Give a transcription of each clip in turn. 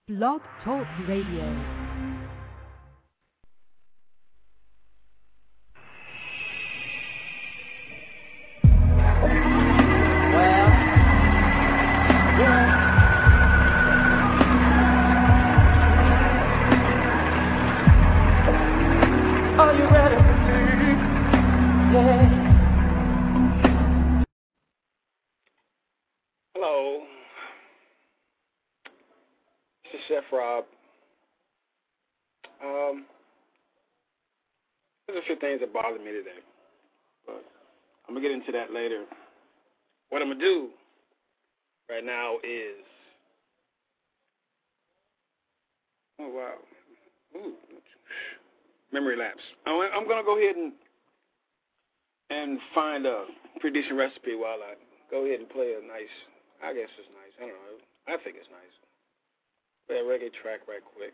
Blog Talk Radio. Hello, this is Chef Rob. There's a few things that bother me today, but I'm going to get into that later. What I'm going to do right now is, oh wow, memory lapse. I'm going to go ahead and find a pretty decent recipe while I go ahead and play a nice, I guess it's nice, I don't know, I think it's nice. Play a reggae track right quick.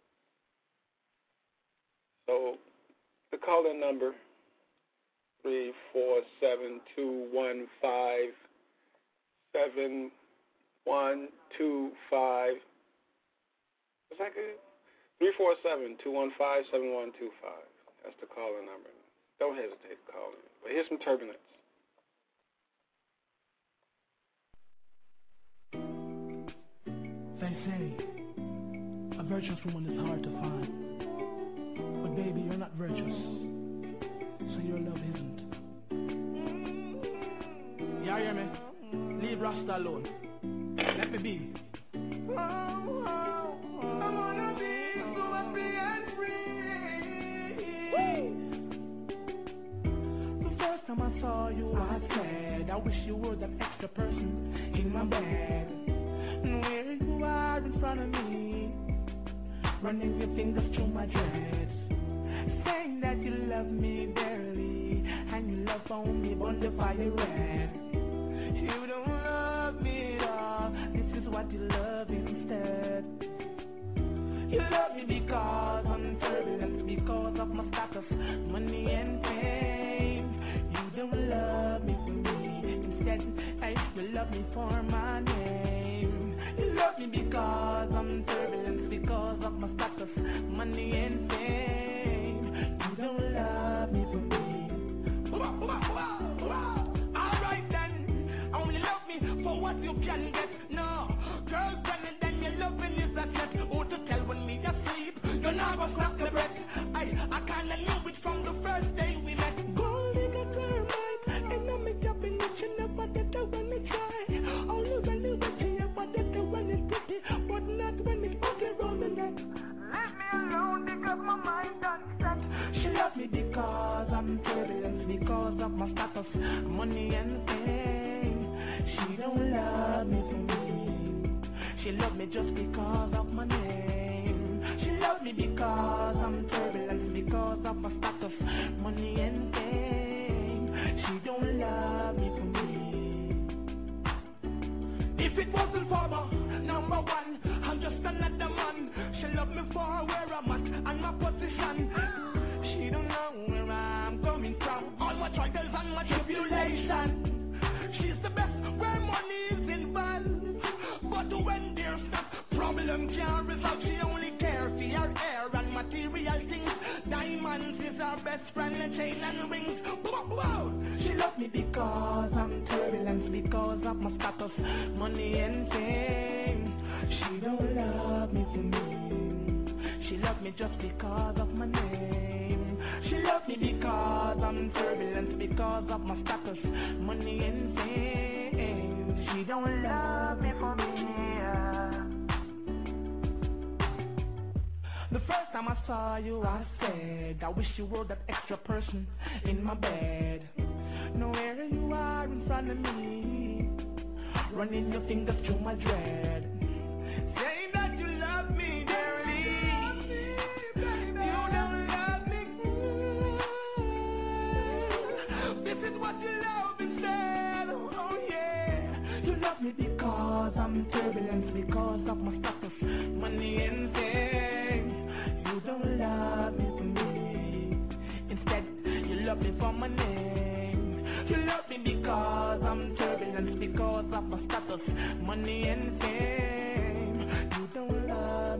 So, the call-in number, 347-215-7125. Is that good? 347-215-7125. That's the call-in number. Don't hesitate to call in. But here's some turbulence. They say a virtuous woman is hard to find. But baby, you're not virtuous, so your love isn't. You hear me? Leave Rasta alone. Let me be. I wanna be so happy and free. The first time I saw you, I said, I wish you were that extra person in my bed. Where you are in front of me, running your fingers through my dress, saying that you love me dearly, and you love only on the fire red. You don't love me at all, this is what you love instead. You love me because I'm turbulent, because of my status, money and fame. You don't love me for me, instead you love me for my name. You love me because I'm turbulent, because of my status, money and fame. You don't love me for me. Alright then, only love me for what you can get. No, girlfriend, and then your loving is a set. Who to tell when me asleep? You're not gonna snap the breath. I kinda knew it from the first day we met. Gold in a thermite, and I'm a jumping it, you never did the when me try. Only when you get here, but that's the when it's pretty, but not when it's ugly round the neck. Let me alone because my mind done set. She loves me because I'm turbulent, because of my status, money and fame. She don't love me for me. She loves me just because of my name. She loves me because I'm turbulent, because of my status, money and fame. She don't love me for me. If it wasn't for my number one, I'm just another man. She love me for where I'm at and my position. She don't know where I'm coming from, all my trials and my tribulation. She's the best where money is involved, but when there's no problem can't resolve. She only cares for her hair and material things. Diamonds is her best friend, and chain and rings. She loves me because I'm turbulent, because of my status, money and fame. She don't love me for me. She loves me just because of my name. She loves me because I'm turbulent, because of my status, money and fame. She don't love me for me. The first time I saw you, I said, I wish you were that extra person in my bed. Nowhere you are in front of me, running your fingers through my dread, saying that you love me dearly. You don't love me. This is what you love instead. Oh yeah. You love me because I'm turbulent, because of my status, money and fame. You don't love me for me. Instead, you love me for my name. You love me because I'm turbulent, because of my status, money and fame. You don't love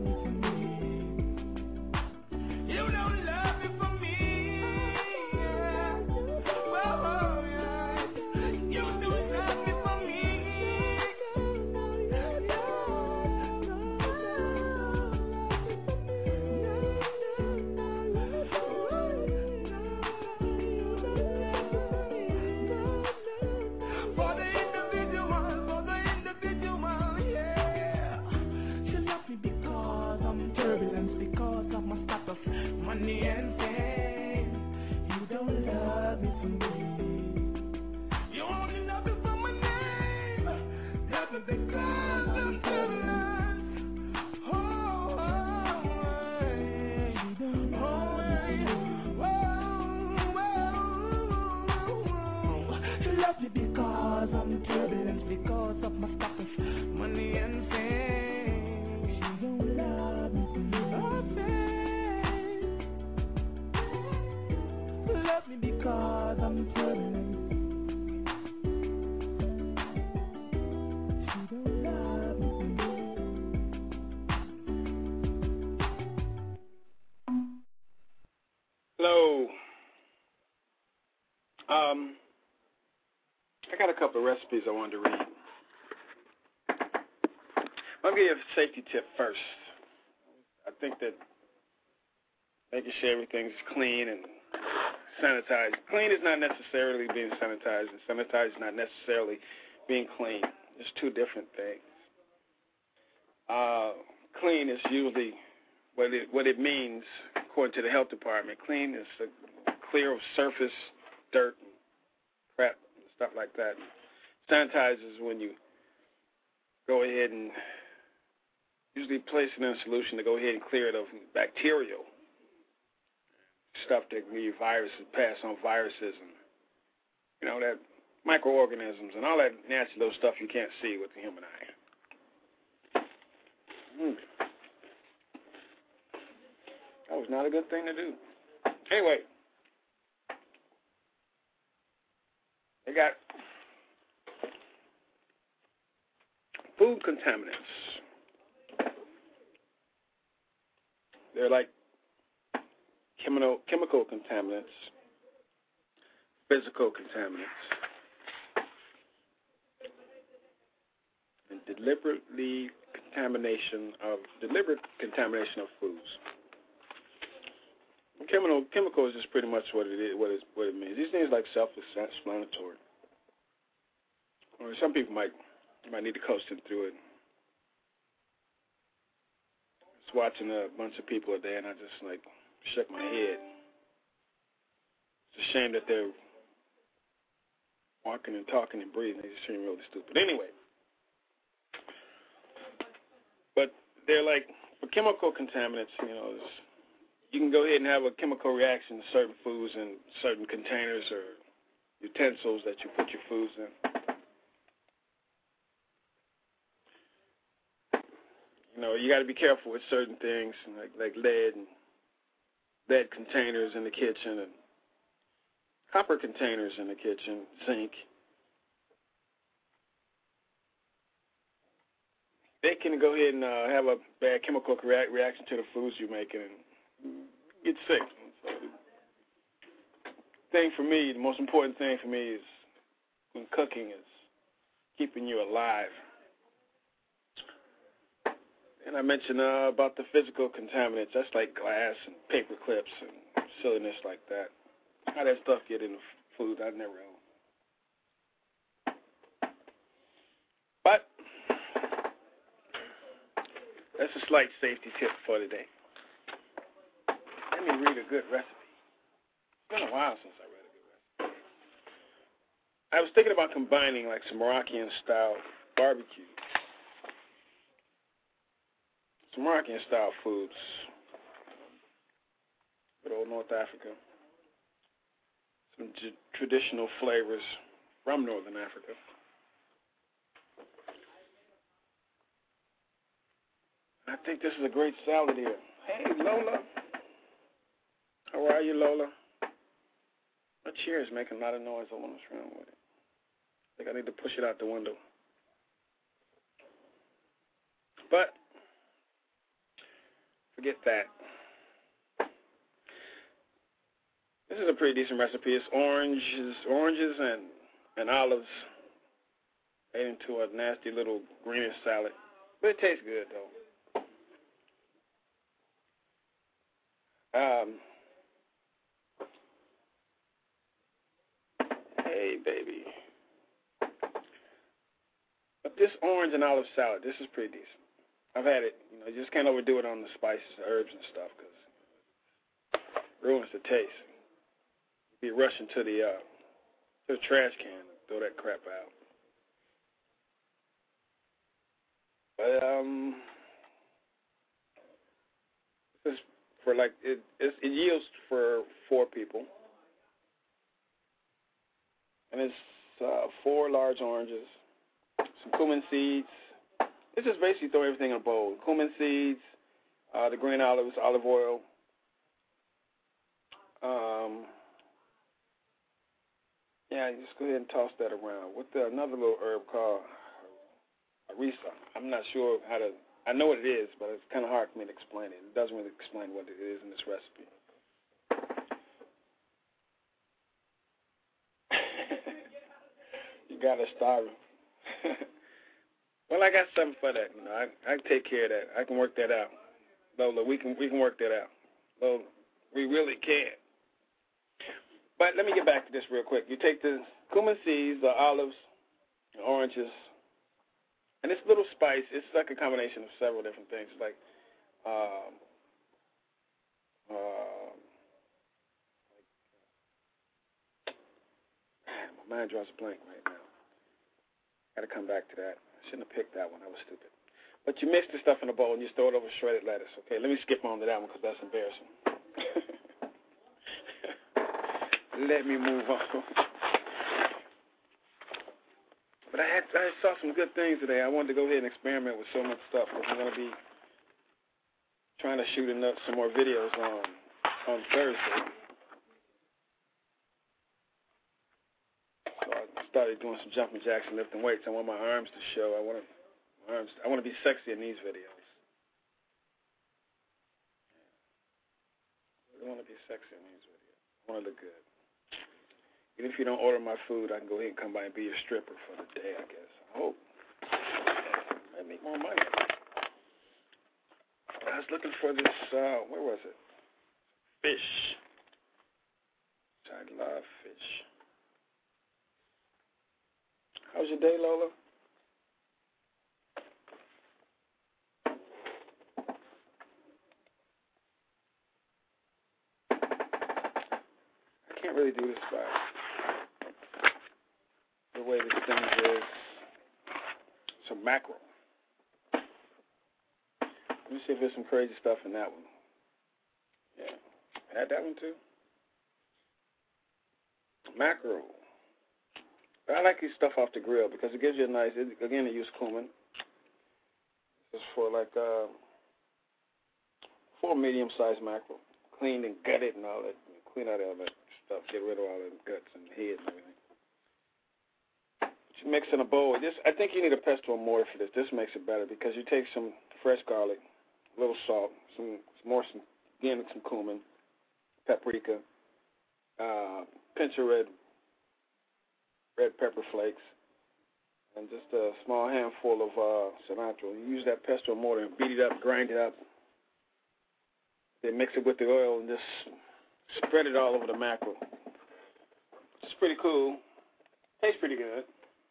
Hello. I got a couple of recipes I wanted to read. I'll give you a safety tip first. I think that making sure everything's clean and sanitized. Clean is not necessarily being sanitized, and sanitized is not necessarily being clean. It's two different things. Clean is usually what it means, according to the health department. Clean is a clear of surface, dirt, and crap, and stuff like that. Sanitize is when you go ahead and usually place it in a solution to go ahead and clear it of bacterial stuff that we viruses pass on viruses and that microorganisms and all that nasty little stuff you can't see with the human eye. That was not a good thing to do. Anyway, they got food contaminants. They're like chemical contaminants, physical contaminants, and deliberate contamination of foods. Chemical is just pretty much what it is, what it means. These things like self-explanatory. Or some people might need to coach them through it. I was watching a bunch of people today, and I just shook my head. It's a shame that they're walking and talking and breathing. They just seem really stupid. Anyway, but they're like for chemical contaminants. You can go ahead and have a chemical reaction to certain foods in certain containers or utensils that you put your foods in. You got to be careful with certain things like lead containers in the kitchen and copper containers in the kitchen sink. They can go ahead and have a bad chemical reaction to the foods you're making and get sick. So the most important thing for me is when cooking is keeping you alive. And I mentioned about the physical contaminants. That's like glass and paper clips and silliness like that. How that stuff get in the food, I never know. But that's a slight safety tip for today. Let me read a good recipe. It's been a while since I read a good recipe. I was thinking about combining like some Moroccan-style barbecue. Some Moroccan-style foods. Good old North Africa. Some traditional flavors from Northern Africa. I think this is a great salad here. Hey, Lola. How are you, Lola? My chair is making a lot of noise. I don't know what's wrong with it. I think I need to push it out the window. But forget that. This is a pretty decent recipe. It's oranges and olives made into a nasty little greenish salad. But it tastes good, though. Hey, baby. But this orange and olive salad, this is pretty decent. I've had it. You just can't overdo it on the spices, herbs, and stuff because it ruins the taste. You'd be rushing to the trash can and throw that crap out. But this is for it yields for 4 people, and it's 4 large oranges, some cumin seeds. It's just basically throw everything in a bowl. Cumin seeds, the green olives, olive oil. You just go ahead and toss that around with another little herb called harissa. I'm not sure I know what it is, but it's kind of hard for me to explain it. It doesn't really explain what it is in this recipe. gotta starve him. Well, I got something for that. You know, I can take care of that. I can work that out. Lola, we can work that out. Lola, we really can. But let me get back to this real quick. You take the cumin seeds, the olives, the oranges, and this little spice. It's like a combination of several different things, like my mind draws a blank right now. Got to come back to that. I shouldn't have picked that one. I was stupid. But you mix the stuff in a bowl and you throw it over shredded lettuce. Okay, let me skip on to that one because that's embarrassing. Let me move on. But I saw some good things today. I wanted to go ahead and experiment with so much stuff. I'm going to be trying to shoot some more videos on Thursday. So I started doing some jumping jacks and lifting weights. I want my arms to show. I want to be sexy in these videos. I want to be sexy in these videos. I want to look good. Even if you don't order my food, I can go ahead and come by and be your stripper for the day, I guess. I hope. I make more money. I was looking for this, where was it? Fish. I love fish. How's your day, Lola? I can't really do this by the way this thing is. Some mackerel. Let me see if there's some crazy stuff in that one. Yeah. Had that one too? Mackerel. But I like these stuff off the grill because it gives you a nice, again, they use cumin. It's for like 4 medium-sized mackerel. Cleaned and gutted and all that. Clean out all that stuff. Get rid of all the guts and head and everything. You mix in a bowl. I think you need a pestle and mortar for this. This makes it better because you take some fresh garlic, a little salt, some cumin, paprika, pinch of red pepper flakes, and just a small handful of cilantro. You use that pestle and mortar and beat it up, grind it up. Then mix it with the oil and just spread it all over the mackerel. It's pretty cool. Tastes pretty good.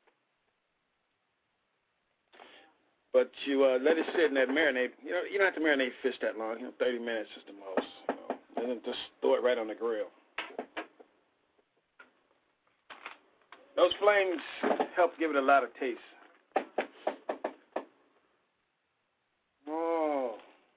But you let it sit in that marinade. You know, you don't have to marinate fish that long. 30 minutes is the most. And then just throw it right on the grill. Those flames help give it a lot of taste. Oh.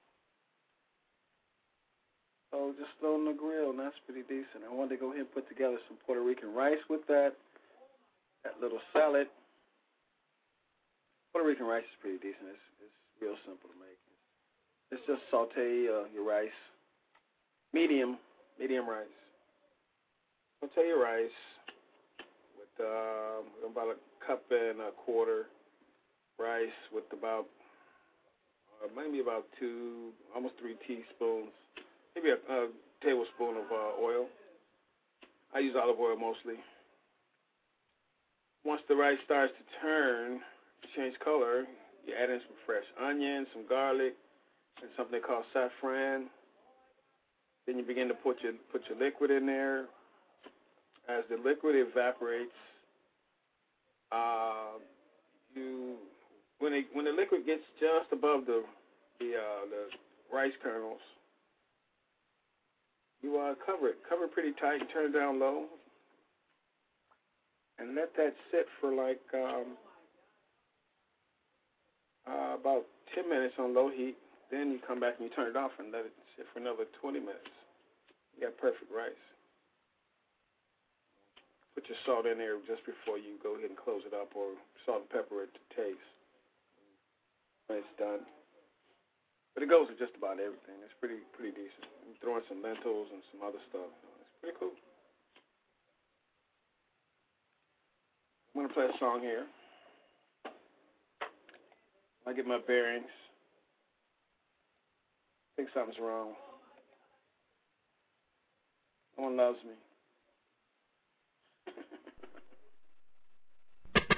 So just throw on the grill, and that's pretty decent. I wanted to go ahead and put together some Puerto Rican rice with that little salad. Puerto Rican rice is pretty decent. It's real simple to make. It's just saute your rice, medium rice. Saute your rice with about a cup and a quarter rice with about maybe about 2, almost 3 teaspoons, maybe a tablespoon of oil. I use olive oil mostly. Once the rice starts to turn, change color, you add in some fresh onions, some garlic, and something called saffron. Then you begin to put your liquid in there. As the liquid evaporates, when the liquid gets just above the rice kernels, you cover it pretty tight and turn it down low, and let that sit for like about 10 minutes on low heat. Then you come back and you turn it off and let it sit for another 20 minutes. You got perfect rice. Put your salt in there just before you go ahead and close it up, or salt and pepper it to taste when it's done. But it goes with just about everything. It's pretty decent. I'm throwing some lentils and some other stuff. It's pretty cool. I'm going to play a song here. I get my bearings. I think something's wrong. No one loves me.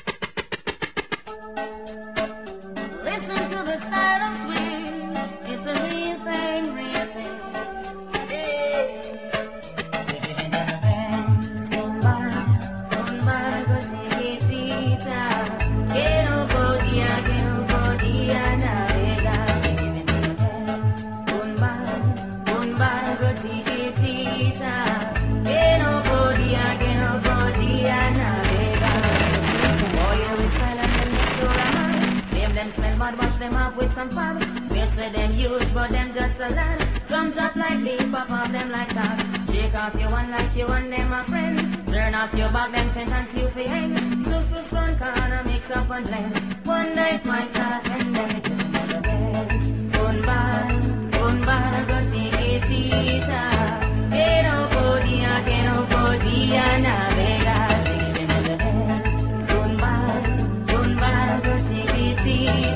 Listen to the silent wind. It's a real thing, real thing. Wash them up with some fun. We'll say them use, but them just a lot. Comes up like this, pop off them like that. Shake off your one like you and them a friend. Turn off your back, them sentence you fi hang. Look to front corner, mix up and blend. One night my class and then it's another bed. One bar, go take it easy. Que no podía navegar. Un bar, go take it easy.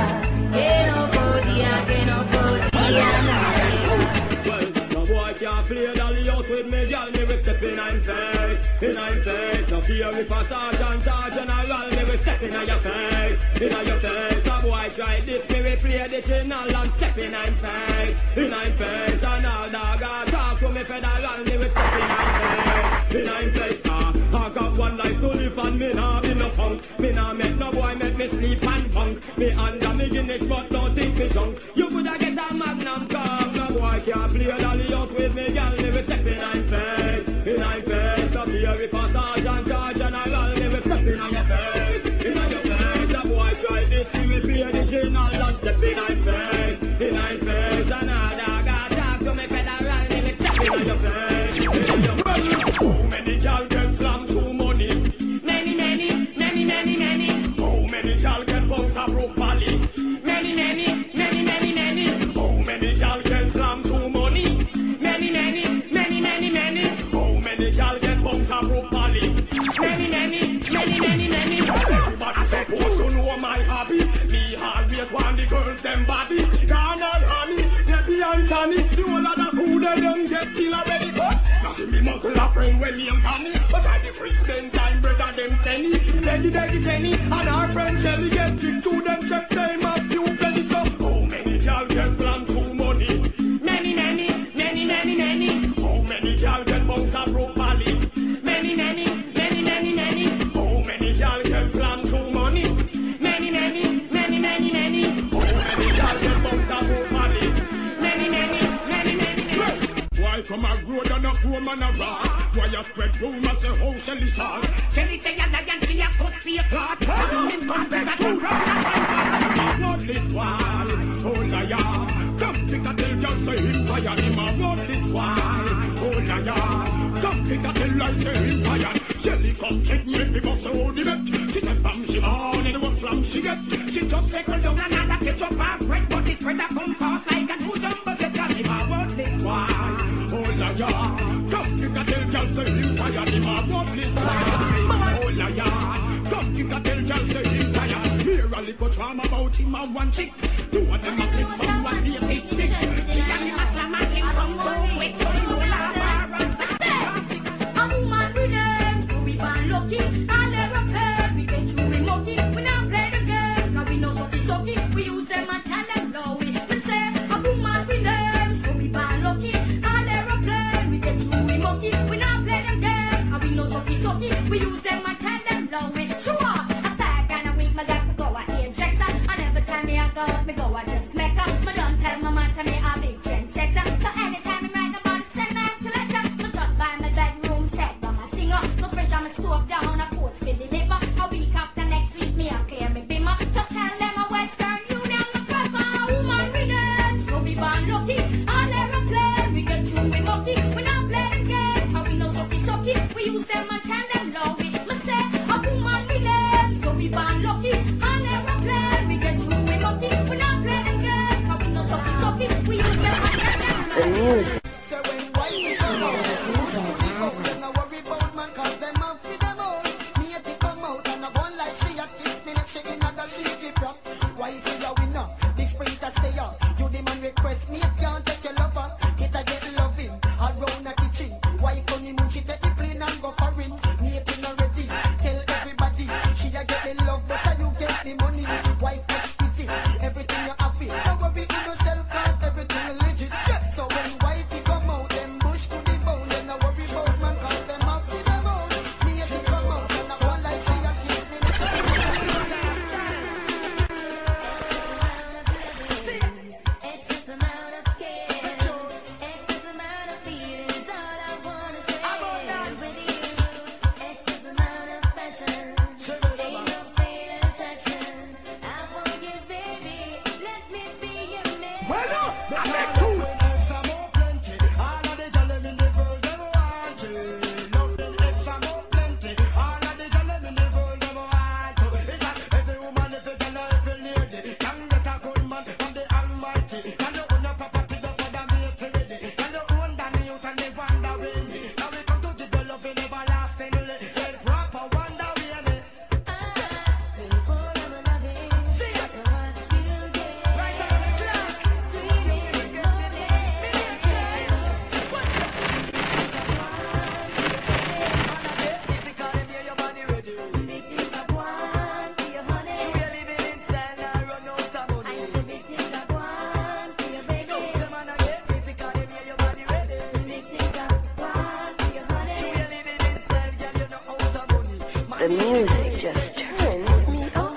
Play dolly out with me, girl, me will step in I'm face. No fear if a sergeant, general, me will step in your face. A boy try this, me will play the channel and step in I'm face. And all dog talk to me federal, me will step in I'm face. I got one life to live and me nah be no punk. Me nah make no boy make me sleep and punk. Me under me Guinness but don't think me drunk. You coulda get a magnum cup. No boy can't play dolly out with me, girl, me will step in I'm face. No fear if a sergeant, general, me will step in your face. A boy try this, me will play the channel and step in I'm face. And all dog talk to me federal, me will step in your face. How many girls get slammed to money? Many. How many girls get bumped up properly? Many. How many girls get slammed to money? Many. How many girls get bumped up properly? Many. Everybody supposed to know my hobby. Me always want the girls them body. Carnal honey, Debbie and Johnny. The whole of the food and them get still already cut. Now see me muckle a friend when me and Tommy. But I the free spend time bread and them penny. Penny. And our friend Shelly get tricked to them check them up few penny. So how many girls get slammed to money? Many. How many girls get bumped up properly? Many. How many girls get slammed to money? Many. How many girls get bumped up properly? Many. Why from a road and a poor man a rock? Why you spread rumors say how Shelly saw? Shelly say a lion see a foot see a clock. I'm one better to run. Not this one, oh liar. Come pick a tell just say him fire. Him a not this one, oh liar. Come pick a tell like say him fire. Shelly come check me because so hold the bet. She said from she on and one from she get. She just take her down another catch up her bread. But it's when I come fast like a two jumbo get. Him a not this one, oh liar. Come pick a tell just say him fire. Him a not this one, oh liar. Come pick a tell just say him fire. Hear a little drama about him and one chick. Two of them a flip from one day eight six. She got him a slam and him from one way to the whole of her. A woman with them, so we born lucky. I'll never play, we get too remote. We not play the game, cause we know what is lucky. We use them and tell them no. We say, a woman with them, so we born lucky. I'll never play, we get too remote. We not play the game, cause we know what is lucky. We use them and tell them no. We sure, a tag and a week, my got to go at the injector. And every time me I go, me go at just make up. Me don't tell my man to me a big trend setter. So anytime me write about it, send me to letter. Me just buy my bedroom set by my singer. So fresh on my stove down a coat for the liver. A week after next week me a clear me bimmer. So tell them a Western Union my proper woman with them. So we born lucky, all ever play. We get through we lucky, we not play the game. How we know sucky, we use them and tell them no. We say a woman with them. So we born lucky, all ever play. We get through we lucky, we not play the game. How we know sucky, we use them and tell them no. So when white people go, then I worry about man, cause them out with them all. Me a pick come out and I go like she a 6 minutes, she in another sleepy prop. Why is you a winner? Big spring to stay up. You the man request me, can't take your lover. Get a get loving, around the kitchen. Why come in, she take the plane and go for it. Me a pin already, tell everybody. She a get the love, but you get the The music just turns me on.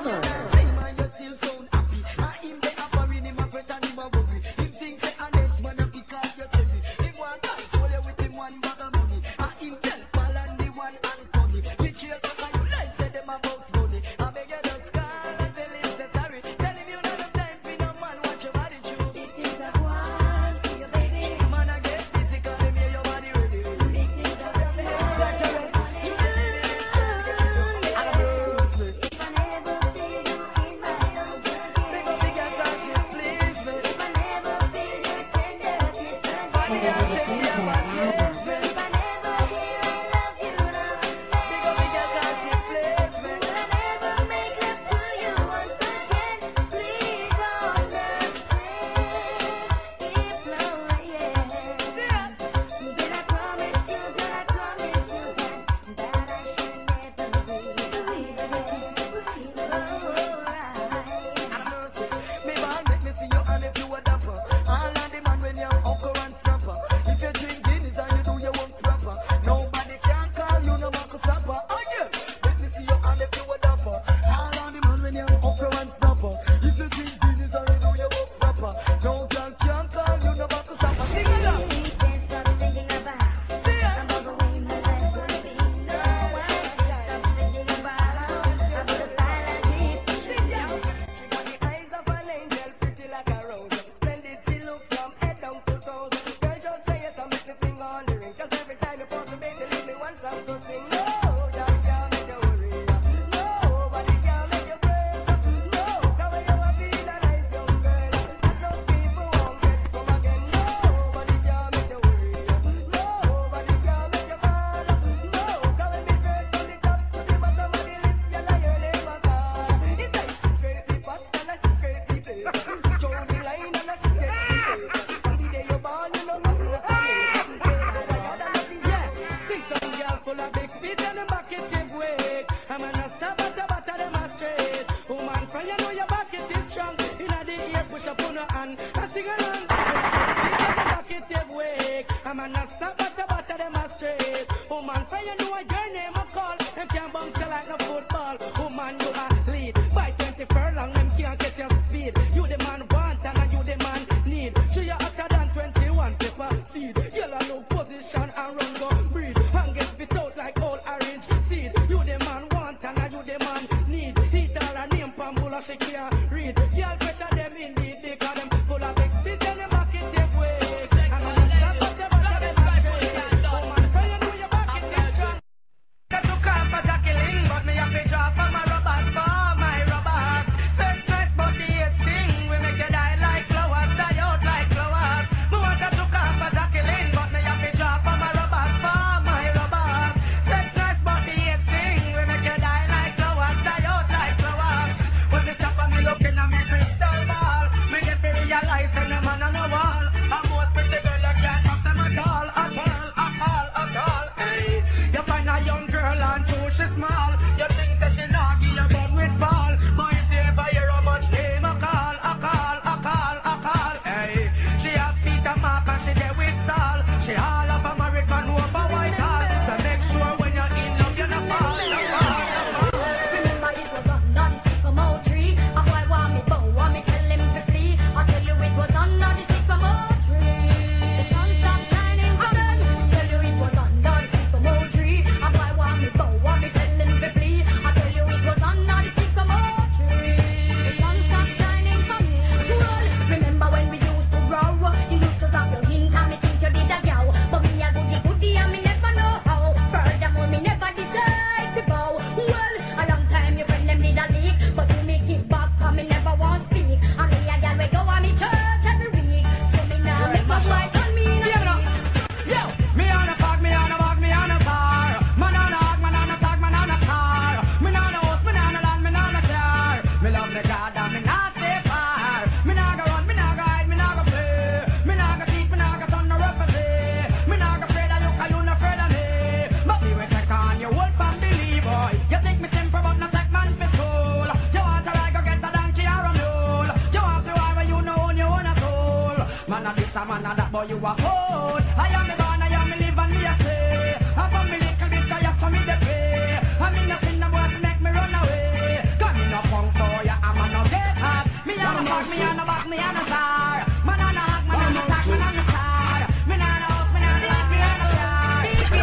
Man of this, a man of that, boy, you a fool. I am the born, I am the live and me a say. I found me little bit, so you have to me the pay. I mean, nothing no boy to make me run away. Come in no punk for ya, I'm a no get hot. Me a no fuck, me a no back, me a no star. Man a no hack, man a no tack, man a no star. Me a no hook, me a no hack, me a no star.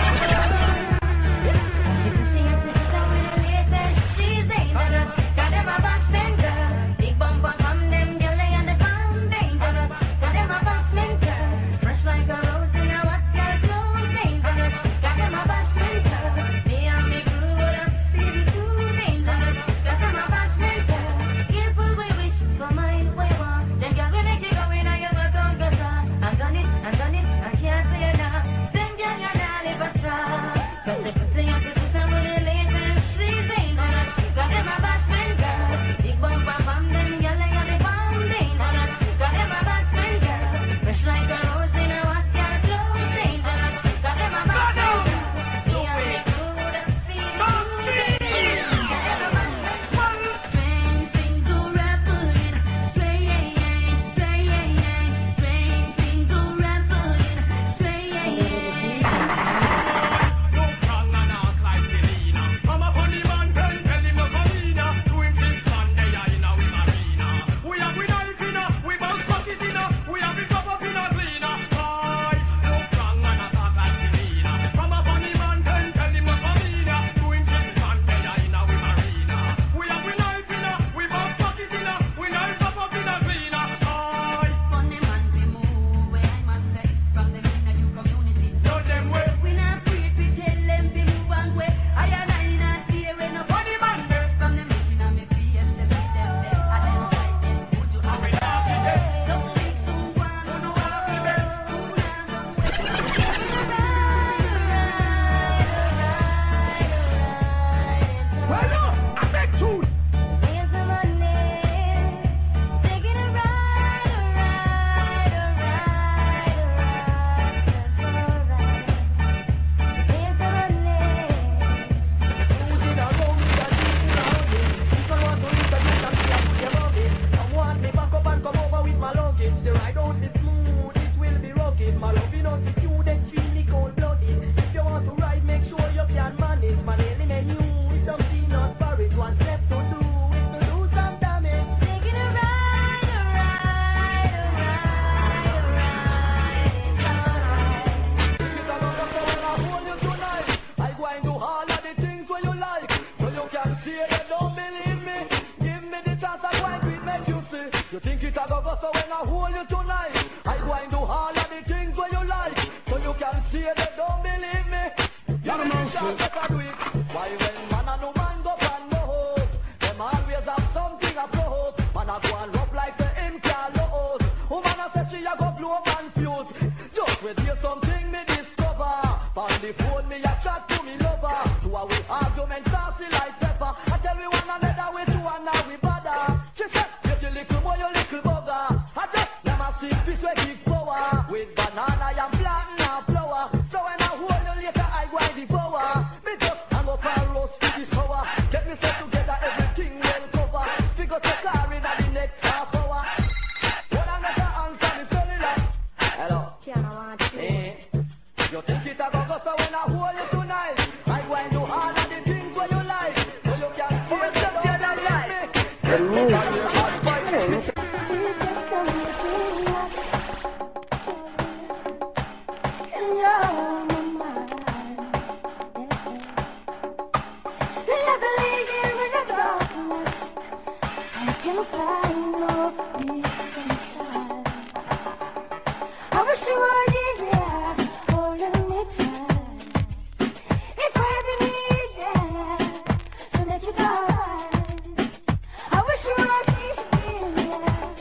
She's dangerous, got them a box girl. Big bumper from them, girl, they and the bomb dangerous. Got them a box girl, fresh like a rose in a what girl clothes dangerous. Got them a box girl, me and me crew would have seen too dangerous. Got them a box girl, careful we wish for mine we want. Then girl we make you go in and you go down go far. I done it, I can't say it now. Then girl you not live a star. 'Cause the pussy and pussy some of the latest, she's dangerous. Got them a box girl, big bumper from them, girl they and the bomb dangerous. Got them a box girl, fresh like a rose in a what girl clothes dangerous. Got them a box girl, me and me crew would have seen too dangerous. Got them a box girl, strange things do raffle in, strange things do raffle in, strange. No strong and act like Selena. I'm a funny man, tell him no Selena. Doing things Sunday, in a we marina. We have we knife in a, we bounce pocket in a, we have it up in a cleaner. Aye, no strong and act like Selena. I'm a funny man, tell him no Selena. Doing things Sunday, in a we marina. We have we knife in a, we bounce pocket in a, we knife up in a cleaner. Aye, Funny man we move where I must say from the men of you community. know them way. We not afraid to tell them to move and way. I and I not fear when nobody man burst from them looking at me face. They make them dead. I them fight them. Would you have it? Don't speak to one. Who know how to best? Who Well, no, I beg to. Here's the money. Taking a ride. Here's the money. Who's in a room with a deep sound? People want to introduce and see how you love it. Some want me back up and come over with my luggage. The ride out is smooth, it will be rugged. My love is not you, extremely cold-blooded. If you want to ride, make sure you can manage. My daily menu is something not porridge. One step to do is to do some damage. Taking a ride. Mr. Doctor, so when I hold you tonight, I go and do all of the things where you like. So you can see it, don't believe me. Give me the chance, I go and do it, make you see. You think it a go, so when I hold you tonight, I go and do all of the things where you like. So you can see it, don't believe me. Give me the chance, I do it. Why when man and no man go and no hope, them always have something a float. Man a go and rough like the him can't lose. Woman a say she a go blow up and fuse. Just with you something me discover. On the phone me a chat to me lover. To a we argument saucy like pepper. I tell we one another we two and now we bother. She said, you little boy, you little bugger. I just them a see fish we give power. With banana I am planting and flower. So when I hold you later I go and devour. Me just hang up and roast to this hour. Get me set together everything well cover. Figure to car in the next half hour. What another answer me cellular. Hello. You think it a go so when I hold you tonight, I go and do all of the things where you like, so you can see it don't like me. The music. I wish you were there, holding me tight. If I ever need that, so let you die. I wish you were there,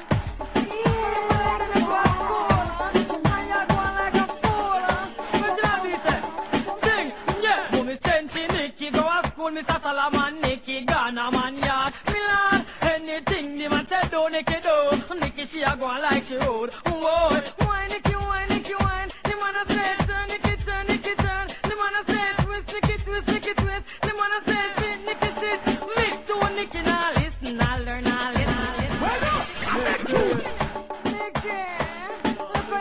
like a fool. Now you're going like a fool. What you have it? Sing, yeah. Do me senti Nicky go to school, me Satala man, Nicky Ghana man yard. Milan, anything the man said do Nicky do. Nicky she a go like she road. Whoa, why Nicky, why Nicky, why? The man a say turn Nicky, turn Nicky, turn. The man a say twist Nicky, twist Nicky, twist. The man a say sit Nicky, sit. Me to Nicky now listen, I learn, I listen. Well, no, I beg to. Nicky,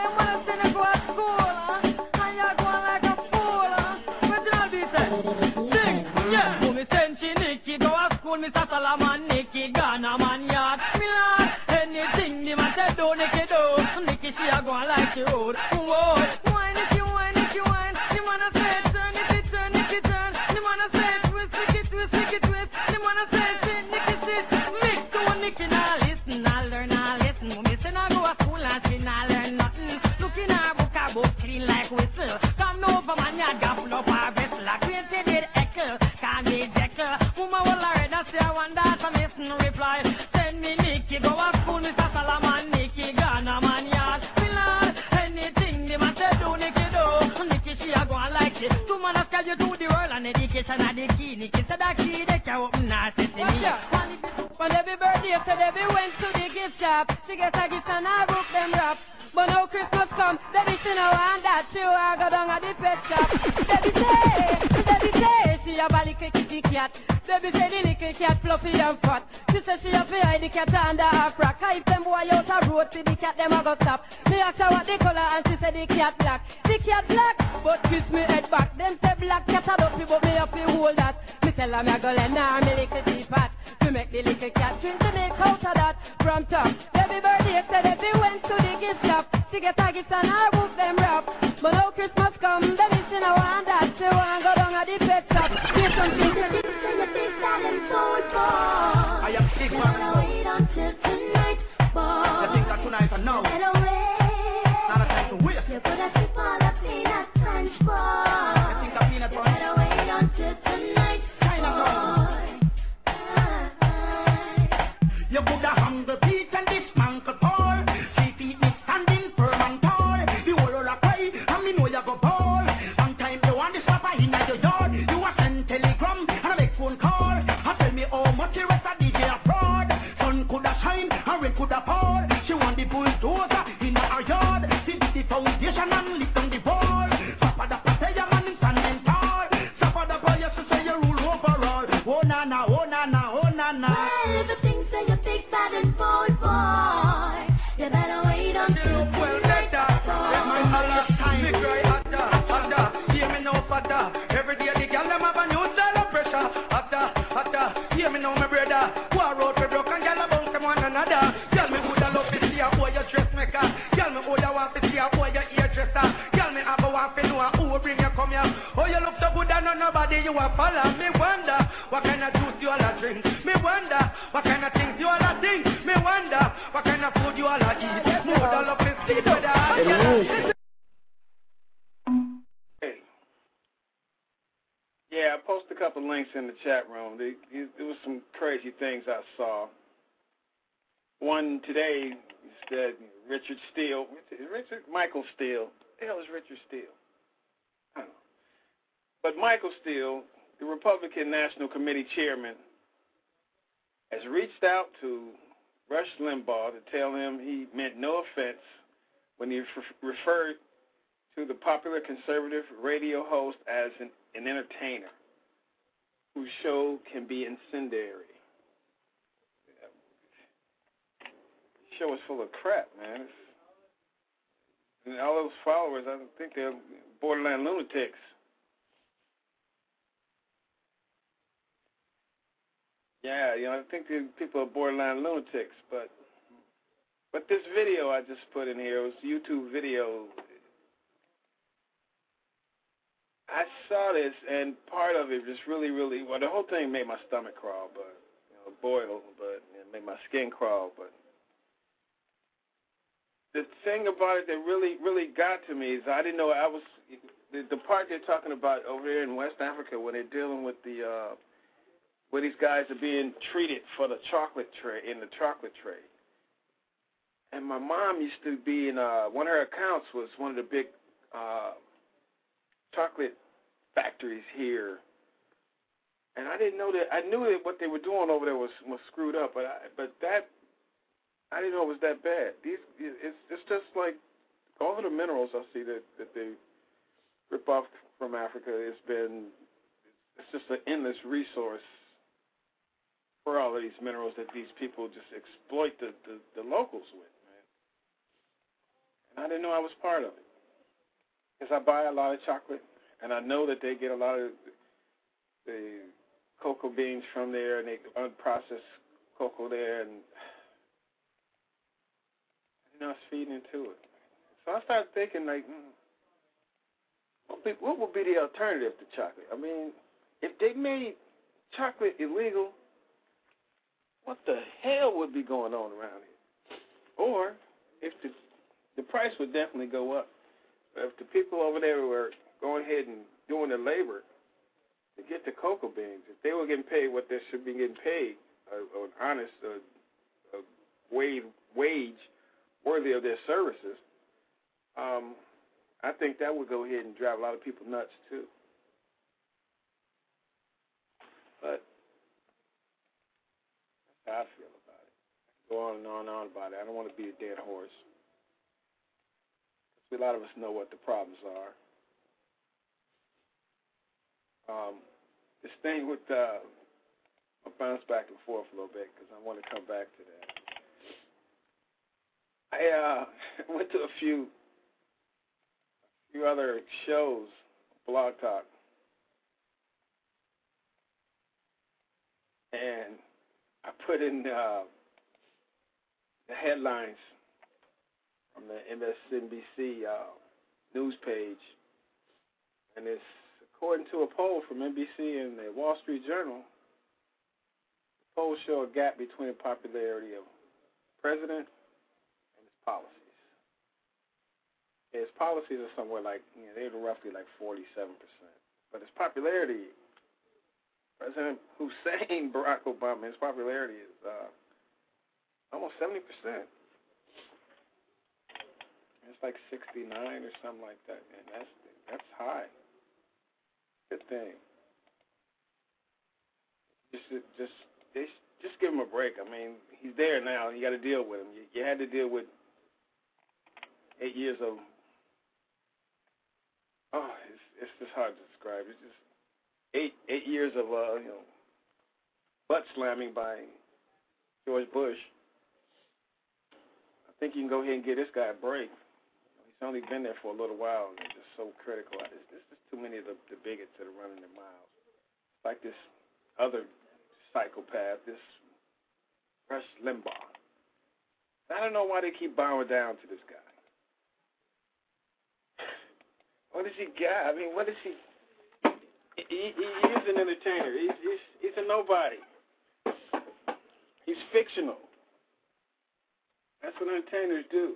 Mr. Solomon, Nicky, Ghana, man, yard. Me lord, anything the man say do, Nicky do. Nicky, she a go like the road. Whoa, wine, Nicky, wine, Nicky, wine. The man a say turn, Nicky, turn, Nicky, turn. The man a say twist, Nicky, twist, Nicky, twist. The man a say sit, Nicky, sit. Mix to Nicky, now listen, now learn, now listen. Me say now go to school and she now learn nothing. Look in her book clean like whistle. Come over, man, ya got full up her vessel. Acquainted with Echo, can't be Jekyll. Woman will already say I want that, and listen reply. Send me Nicky, go to school, Mr. Solomon, Nicky, Ghana, man, yard. Me lord, anything the man say do, Nicky do. Nicky, she a go and like it. Two man ask you to the world and education are the key. Nicky said that key, they can open her sesame. When every birthday said every went to the gift shop. She gets a gift and I book them rap. But now Christmas come, baby she no want that. She want go down at the pet shop. Baby say, she have a little kitty cat. Baby say the little cat fluffy and fat. She say she have to hide the cat under her frock. If them boy out a road, see the cat them a go stop. Me ask her what the color and she say the cat black. The cat black, but kiss me head back. Them say black cat a dopey, but me up to hold that. Me tell her me a go lend her me little teapot. To make the little cat drink to make out of that from top. Baby birthday said if he went to the gift shop. She get a gift and I book them rap. But now Christmas come, baby she no want that. She want go down at the pet shop. Get something to the big silent soul boy. I am sick man. Wait until tonight, boy. You think that tonight or now? Better wait. Not a time to wait. You could have sip all the peanut punch, boy. You think that peanut punch? Better wait until tonight, boy. You could have hung the beat and dismantle Paul. She feet me standing firm and tall. The whole of cry, and me know you go ball. Sometime you want the slapper in your yard. You a send telegram and a make phone call. And tell me how much the rest of DJ a fraud. Sun could have shine and rain could have fall. She want the bulldozer in her yard. She did the foundation and lift on the ball. Suffer the pataya man standing tall. Suffer the boy, you say you rule overall. Oh na na, oh na na, oh na na. Well, the things say you big bad and bold boy. You better wait until tonight, boy. My mother time, me cry hotter. Hear me now, father. Every day the girl them have a new style of pressure. Hotter. Hear me now, my brother. War out for broke and girl a bounce them one another. Girl me woulda love to see a boy you dressmaker. Girl me woulda want to see a boy you hairdresser. Girl me have a want to know who will bring you come here. Oh you look so good and nobody you a follow. Me wonder what kind of juice you all a drink. Me wonder what kind of things you all a think. Me wonder what kind of food you all a eat. Me woulda love to sleep with her. Yeah, I posted a couple links in the chat room. There was some crazy things I saw. One today said Michael Steele. The hell is Richard Steele? I don't know. But Michael Steele, the Republican National Committee chairman, has reached out to Rush Limbaugh to tell him he meant no offense when he referred to the popular conservative radio host as an entertainer whose show can be incendiary. The show is full of crap, man. And all those followers, I think they're borderline lunatics. Yeah, I think the people are borderline lunatics, but this video I just put in here was a YouTube video. I saw this, and part of it just really, well, the whole thing made my stomach crawl, but, boil, but it made my skin crawl, but the thing about it that really, really got to me is I didn't know the part they're talking about over there in West Africa when they're dealing with where these guys are being treated for the chocolate tray, in the chocolate tray. And my mom used to be in, one of her accounts was one of the big chocolate factories here. And I didn't know that. I knew that what they were doing over there was screwed up, but I didn't know it was that bad. It's just like all of the minerals I see that they rip off from Africa. It's just an endless resource for all of these minerals that these people just exploit the locals with, man. And I didn't know I was part of it. Because I buy a lot of chocolate, and I know that they get a lot of the cocoa beans from there, and they unprocessed cocoa there, and I was feeding into it. So I started thinking, like, what would be the alternative to chocolate? I mean, if they made chocolate illegal, what the hell would be going on around here? Or if the price would definitely go up. But if the people over there were going ahead and doing the labor to get the cocoa beans, if they were getting paid what they should be getting paid, an honest wage worthy of their services, I think that would go ahead and drive a lot of people nuts too. But that's how I feel about it. I can go on and on and on about it. I don't want to be a dead horse. A lot of us know what the problems are. This thing with, I'll bounce back and forth a little bit because I want to come back to that. I went to a few other shows, Blog Talk, and I put in the headlines from the MSNBC news page, and it's according to a poll from NBC and the Wall Street Journal. The polls show a gap between the popularity of the president and his policies. His policies are somewhere like, they're roughly like 47%, but his popularity, President Hussein Barack Obama, his popularity is almost 70%. It's like 69 or something like that, man. That's high. Good thing. Just give him a break. I mean, he's there now. You got to deal with him. You had to deal with 8 years of. It's just hard to describe. It's just eight years of butt slamming by George Bush. I think you can go ahead and give this guy a break. He's only been there for a little while, and they're just so critical. There's just too many of the bigots that are running their mouths. Like this other psychopath, this Rush Limbaugh. I don't know why they keep bowing down to this guy. What does he got? I mean, what is he? He is an entertainer. He's a nobody. He's fictional. That's what entertainers do.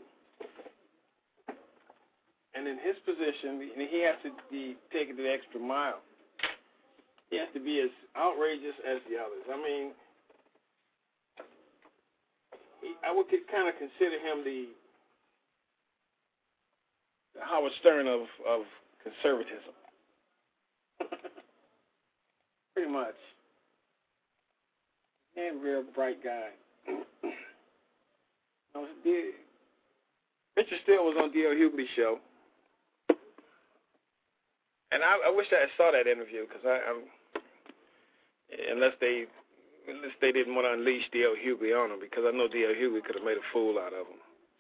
And in his position, he has to be taking the extra mile. He has to be as outrageous as the others. I mean, I would kind of consider him the Howard Stern of conservatism. Pretty much. He's a real bright guy. Richard Steele was on D.L. Hughley's show. And I wish I saw that interview because unless they didn't want to unleash D.L. Hughley on him, because I know D.L. Hughley could have made a fool out of him.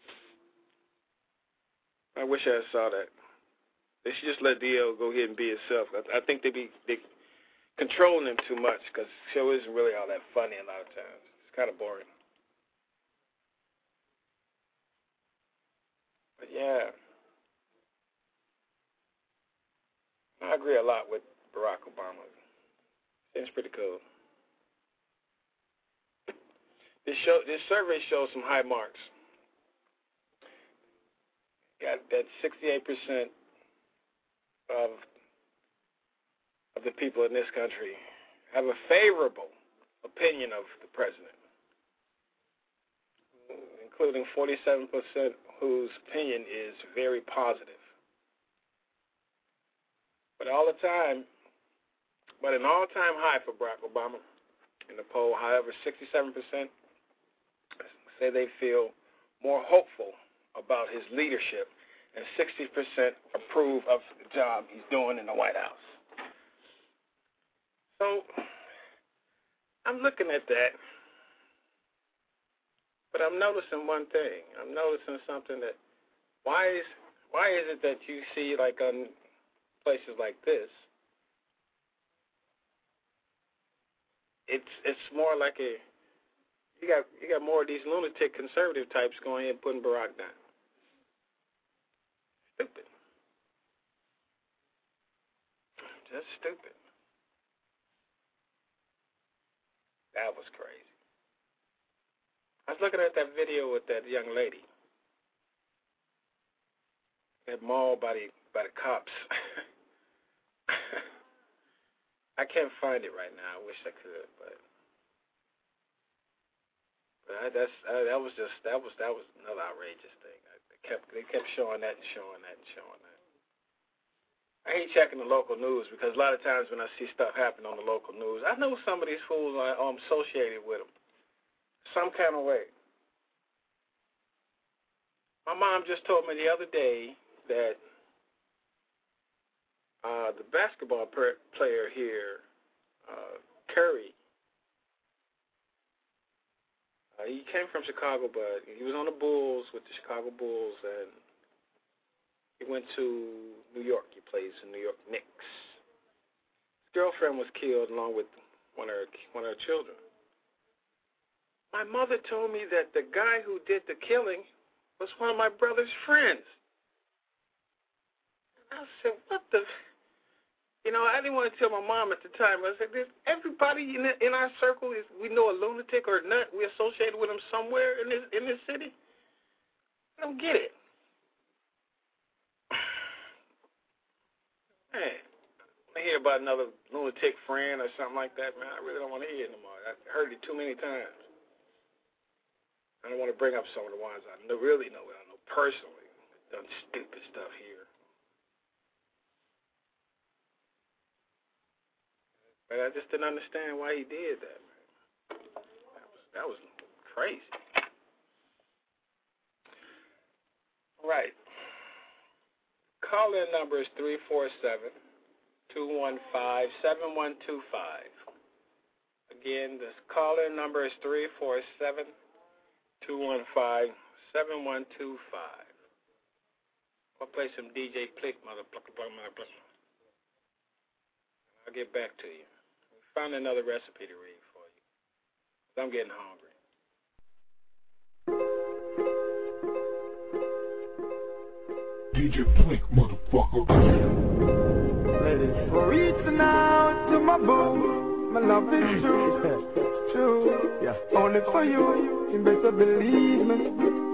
I wish I saw that. They should just let D.L. go ahead and be himself. I think they controlling him too much because the show isn't really all that funny a lot of times. It's kind of boring. But yeah. I agree a lot with Barack Obama. Seems pretty cool. This survey shows some high marks. Got that 68% of the people in this country have a favorable opinion of the president, including 47% whose opinion is very positive. But an all-time high for Barack Obama in the poll. However, 67% say they feel more hopeful about his leadership, and 60% approve of the job he's doing in the White House. So I'm looking at that, but I'm noticing one thing. I'm noticing something that why is it that you see, like on places like this, it's more like you got more of these lunatic conservative types going ahead and putting Barack down. Stupid. Just stupid. That was crazy. I was looking at that video with that young lady. That mauled by the cops. I can't find it right now. I wish I could, but that was another outrageous thing. They kept showing that and showing that and showing that. I hate checking the local news because a lot of times when I see stuff happen on the local news, I know some of these fools are associated with them some kind of way. My mom just told me the other day that the basketball player here, Curry, he came from Chicago, but he was on the Bulls with the Chicago Bulls, and he went to New York. He plays in New York Knicks. His girlfriend was killed along with one of her children. My mother told me that the guy who did the killing was one of my brother's friends. I said, what the... I didn't want to tell my mom at the time. I said, everybody in our circle, we know a lunatic or a nut. We associated with him somewhere in this city. I don't get it. Man, I hear about another lunatic friend or something like that, man. I really don't want to hear it no more. I've heard it too many times. I don't want to bring up some of the ones I really know. I know personally. Done stupid stuff here. But I just didn't understand why he did that, man. That was crazy. All right. Call-in number is 347-215-7125. Again, this call-in number is 347-215-7125. I'll play some DJ Plick, motherfucker. I'll get back to you. Found another recipe to read for you. I'm getting hungry. DJ Plick, motherfucker. Let it reach out to my boo. My love is true, true. Yeah. Only for you, you better believe me.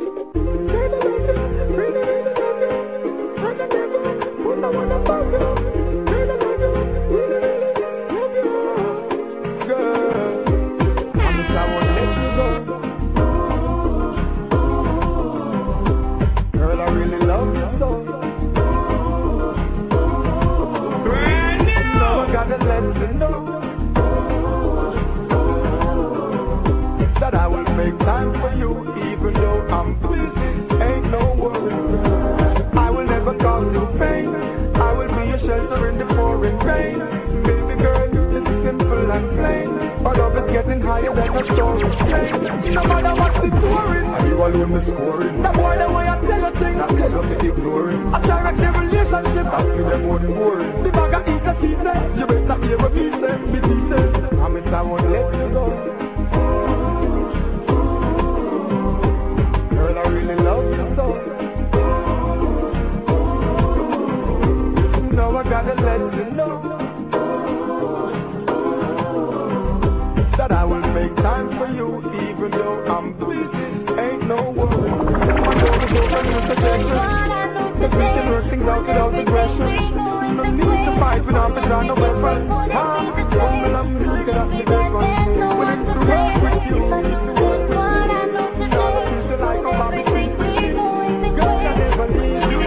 That I will make time for you, even though I'm busy. Ain't no worry. I will never cause you pain. I will be your shelter in the pouring rain. Baby girl, it's simple and plain. Our love is getting higher than a storm. No matter what the pouring, are you alone with scoring? That boy, the way I tell you things, I tell you to ignore it. I direct the relationship, I feel them more than boring. The bag of eat a pizza, you better hear what me say. Me say, promise I won't let you go. Girl, I really love you so. No, I gotta let you know that I will make time for you, even though I'm busy. Ain't no worry. My door is open with suggestions. That we can work things out without aggression. No need to fight without a gun or weapon. Humble and meek, that's the best one. When it's to work with you, it's to work with you. Now I feel like a mommy queen with you. Girl, I never leave you.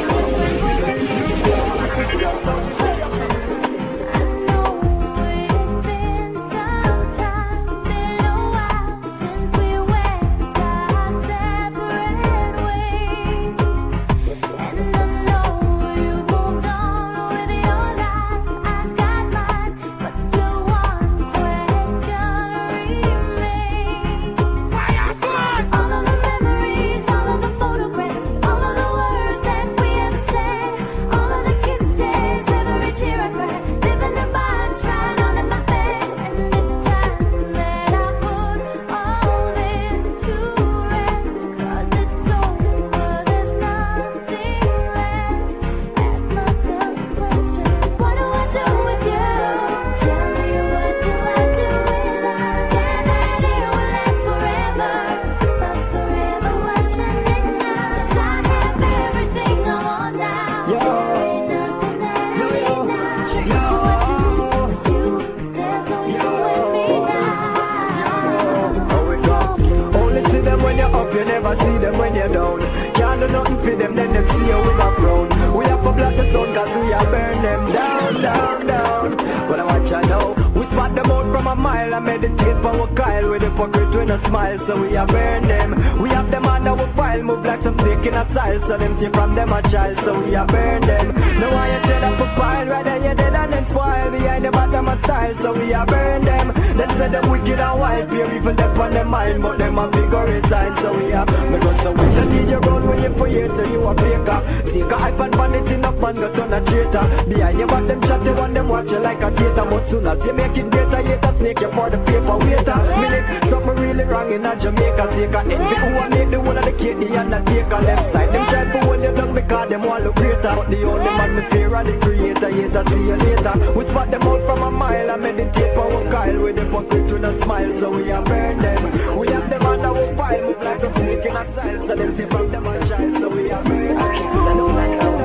with hypocrite with a smile, so we are burn them. We have them on our file, move like some snake in a style, so them see from them a child, so we are burn them. No one you dead up a file, rather you dead and then spoil behind the bottom of style, so we are burn them. Let's say them wicked and wild, pure evil left on them mind, but them a bigger resign, so we are. Because so when you need your road when you create, so you a faker. Take a hype and bandit in a fan, go turn a traitor. Behind your back them shot, they want them watch you like a theater, but soon as you make it greater, you a snake you for the paper waiter. Minute, something really wrong in a Jamaica, take a envy who a make the one of the kitty and a take a left side. Them try to hold you down because them want look greater, but the only man me fear are the creator, yes I see you later. We spot them out from a mile and meditate for a Kyle with the hypocrite with a smile, so we are burn them. We have them on our file, move like a snake in a style, so them see from them a child, so we are burn them.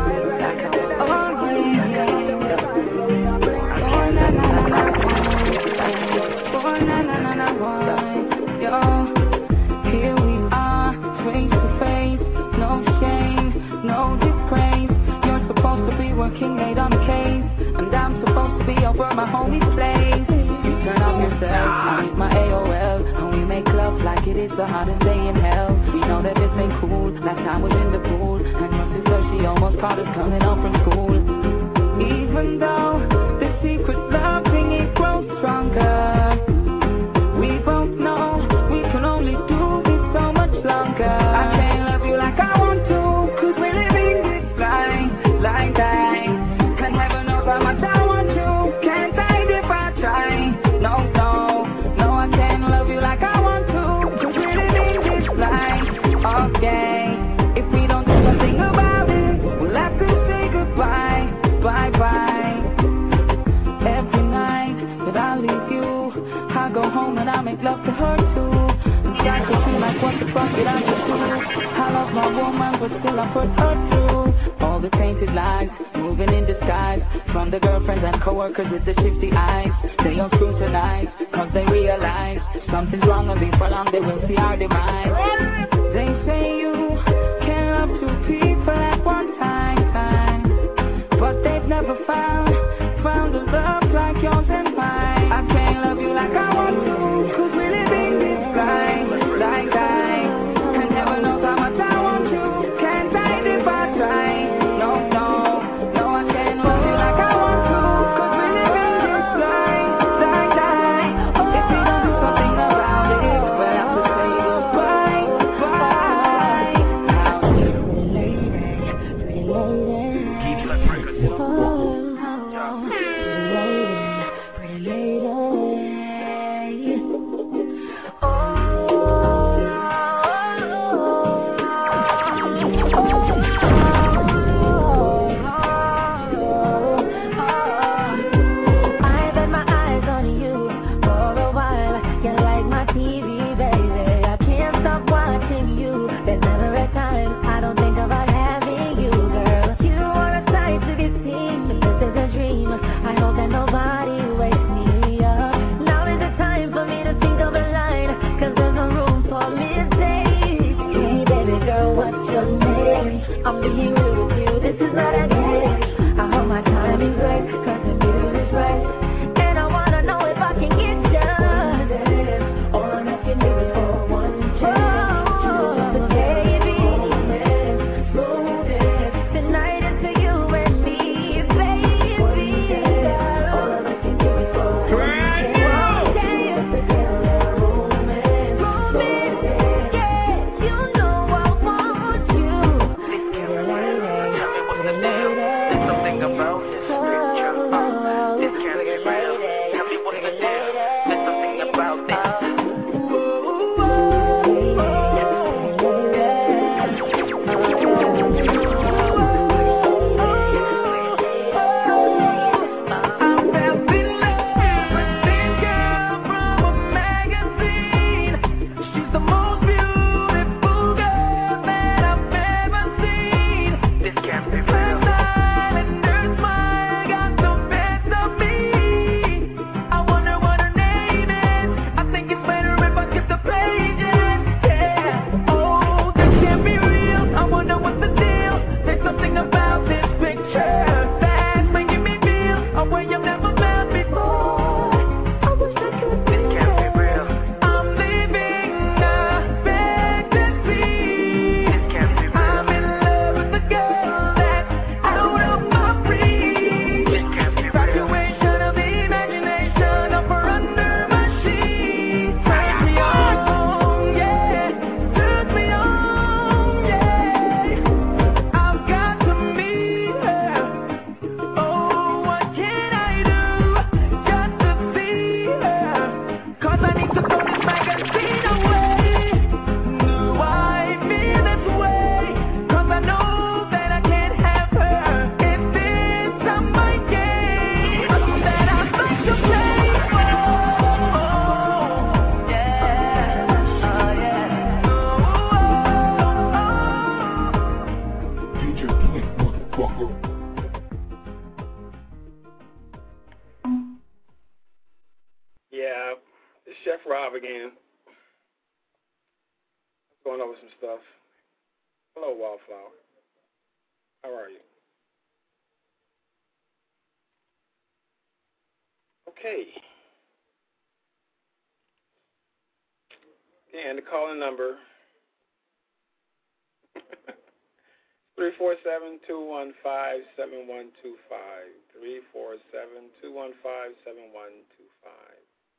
Here we are, face to face, no shame, no disgrace. You're supposed to be working late on the case, and I'm supposed to be over my homie's place. You turn off yourself, I hit my AOL, and we make love like it is the hottest day in hell. We know that this ain't cool, last time was in the pool, and your sister, she almost caught us coming home from school. Even though the secret love thing, it grows stronger, we both know we can only do this so much longer. I can't love you like I want to, cause we're living this life like that. And heaven knows how much I want you, can't hide if I try. No, no, no, I can't love you like I want to, cause we're living this life. Okay, if we don't do something about it, we'll have to say goodbye, bye-bye. Every night that I leave you, I go home and I make love to her too. And try to feel like what the fuck did I just do? I love my woman, but still I put her through all the tainted lies, moving in disguise from the girlfriends and coworkers with the shifty eyes. They don't scrutinize, cause they realize something's wrong, and before long they will see our demise. They say you can love two people at one time, but they've never found a love like yours and mine. I can't love you like I want to, cause we're living this life like that. And never knows how much I want you, can't hide if I try. No, no, no, I can't love you like I want to, cause we're living this life like that. If we don't do something about it, we'll have to say goodbye, bye. Now, pretty lady, keep like records. I'm being real with you, this is not a game. I hope my timing's right, cause the middle is right. And I wanna know if I can get you. All I'm asking you is for one chance. So baby, move it. Tonight is for you and me, baby. All I'm asking you is for one chance. Smile and there's my Rob again. Going over some stuff. Hello, Wildflower. How are you? Okay. And the calling number 347-215-7125. 347-215-7125.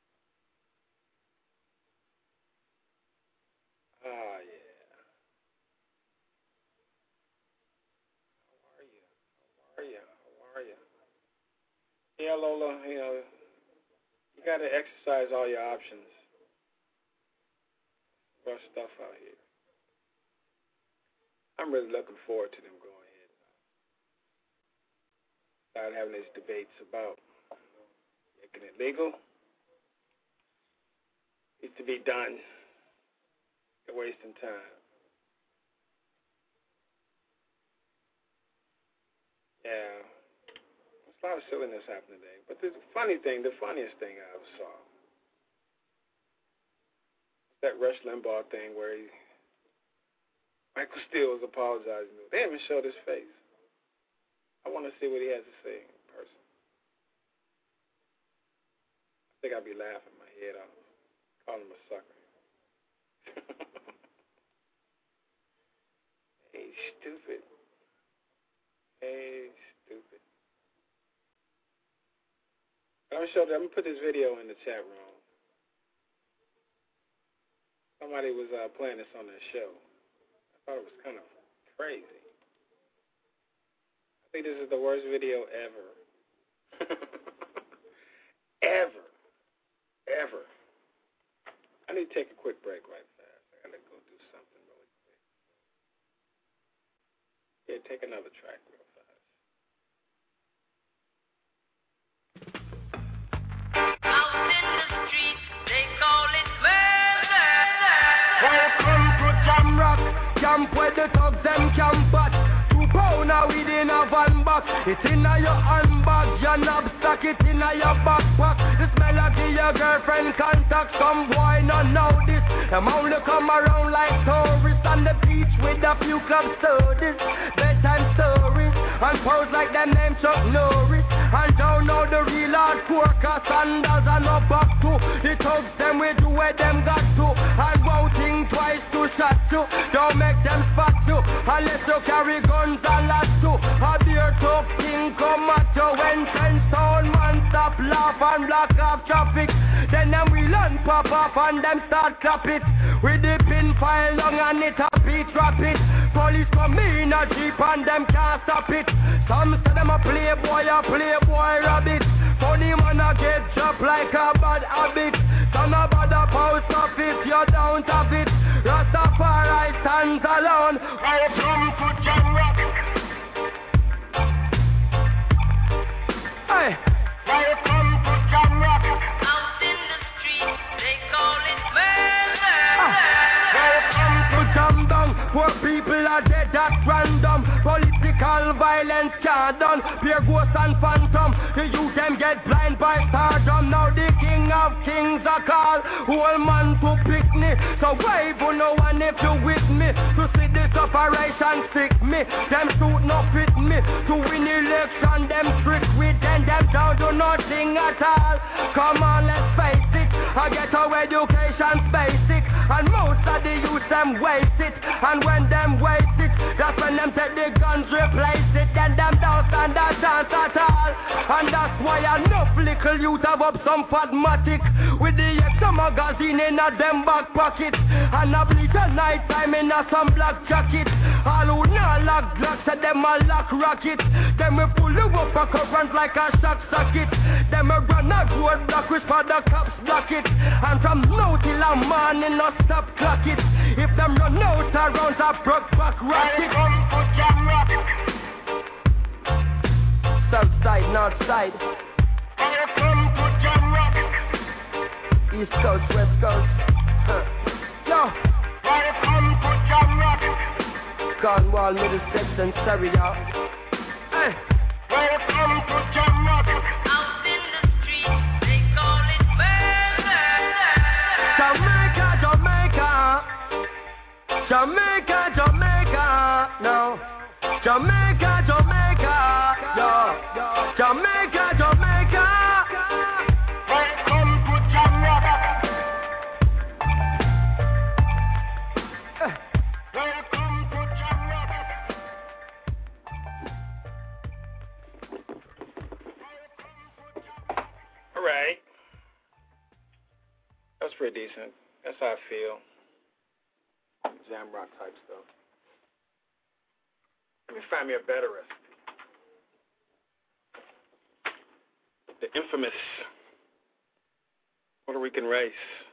Ah, yeah. How are you? Yeah, Lola, you know, you got to exercise all your options. Rough stuff out here. I'm really looking forward to them going ahead and start having these debates about making it legal. Needs to be done. They're wasting time. Yeah. There's a lot of silliness happening today. But the funniest thing I ever saw, that Rush Limbaugh thing where Michael Steele is apologizing. They haven't showed his face. I want to see what he has to say in person. I think I'd be laughing my head off, calling him a sucker. Hey, stupid. I'm going to put this video in the chat room. Somebody was playing this on their show. I thought it was kind of crazy. I think this is the worst video ever. Ever. I need to take a quick break right fast. I got to go do something really quick. Yeah, take another track real fast. Out in the street, they call it murder. Welcome to Jamrock, camp where the thugs them camp at. 2 pounder within a van box. It's in your handbag, your knapsack, it in your backpack. The smell of your girlfriend contact. Some boy not know this. Them only come around like tourists on the beach with a few club sodas, bedtime stories, and pose like them name Chuck Norris. And don't know the real hardcore, cause sandals are not back to. The thugs them we do where them got to. And won't think twice to shot you. Don't make them spot you, unless you carry guns and lots too. A beer top king come at you when 10 stone man stop laugh and block off traffic. Then them will pop off and them start clap it. With the pin file long and it a beat rapid. Police come in a jeep and them can't stop it. Some say them a playboy rabbit. Funny man a get dropped like a bad habit. Some a bad a post office, you don't have it. Rastafari stands alone. Welcome to Jamrock. Hey, welcome to Jamrock. Out in the street, they call it murder. Welcome to Jamdong, where people are dead at random. Political violence can't done. Pure ghost and phantom. The youth them get blind by stardom. Now the king of kings are called. Whole man to pick me. So wave on no one if you with me. To see this operation sick me. Them shoot no fit me. To win election them trick with them. Them don't do nothing at all. Come on, let's face it. I get our education's basic. And most of the youth them waste it. And when them waste it, that's when them take the guns replace it. Then them don't stand a chance at all. And that's why enough little youth have up some fatmatic. With the extra magazine in a them back pocket. And a bleach at night time in a some black jacket. All who not lock blocks and them a lock rocket. Them we pull you up a current like a shock socket. Them a run a road block which for the cops block it. And from now till a morning no stop clock it. If them run out around a broke back rocket. Welcome to Jamrock. South side, north side. Welcome to Jamrock. East coast, west coast. Yo. Welcome to Jamrock. Cornwall, Middlesex and Surrey, y'all. Hey. Welcome to Jamrock. Out in the street, they call it murder. Jamaica, Jamaica, yo, Jamaica, Jamaica. Welcome to Jamaica. Welcome to Jamaica. All right. That's pretty decent. That's how I feel. Jam rock type stuff. Let me find me a better recipe. The infamous Puerto Rican rice.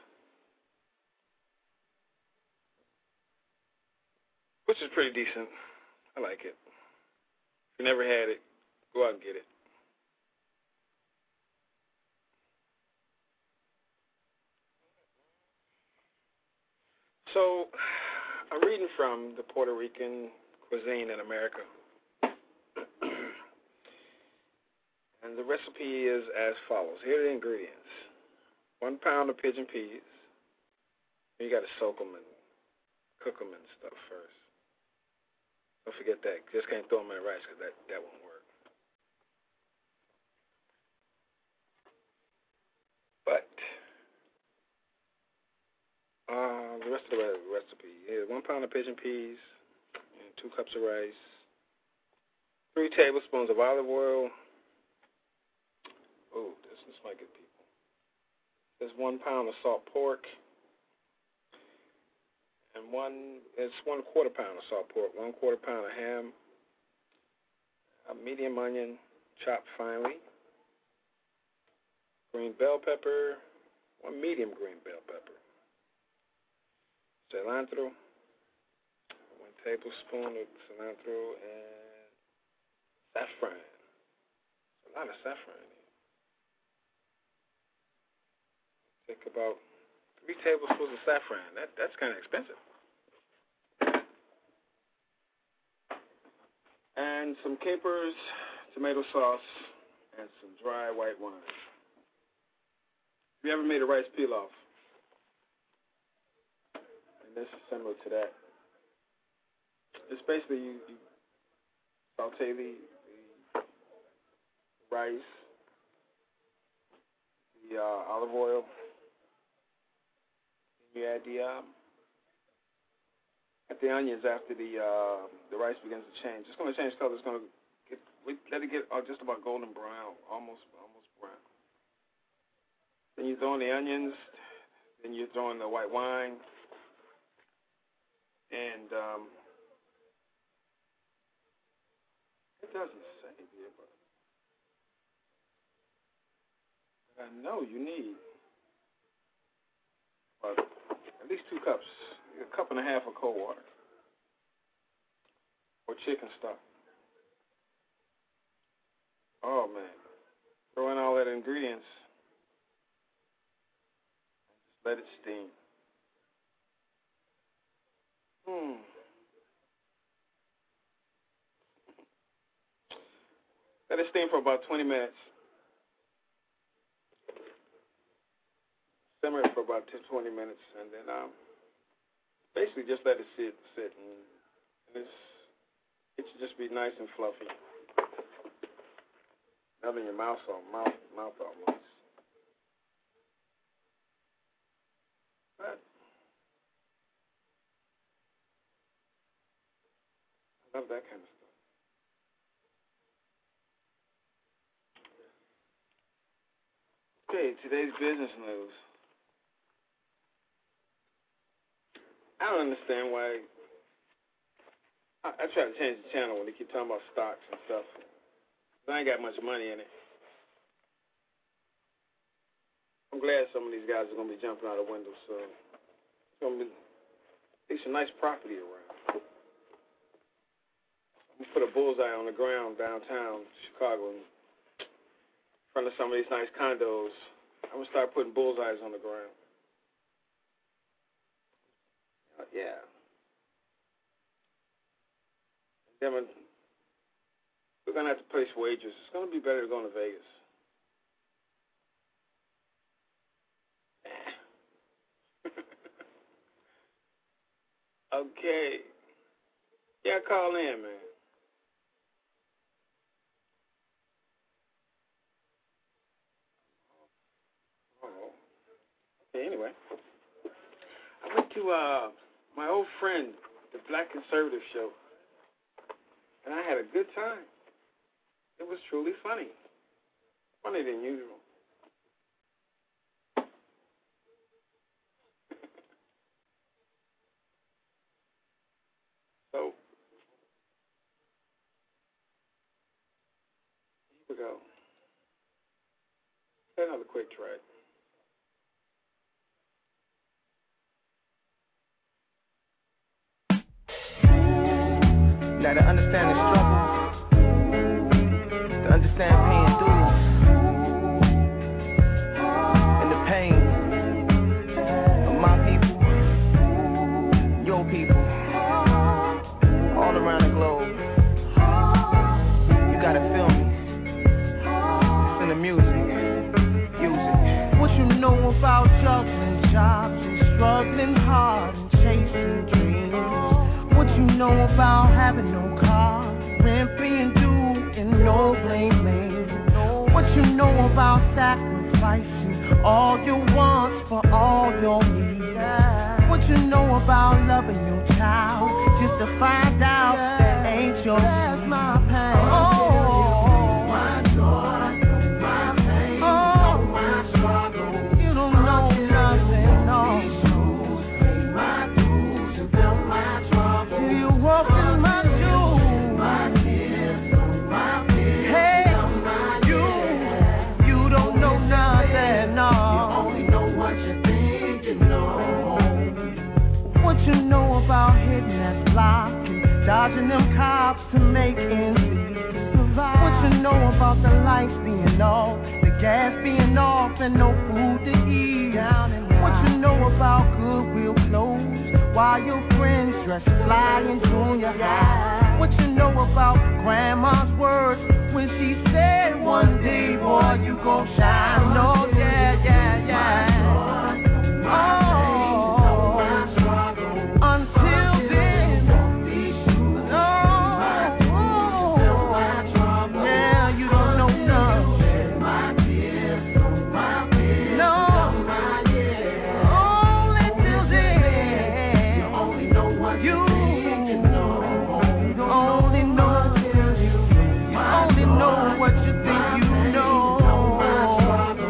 Which is pretty decent. I like it. If you never had it, go out and get it. So, I'm reading from the Puerto Rican cuisine in America. And the recipe is as follows. Here are the ingredients. 1 pound of pigeon peas. You got to soak them and cook them and stuff first. Don't forget that. Just can't throw them in the rice because that won't work. But the rest of the recipe is 1 pound of pigeon peas and 2 cups of rice, 3 tablespoons of olive oil. Oh, this might get people. There's 1 pound of salt pork, and 1/4 pound of salt pork, 1/4 pound of ham, a medium onion chopped finely, green bell pepper, 1 medium green bell pepper, cilantro, 1 tablespoon of cilantro, and saffron. There's a lot of saffron in here. Take about 3 tablespoons of saffron. That's kind of expensive. And some capers, tomato sauce, and some dry white wine. Have you ever made a rice pilaf? And this is similar to that. It's basically you saute the rice, the olive oil. You add the onions after the rice begins to change. It's going to change color. It's going to let it get just about golden brown, almost brown. Then you throw in the onions. Then you throw in the white wine, and it doesn't say here, but I know you need at least 2 cups, 1.5 cups of cold water, or chicken stock. Oh man, throw in all that ingredients, just let it steam. Let it steam for about 20 minutes. Simmer it for about 20 minutes, and then basically just let it sit, and it should just be nice and fluffy. Melting your mouth almost. But I love that kind of stuff. Okay, today's business news. I don't understand why. I try to change the channel when they keep talking about stocks and stuff. I ain't got much money in it. I'm glad some of these guys are going to be jumping out of windows, so it's going to be at least a nice property around. I'm going to put a bullseye on the ground downtown Chicago in front of some of these nice condos. I'm going to start putting bullseyes on the ground. Yeah. Then we're going to have to place wagers. It's going to be better going to Vegas. Okay. Yeah, call in, man. Anyway, I went to my old friend, the Black Conservative Show, and I had a good time. It was truly funny. Funnier than usual. So, here we go. Another quick track. Now to understand the struggle, to understand paying dues, and the pain of my people, your people, all around the globe. You gotta feel me. It's in the music. Use it. What you know about juggling jobs and struggling hard and chasing dreams? What you know about having no car, rent being due and no blame lane? What you know about sacrificing all your wants for all your needs? What you know about loving your child just to find out that ain't your seed? My pain. Oh, my joy, my pain, my struggle. You don't know nothing, no. My dues and feel my trouble. You walk in my shoes, my tears, my fears, hey, you don't know nothing, no. You only know what you think you know. What you know about hitting that block and dodging them cops to make ends meet? What you know about the lights being off, the gas being off, and no food to eat? What you know about Goodwill clothes while your friends dress fly in junior high? What you know about grandma's words when she said, one day, boy, you gon' shine? Oh, yeah, yeah, yeah. Oh, until then, no, yeah, you don't know nothing. No, only till then, you only know what you know. You only know what you think you know.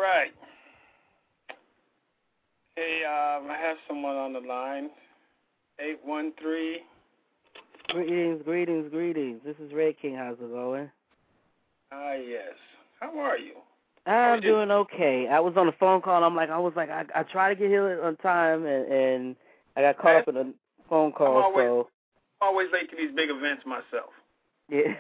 right. Hey, I have someone on the line. 813. Greetings. This is Red King. How's it going? Yes. How are you? I'm doing okay. I was on a phone call. I tried to get here on time, and I got caught up in a phone call. I'm always late to these big events myself. Yeah.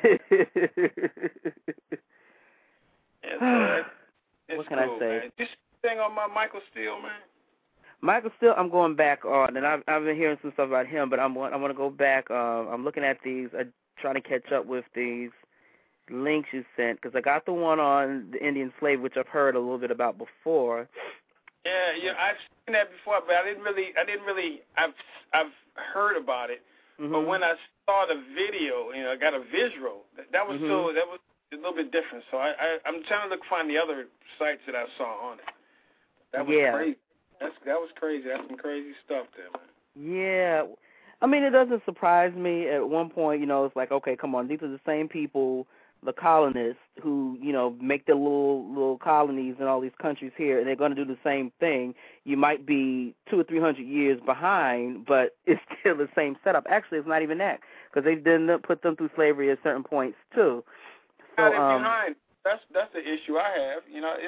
What can cool, I say? Man. Just thing on my Michael Steele, man. Michael Steele, I'm going back on, and I've been hearing some stuff about him, but I want to go back. I'm looking at these, trying to catch up with these links you sent, because I got the one on the Indian slave, which I've heard a little bit about before. Yeah, I've seen that before, but I didn't really. I've heard about it, but when I saw the video, I got a visual. That was that was a little bit different. So I'm trying to find the other sites that I saw on it. That was crazy. That was crazy. That's some crazy stuff there, man. Yeah. I mean, it doesn't surprise me. At one point, it's like, okay, come on, these are the same people, the colonists, who, make their little colonies in all these countries here, and they're going to do the same thing. You might be 200 or 300 years behind, but it's still the same setup. Actually, it's not even that, because they didn't put them through slavery at certain points, too. So, behind. That's the issue I have.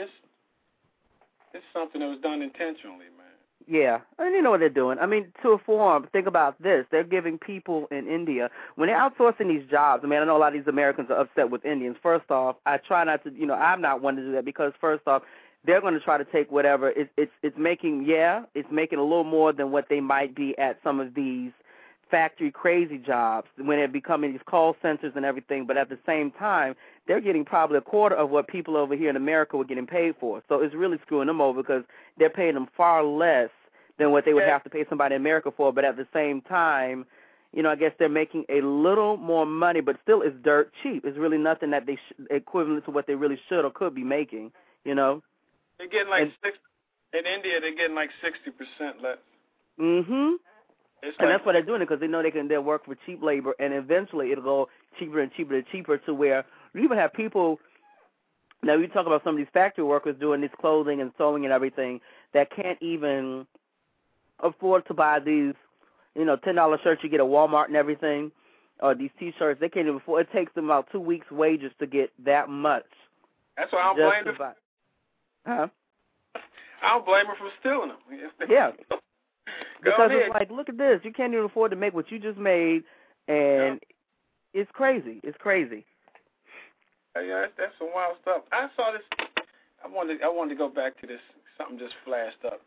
It's something that was done intentionally, man. Yeah, and you know what they're doing. I mean, to a form, think about this. They're giving people in India, when they're outsourcing these jobs, I mean, I know a lot of these Americans are upset with Indians. First off, I try not to, I'm not one to do that, because first off, they're going to try to take whatever. It's making a little more than what they might be at some of these factory crazy jobs when they're becoming these call centers and everything, but at the same time, they're getting probably a quarter of what people over here in America were getting paid for. So it's really screwing them over, because they're paying them far less than what they would have to pay somebody in America for, but at the same time, I guess they're making a little more money, but still it's dirt cheap. It's really nothing that they equivalent to what they really should or could be making, They're getting in India, they're getting 60% less. Mm-hmm. And that's why they're doing it, because they know they'll work for cheap labor, and eventually it'll go cheaper and cheaper and cheaper, to where you even have people. Now, you talk about some of these factory workers doing this clothing and sewing and everything that can't even afford to buy these, $10 shirts you get at Walmart and everything, or these T-shirts. They can't even afford. It takes them about 2 weeks' wages to get that much. That's why I don't blame them. Huh? I don't blame them for stealing them. Yeah. Because it's like, look at this. You can't even afford to make what you just made, and it's crazy. It's crazy. Yeah, that's some wild stuff. I saw this. I wanted to go back to this. Something just flashed up.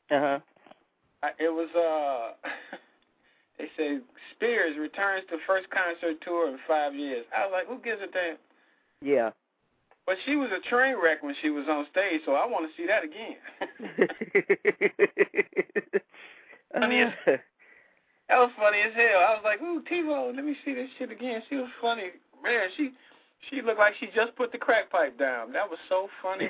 It was they say Spears returns to first concert tour in 5 years. I was like, who gives a damn? Yeah. But she was a train wreck when she was on stage, so I want to see that again. That was funny as hell. I was like, ooh, T-Bone, let me see this shit again. She was funny. Man, she looked like she just put the crack pipe down. That was so funny.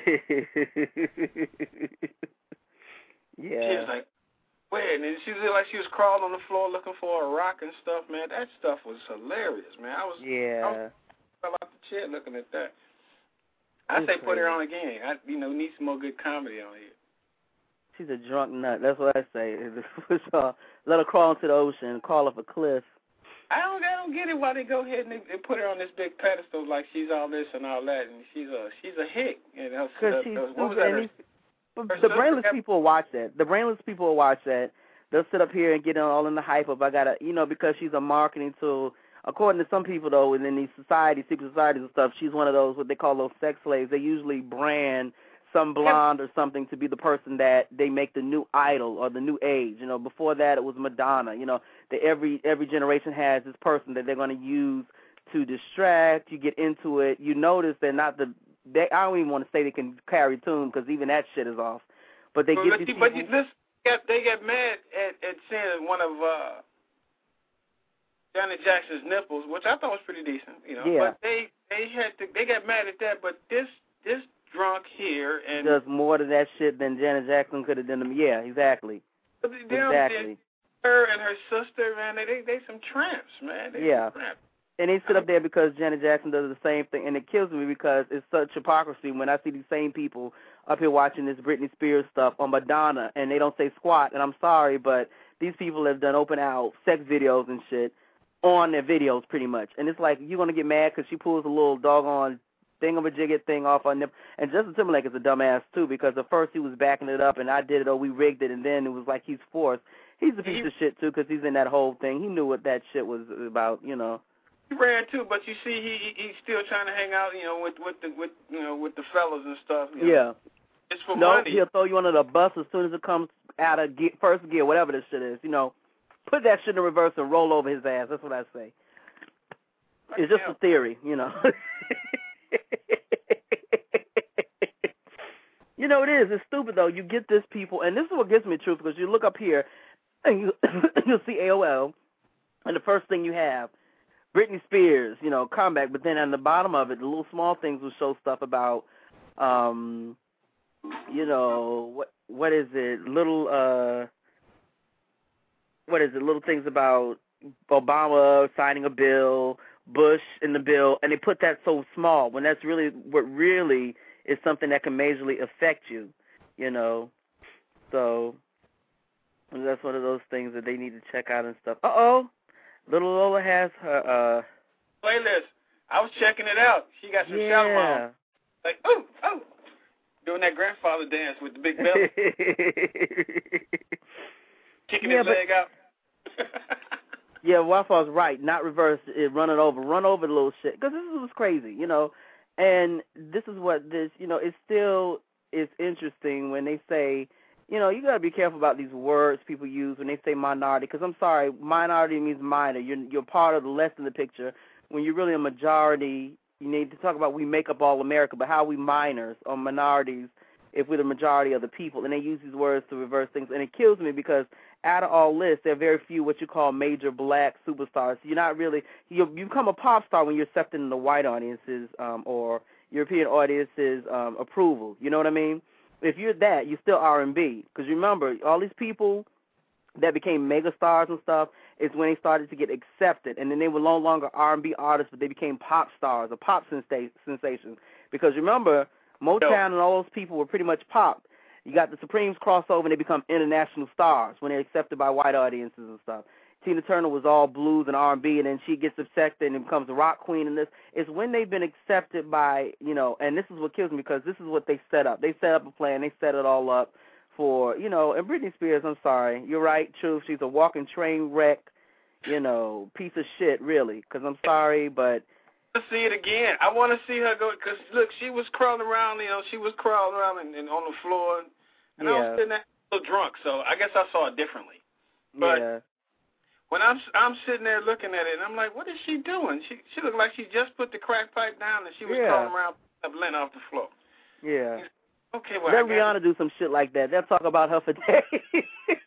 Yeah. She was like, wait, and she looked like she was crawling on the floor looking for a rock and stuff, man. That stuff was hilarious, man. I fell off the chair looking at that. I say put her on again. Need some more good comedy on here. She's a drunk nut. That's what I say. Let her crawl into the ocean, crawl off a cliff. I don't get it why they go ahead and they put her on this big pedestal like she's all this and all that, and she's a hick. Because she's stupid. The brainless people will watch that. They'll sit up here and get all in the hype of because she's a marketing tool. According to some people, though, within these secret societies and stuff, she's one of those, what they call those sex slaves. They usually brand some blonde or something to be the person that they make the new idol or the new age. Before that it was Madonna. Every generation has this person that they're going to use to distract. You get into it. You notice they're not I don't even want to say they can carry tune, because even that shit is off. But they get these people. But they get mad at seeing one of Janet Jackson's nipples, which I thought was pretty decent. Yeah. But they got mad at that. But this drunk here and does more to that shit than Janet Jackson could have done them. Yeah, exactly. Exactly. Her and her sister, man, they some tramps, man. Some tramps. And they sit up there because Janet Jackson does the same thing, and it kills me because it's such hypocrisy when I see these same people up here watching this Britney Spears stuff on Madonna, and they don't say squat. And I'm sorry, but these people have done open out sex videos and shit on their videos pretty much. And it's like, you're going to get mad because she pulls a little doggone thingamajigget thing off on them. And Justin Timberlake is a dumbass, too, because at first he was backing it up, and I did it, we rigged it, and then it was like he's forced. He's a piece of shit, too, because he's in that whole thing. He knew what that shit was about, He ran too, but you see, he's still trying to hang out, with the fellas and stuff. Yeah. It's for money. He'll throw you under the bus as soon as it comes out of first gear, whatever this shit is. Put that shit in reverse and roll over his ass. That's what I say. It's just a theory, It is. It's stupid though. You get this people, and this is what gives me truth, because you look up here and you'll see AOL, and the first thing you have, Britney Spears, comeback, but then on the bottom of it, the little small things will show stuff about, what is it? Little things about Obama signing a bill, Bush in the bill, and they put that so small when that's really what really is something that can majorly affect you, So that's one of those things that they need to check out and stuff. Little Lola has her playlist. I was checking it out. She got some shout on. Like, oh, doing that grandfather dance with the big belly. Kicking his leg out. Yeah, Wi-Fi's right. Not reverse it, run over the little shit. Because this was crazy, And this is what this, it still is interesting when they say, you got to be careful about these words people use when they say minority. Because I'm sorry, minority means minor. You're part of the less than the picture. When you're really a majority, you need to talk about we make up all America, but how are we minors or minorities if we're the majority of the people? And they use these words to reverse things. And it kills me because out of all lists, there are very few what you call major black superstars. You're not really, you become a pop star when you're accepting the white audiences or European audiences' approval. You know what I mean? If you're that, you're still R&B. Because remember, all these people that became mega stars and stuff is when they started to get accepted. And then they were no longer R&B artists, but they became pop stars or pop sensations. Because remember, Motown and all those people were pretty much pop. You got the Supremes crossover and they become international stars when they're accepted by white audiences and stuff. Tina Turner was all blues and R&B, and then she gets accepted and becomes a rock queen. And this is when they've been accepted by, and this is what kills me because this is what they set up. They set up a plan. They set it all up for, and Britney Spears, I'm sorry. You're right, Truth. She's a walking train wreck, piece of shit, really, because I'm sorry, but. I want to see it again. I want to see her go, because, look, she was crawling around, and on the floor, and I was sitting there a little drunk, so I guess I saw it differently. But when I'm sitting there looking at it, and I'm like, what is she doing? She looked like she just put the crack pipe down, and she was crawling around, lint off the floor. Yeah. Okay, well, let Rihanna do some shit like that. They'll talk about her for days.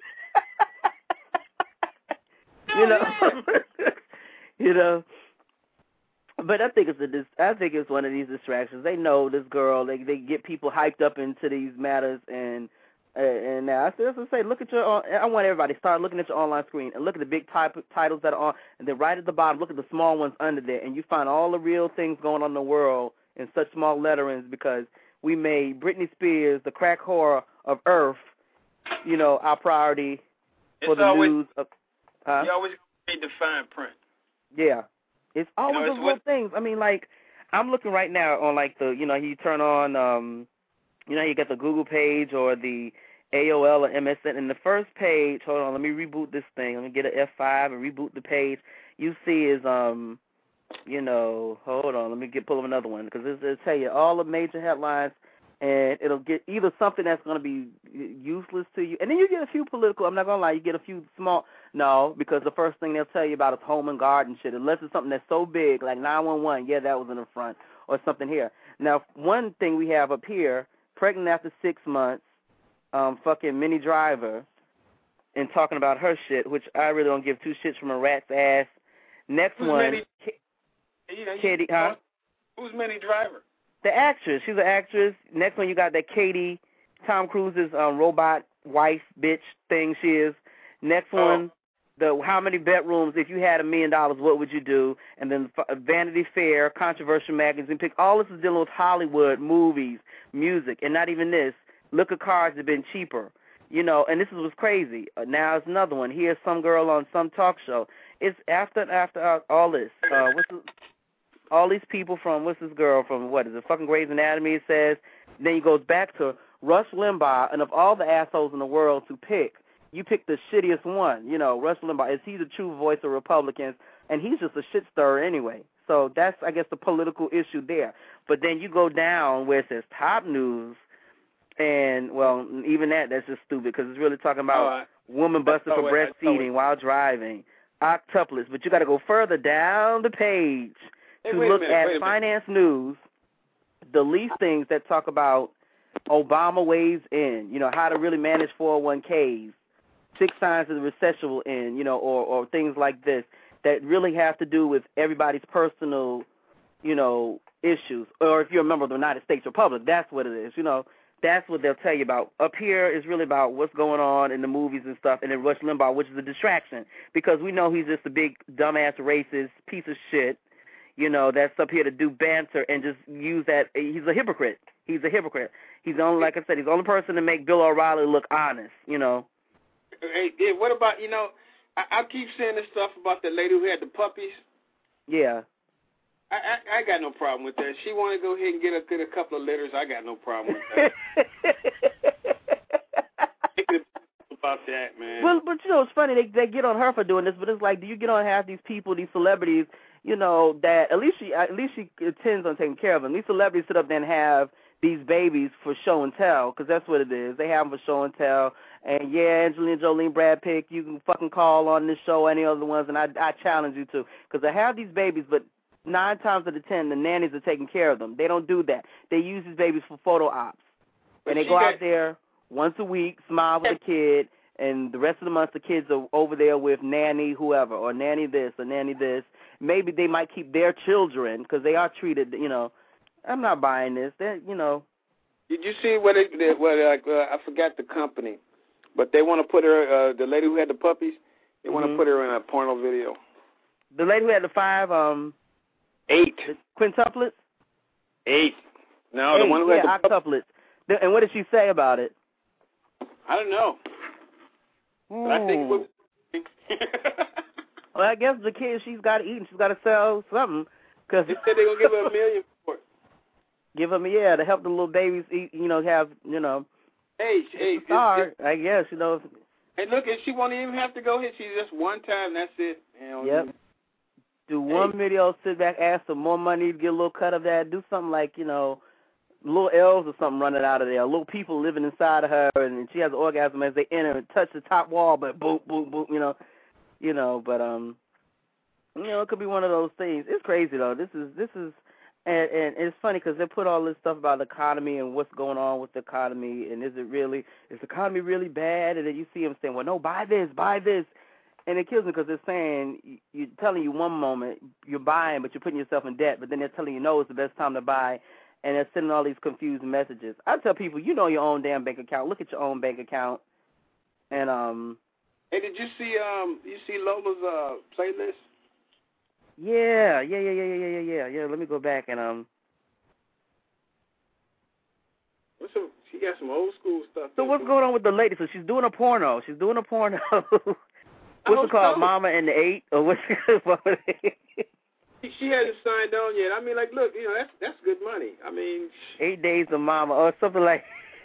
But I think it's one of these distractions. They know this girl. They get people hyped up into these matters, and now I still say, look at I want everybody to start looking at your online screen and look at the big titles that are on, and then right at the bottom, look at the small ones under there, and you find all the real things going on in the world in such small letterings because we made Britney Spears, the crack whore of Earth, our priority for the news. You always read the fine print. Yeah. It's always those little things. I mean, like, I'm looking right now on, like, you turn on, you get the Google page or the AOL or MSN, and the first page, hold on, let me reboot this thing. Let me get an F5 and reboot the page. You see is, hold on, let me pull up another one, because it'll tell you all the major headlines, and it'll get either something that's going to be useless to you, and then you get a few political, I'm not going to lie, you get a few small, because the first thing they'll tell you about is home and garden shit, unless it's something that's so big, like 911, yeah, that was in the front, or something here. Now, one thing we have up here, pregnant after 6 months, fucking Minnie Driver, and talking about her shit, which I really don't give two shits from a rat's ass. Next Who's one, Katie, huh? Who's Minnie Driver? The actress. She's an actress. Next one, you got that Katie, Tom Cruise's robot wife, bitch thing she is. Next one, the how many bedrooms, if you had $1 million, what would you do? And then Vanity Fair, Controversial Magazine, pick all this is dealing with Hollywood, movies, music, and not even this. Look at cars that have been cheaper, you know, and this is what's crazy. Now it's another one. Here's some girl on some talk show. It's after all this. All these people from, what's this girl from, what is it, fucking Grey's Anatomy, it says. Then he goes back to Rush Limbaugh, and of all the assholes in the world to pick, you pick the shittiest one. You know, Rush Limbaugh, is he the true voice of Republicans? And he's just a shit stirrer anyway. So that's, I guess, the political issue there. But then you go down where it says top news, and, well, even that's just stupid because it's really talking about woman busted for breastfeeding while driving, octuplets. But you got to go further down the page to look at finance news, the least things that talk about Obama weighs in, you know, how to really manage 401ks, 6 signs of the recession will end, you know, or things like this that really have to do with everybody's personal, you know, issues. Or if you're a member of the United States Republic, that's what it is, you know. That's what they'll tell you about. Up here is really about what's going on in the movies and stuff, and then Rush Limbaugh, which is a distraction, because we know he's just a big, dumbass, racist piece of shit, you know, that's up here to do banter and just use that. He's a hypocrite. He's a hypocrite. He's the only, like I said, he's the only person to make Bill O'Reilly look honest, you know. Hey, what about, you know, I keep saying this stuff about the lady who had the puppies. Yeah. I got no problem with that. She want to go ahead and get a couple of litters. I got no problem with that. About that, man. Well, but you know, it's funny. They get on her for doing this, but it's like, do you get on half these people, these celebrities, you know, that at least she intends on taking care of them. These celebrities sit up there and have these babies for show and tell, because that's what it is. They have them for show and tell. And yeah, Angelina Jolie, Brad Pitt, you can fucking call on this show, any other ones, and I challenge you to, because they have these babies, but 9 times out of 10, the nannies are taking care of them. They don't do that. They use these babies for photo ops. And they go out there once a week, smile with the kid, and the rest of the month the kids are over there with nanny whoever, or nanny this, or nanny this. Maybe they might keep their children, because they are treated, you know. I'm not buying this. They're, you know. Did you see I forgot the company, but they want to put her, the lady who had the puppies, they want to put her in a porno video. The lady who had the 5, 8. Quintuplets? 8. No, 8, the one who had the octuplets. And what did she say about it? I don't know. But I think it was... Well, I guess the kid, she's got to eat and she's got to sell something. Cause they said they're going to give her $1 million for it. Give them, yeah, to help the little babies eat, you know, have, you know. Hey, I guess, you know. Hey, look, and she won't even have to go here. She's just one time, that's it. You know, yep. Do one video, sit back, ask for more money to get a little cut of that. Do something like, you know, little elves or something running out of there. Little people living inside of her, and she has an orgasm as they enter and touch the top wall, but boom, boom, boom, you know. But you know, it could be one of those things. It's crazy though. This is, and it's funny because they put all this stuff about the economy and what's going on with the economy, and is the economy really bad? And then you see them saying, well, no, buy this. And it kills me because they're saying, you're telling you one moment you're buying, but you're putting yourself in debt, but then they're telling you, no, it's the best time to buy, and they're sending all these confused messages. I tell people, you know your own damn bank account. Look at your own bank account. And hey, did you see Lola's playlist? Yeah. Let me go back and She got some old school stuff. So what's going on with the lady? So she's doing a porno. What's it called? Mama and the 8? Or what's it? She hasn't signed on yet. I mean, like, look, you know, that's good money. I mean, 8 days of Mama or something like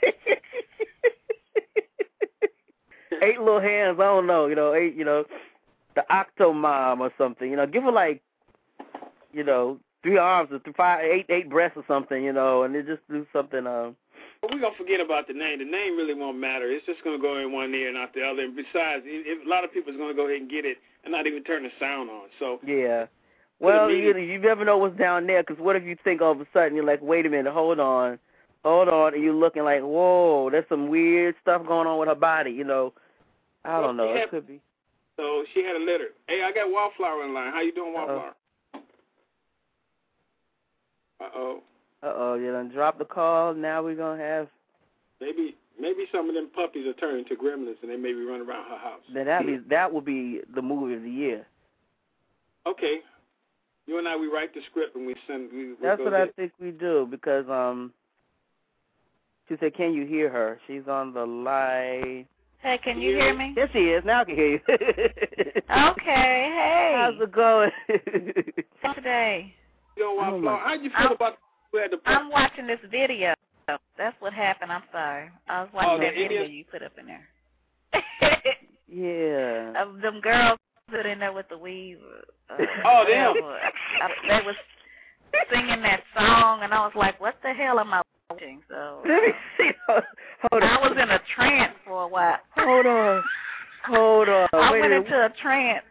8 little hands. I don't know. You know, 8. You know, the Octo Mom or something. You know, give her like, you know, 3 arms or 8 breasts or something. You know, and they just do something. But we're going to forget about the name. The name really won't matter. It's just going to go in one ear and out the other. And besides, a lot of people is going to go ahead and get it and not even turn the sound on. So yeah. Well, you never know what's down there, because what if you think all of a sudden, you're like, wait a minute, hold on, and you're looking like, whoa, there's some weird stuff going on with her body, you know. I don't know. It could be. So she had a litter. Hey, I got Wallflower in line. How you doing, Wallflower? Uh-oh. You done dropped the call. Now we're going to have... Maybe maybe some of them puppies are turning to gremlins and they maybe run around her house. Then that will be the movie of the year. Okay. You and I, we write the script and we send. That's what I think we do because she said, "Can you hear her?" She's on the line. Hey, can you hear me? Yes, she is. Now I can hear you. Okay. Hey. How's it going? Today. How'd you feel about the I'm watching this video. That's what happened. I'm sorry. I was watching that video you put up in there. Yeah. Of them girls put in there with the weave. Oh, damn. They was singing that song, and I was like, what the hell am I watching? So let me see. Hold on. I was in a trance for a while. Hold on. I went into a trance.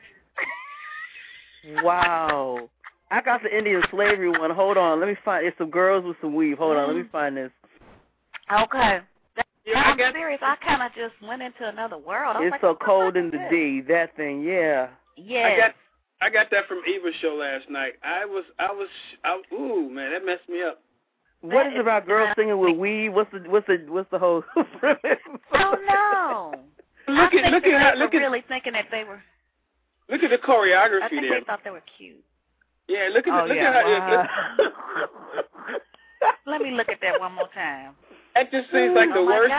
Wow. I got the Indian slavery one. Hold on. Let me find. It's some girls with some weave. Hold on. Let me find this. Okay. I'm serious. I kind of just went into another world. It's like, so cold in the D. That thing, yeah. Yeah. I got that from Eva's show last night. Ooh, man, that messed me up. What is it about girls singing with weave? What's the whole? Oh no. Look at really thinking that they were. Look at the choreography I think there. they thought they were cute. Yeah, look at how. Wow. Let me look at that one more time. That just seems like the worst.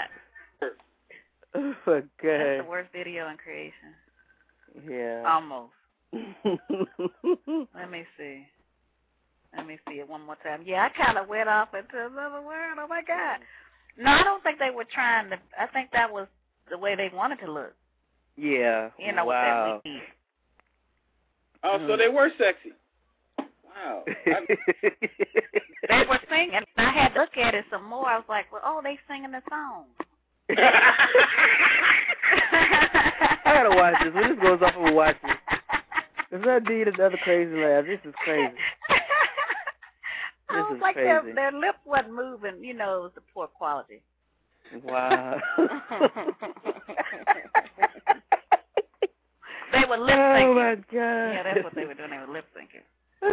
Oh my God. That's the worst video in creation. Yeah. Almost. Let me see it one more time. Yeah, I kind of went off into another world. Oh my God. No, I don't think they were trying to. I think that was the way they wanted to look. Yeah. You know, wow. with that weave. Oh, so they were sexy. Wow. They were singing. I had to look at it some more. I was like, well, they singing the song. I gotta watch this. When this goes off, I'm gonna watch this. Because I need another crazy laugh. This is crazy. I was like, crazy. Their lip wasn't moving. You know, it was the poor quality. Wow. They were lip syncing. Oh my God. Yeah, that's what they were doing. They were lip syncing.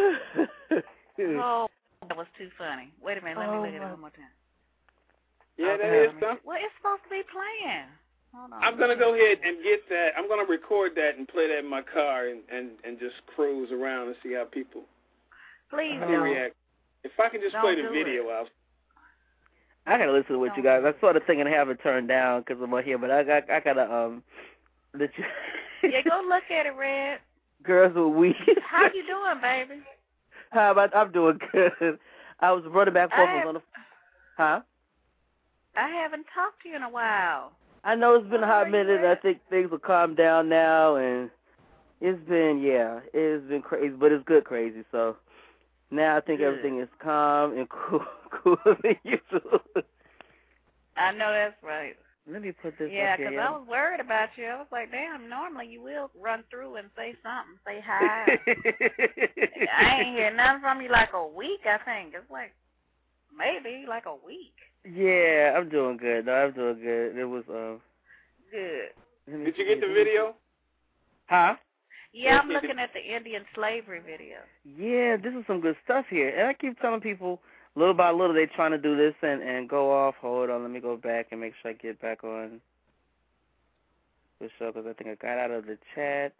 Oh, that was too funny. Wait a minute. Let me look at it one more time. Yeah, that is something. Well, it's supposed to be playing. Hold on. I'm going to go ahead and get that. I'm going to record that and play that in my car and just cruise around and see how people react. If I can just play the video out. I got to listen to what you guys. I sort of thinking to have it turned down because I'm out here, but I got to let you. Yeah, go look at it, Red. Girls with weave. How you doing, baby? I'm doing good. I was running back and forth on the. Huh? I haven't talked to you in a while. I know it's been a hot minute. I think things will calm down now, and it's been crazy, but it's good crazy. So now I think everything is calm and cool than usual. I know that's right. Let me put this up here. Yeah, because I was worried about you. I was like, damn, normally you will run through and say something, say hi. I ain't hear nothing from you like a week, I think. It's like maybe like a week. Yeah, I'm doing good. No, I'm doing good. It was good. Did you get the video? Huh? Yeah, I'm looking at the Indian slavery video. Yeah, this is some good stuff here. And I keep telling people little by little they're trying to do this and go off. Hold on, let me go back and make sure I get back on the show because I think I got out of the chat.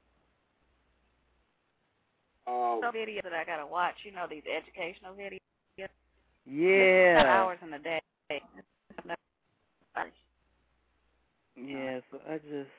Videos that I got to watch, you know, these educational videos. Yeah. 10 hours in a day. Yeah, so I just.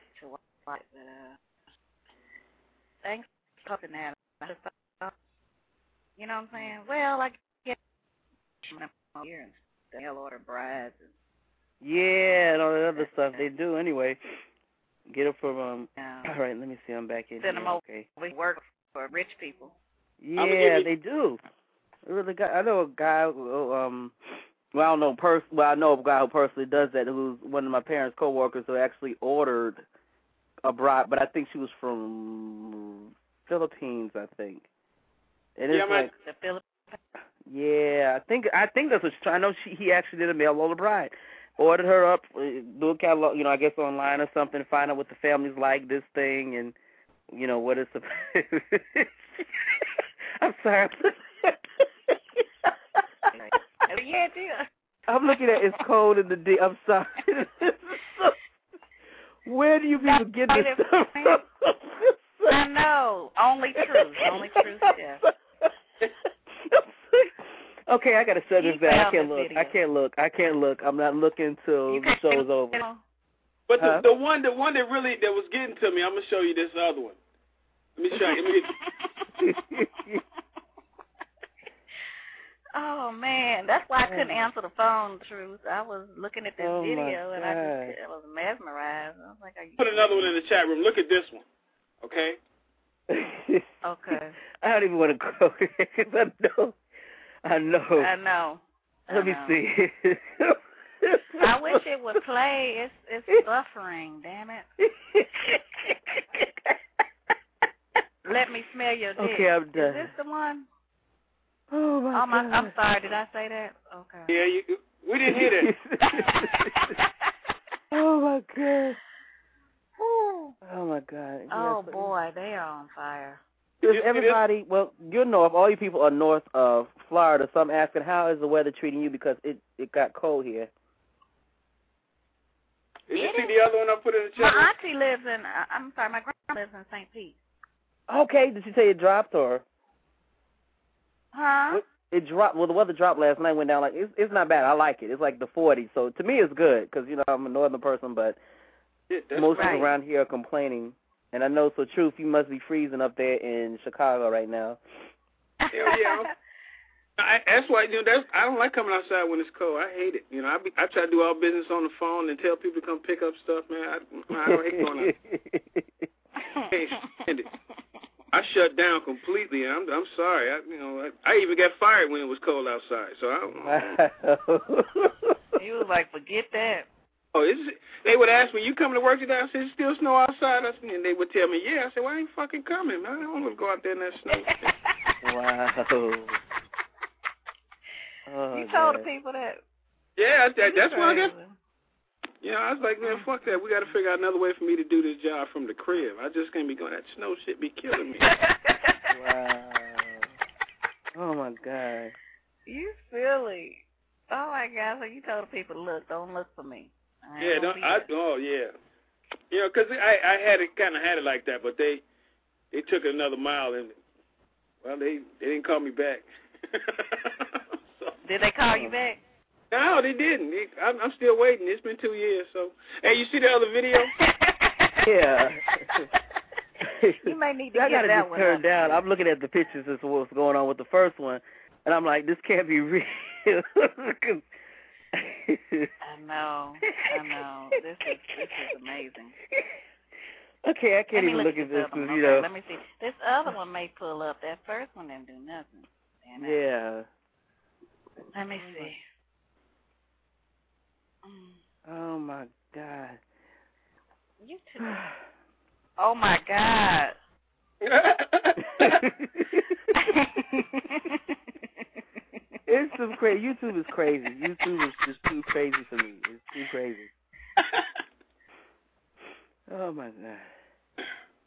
Thanks for talking that. You know what I'm saying? Well, I get here and the hell order brides. Yeah, and all that other stuff they do anyway. Get it from Yeah. All right, let me see. I'm back in. Send them here. over. Okay. We work for rich people. Yeah, they do. I know a guy who, I know a guy who personally does that, who's one of my parents' coworkers who actually ordered a bride, but I think she was from Philippines, I think. And it's like the Philippines. Yeah, I think that's what she's trying. I know he actually did a mail order bride. Ordered her up, do a catalog, I guess online or something, find out what the family's like, this thing, and, what it's about. I'm sorry. Yeah, too. I'm looking at it's cold in the D. I'm sorry. Where do you people get this stuff from? I know. Only truth. Only truth, yes. Okay, I gotta shut this down. I can't look. I'm not looking till the show's over. But the one that was getting to me, I'm gonna show you this other one. Let me show you. Oh man, that's why I couldn't answer the phone. Truth, I was looking at this video and I was mesmerized. I was like, "Are you?" Put another one in the chat room. Look at this one, okay? Okay. I don't even want to go there because I know. Let me see. I wish it would play. It's buffering. Damn it. Let me smell your dick. Okay, I'm done. Is this the one? Oh my God. I'm sorry. Did I say that? Okay. Yeah, we didn't hear that. Oh my God. Oh my God. Oh boy, they are on fire. Everybody, well, you're north. All you people are north of Florida. So I'm asking, how is the weather treating you? Because it got cold here. Did you see the other one I put in the chat? My auntie lives in. I'm sorry, my grandma lives in St. Pete. Okay, did she say it dropped or? Huh? It dropped. Well, the weather dropped last night. Went down like it's not bad. I like it. It's like the 40s. So to me, it's good because I'm a northern person, but most people around here are complaining. And I know, so Truth, you must be freezing up there in Chicago right now. Hell yeah. That's why I don't like coming outside when it's cold. I hate it. I try to do all business on the phone and tell people to come pick up stuff. Man, I don't hate going out. I can't stand it. I shut down completely. I'm sorry. I even got fired when it was cold outside. So I don't. He was like, forget that. Oh, they would ask me, you coming to work today? I said, still snow outside? And they would tell me, yeah. I said, well, I ain't fucking coming, man. I don't want to go out there in that snow. Wow. Oh, you told the people that. Yeah, that's what I guess. I was like, man, fuck that. We got to figure out another way for me to do this job from the crib. I just can't be going, that snow shit be killing me. Wow. Oh, my God. You silly. Oh, my God. So you told the people, look, don't look for me. Yeah, because I had it like that, but they took it another mile, and, well, they didn't call me back. Did they call you back? No, they didn't. I'm still waiting. It's been 2 years. So, hey, you see the other video? Yeah. You may need to get that one. Turned down. I'm looking at the pictures as to what's going on with the first one, and I'm like, this can't be real. I know. This is amazing. Okay, I can't even look at this because Let me see. This other one may pull up. That first one didn't do nothing. Yeah. Let me see. Oh my God. You too. Oh my God. It's too crazy. YouTube is crazy. YouTube is just too crazy for me. It's too crazy. Oh my God.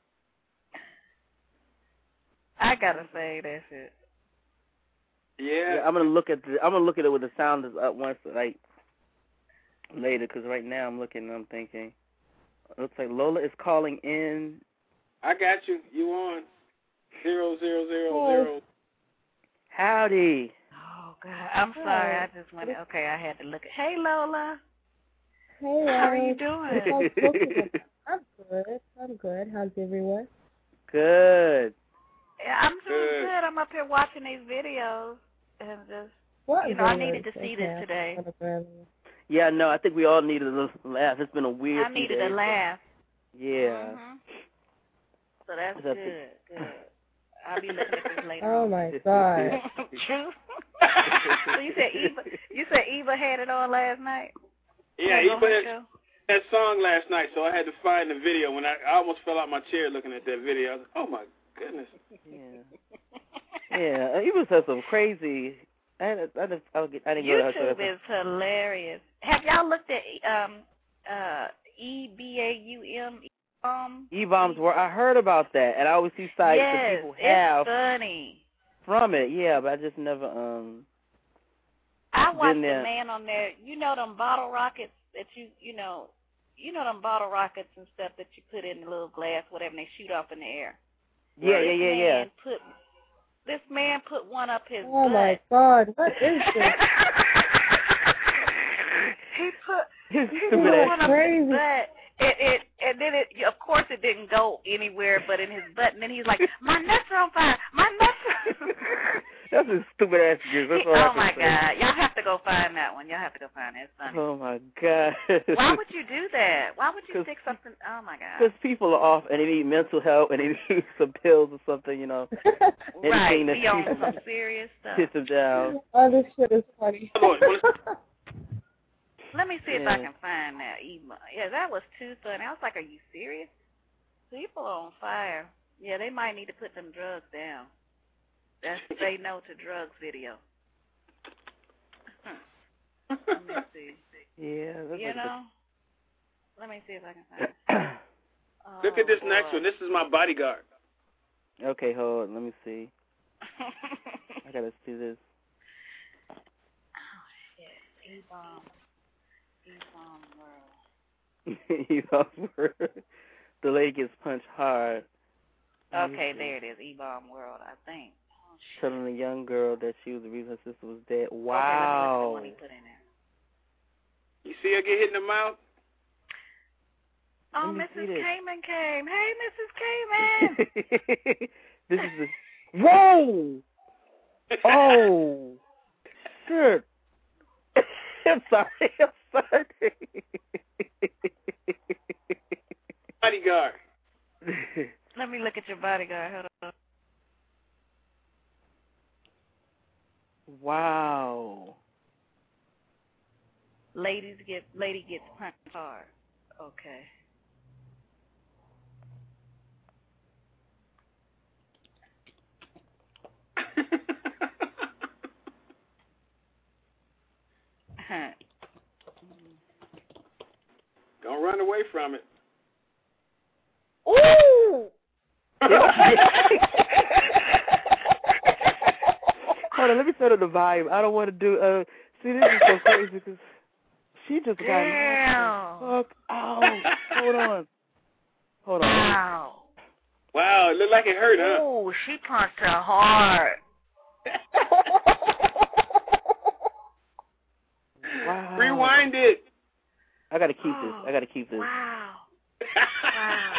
I gotta say that shit. Yeah. I'm gonna look at it with the sound up once, like later, because right now I'm looking and I'm thinking. It looks like Lola is calling in. I got you. You on 0000. Howdy. Oh God, I'm sorry. I just went. Okay, I had to look at. Hey Lola. Hey. How are you doing? I'm good. How's everyone? Good. Yeah, I'm doing good. I'm up here watching these videos and just. I needed to see this today. Yeah, no, I think we all needed a laugh. It's been a weird. I needed a laugh. Yeah. Mm-hmm. So that's good. Good. I'll be looking at this later. Oh my God. True. So you said Eva had it on last night? Yeah, Eva had that song last night, so I had to find the video. When I almost fell out my chair looking at that video. I was like, oh my goodness. Yeah, Eva said some crazy. I didn't go YouTube is hilarious. Have y'all looked at EBAUM? E-bombs were. I heard about that, and I always see sites that people have funny from it. Yeah, but I just never I watched Been the there. man on there. You know them bottle rockets that you know them bottle rockets and stuff that you put in the little glass, whatever, and they shoot off in the air. Yeah. This man put one up his Oh butt. my God, what is this? He put Stupid one ass. up his butt. And then of course it didn't go anywhere but in his butt. And then he's like, my nuts are on fire. My nuts are That's a stupid ass excuse. That's all I Oh can my say. God. Y'all have to go find that one. Y'all have to go find it. It's funny. Oh my God. Why would you do that? Why would you stick something? Oh my God. Because people are off and they need mental help and they need some pills or something, you know. Right. Anything that We on keeps some serious stuff. hits them down. Oh, this shit is funny. Let me see if I Yeah. can find that email. Yeah, that was too funny. I was like, are you serious? People are on fire. Yeah, they might need to put them drugs down. That's Say No to Drugs video. Let me see. Yeah. That's You like know? Let me see if I can find it. Look at this Oh, next boy. one. This is my bodyguard. Okay, hold on. Let me see. I gotta see this. E-bomb world. The lady gets punched hard. Okay, there it is. E-bomb world, I think. Oh, shit. Telling a young girl that she was the reason her sister was dead. Okay, Wow. let me look at the one he put in there. You see her get hit in the mouth? Oh, Let me see Mrs. this. Cayman came. Hey, Mrs. Cayman. This is the... Whoa! Oh! Shit. I'm sorry. Bodyguard. Let me look at your bodyguard. Hold on. Wow. Lady gets punched hard. Okay. Don't run away from it. Ooh! Hold on, let me turn up the volume. I don't want to do. See, this is so crazy because she just got knocked the fuck out. Hold on. Wow. Wow, it looked like it hurt, huh? Oh, she punched her hard. Wow. Rewind it. I gotta keep this. Wow. Wow.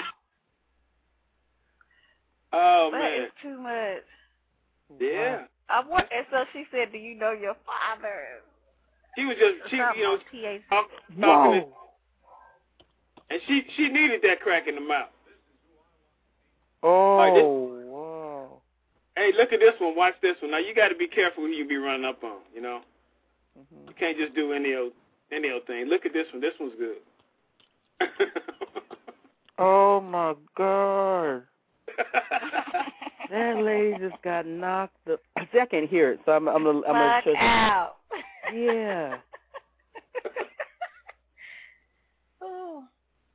Oh, That man. is too much. Yeah. And so she said, do you know your father? She was just, talking, Whoa. and she needed that crack in the mouth. Oh, right, wow. Hey, look at this one. Watch this one. Now, you got to be careful who you be running up on, you know. Mm-hmm. You can't just do any old thing. Look at this one. This one's good. Oh, my God. That lady just got knocked the... See, I can't hear it, so I'm gonna Fuck out. Yeah. Oh.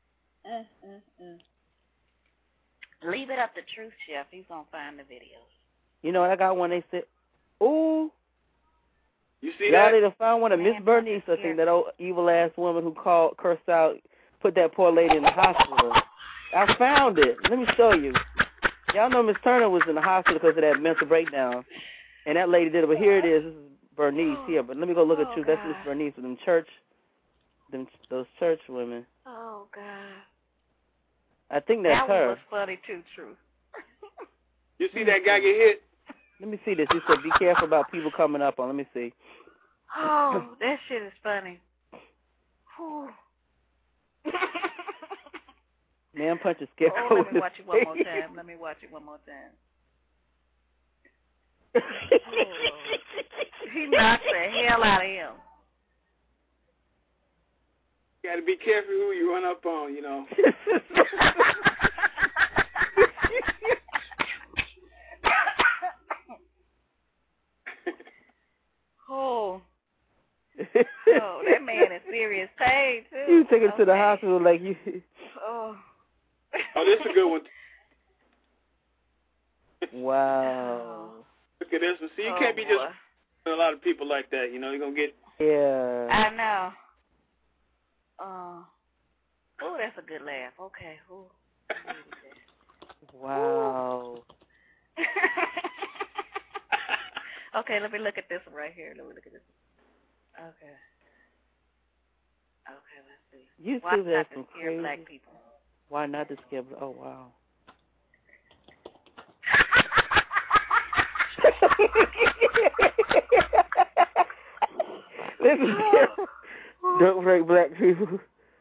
Leave it up to Truth Chef. He's going to find the videos. You know what? I got one. They said, ooh. You see Y'all that? need to find one of Miss Bernice, I think, that old evil-ass woman who cursed out, put that poor lady in the hospital. I found it. Let me show you. Y'all know Miss Turner was in the hospital because of that mental breakdown. And that lady did it. But here it is. This is Bernice here. But let me go look at you. That's Miss Bernice with those church women. Oh, God. I think that's that her. That was funny, too, Truth. You see that guy get hit? Let me see this. He said, be careful about people coming up on. Let me see. Oh, that shit is funny. Man punches scarecrow. Oh, let me watch it one more time. Oh. He knocked the hell out of him. You got to be careful who you run up on, you know. Oh, that man is serious pain, too. You take him to the hospital like you... Oh, this is a good one. Wow. Look at this one. See, you can't be just a lot of people like that. You know, you're gonna get. Yeah. I know. Oh, that's a good laugh. Okay. Ooh. Wow. Okay, let me look at this one right here. Let me look at this one. Okay. Okay, let's see. YouTube Why has not some to scare crazy. black people? Why not to scare? Oh wow. Don't break black people.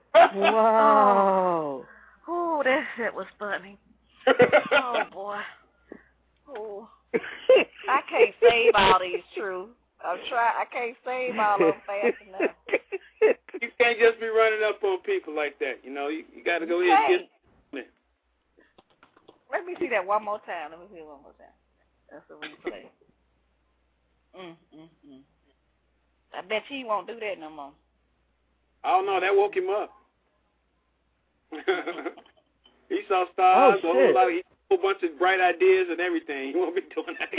Wow. Oh, that shit was funny. Oh boy. Oh. I can't save all these truths. I can't save all of them fast enough. You can't just be running up on people like that. You know, you got to go ahead and get. Let me see that one more time. Let me see it one more time. That's a replay. I bet he won't do that no more. Oh no, that woke him up. He saw stars, a whole bunch of bright ideas and everything. He won't be doing that.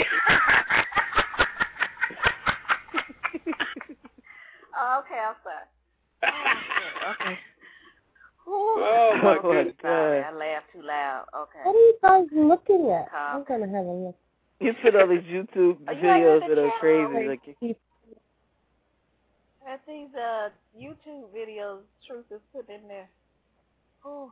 Okay, I'm sorry. Okay. Oh my goodness. Sorry, I laughed too loud. Okay. What are you guys looking at? I'm going to have a look. You put all these YouTube videos that are crazy. Like, that's these YouTube videos Truth is put in there. Oh.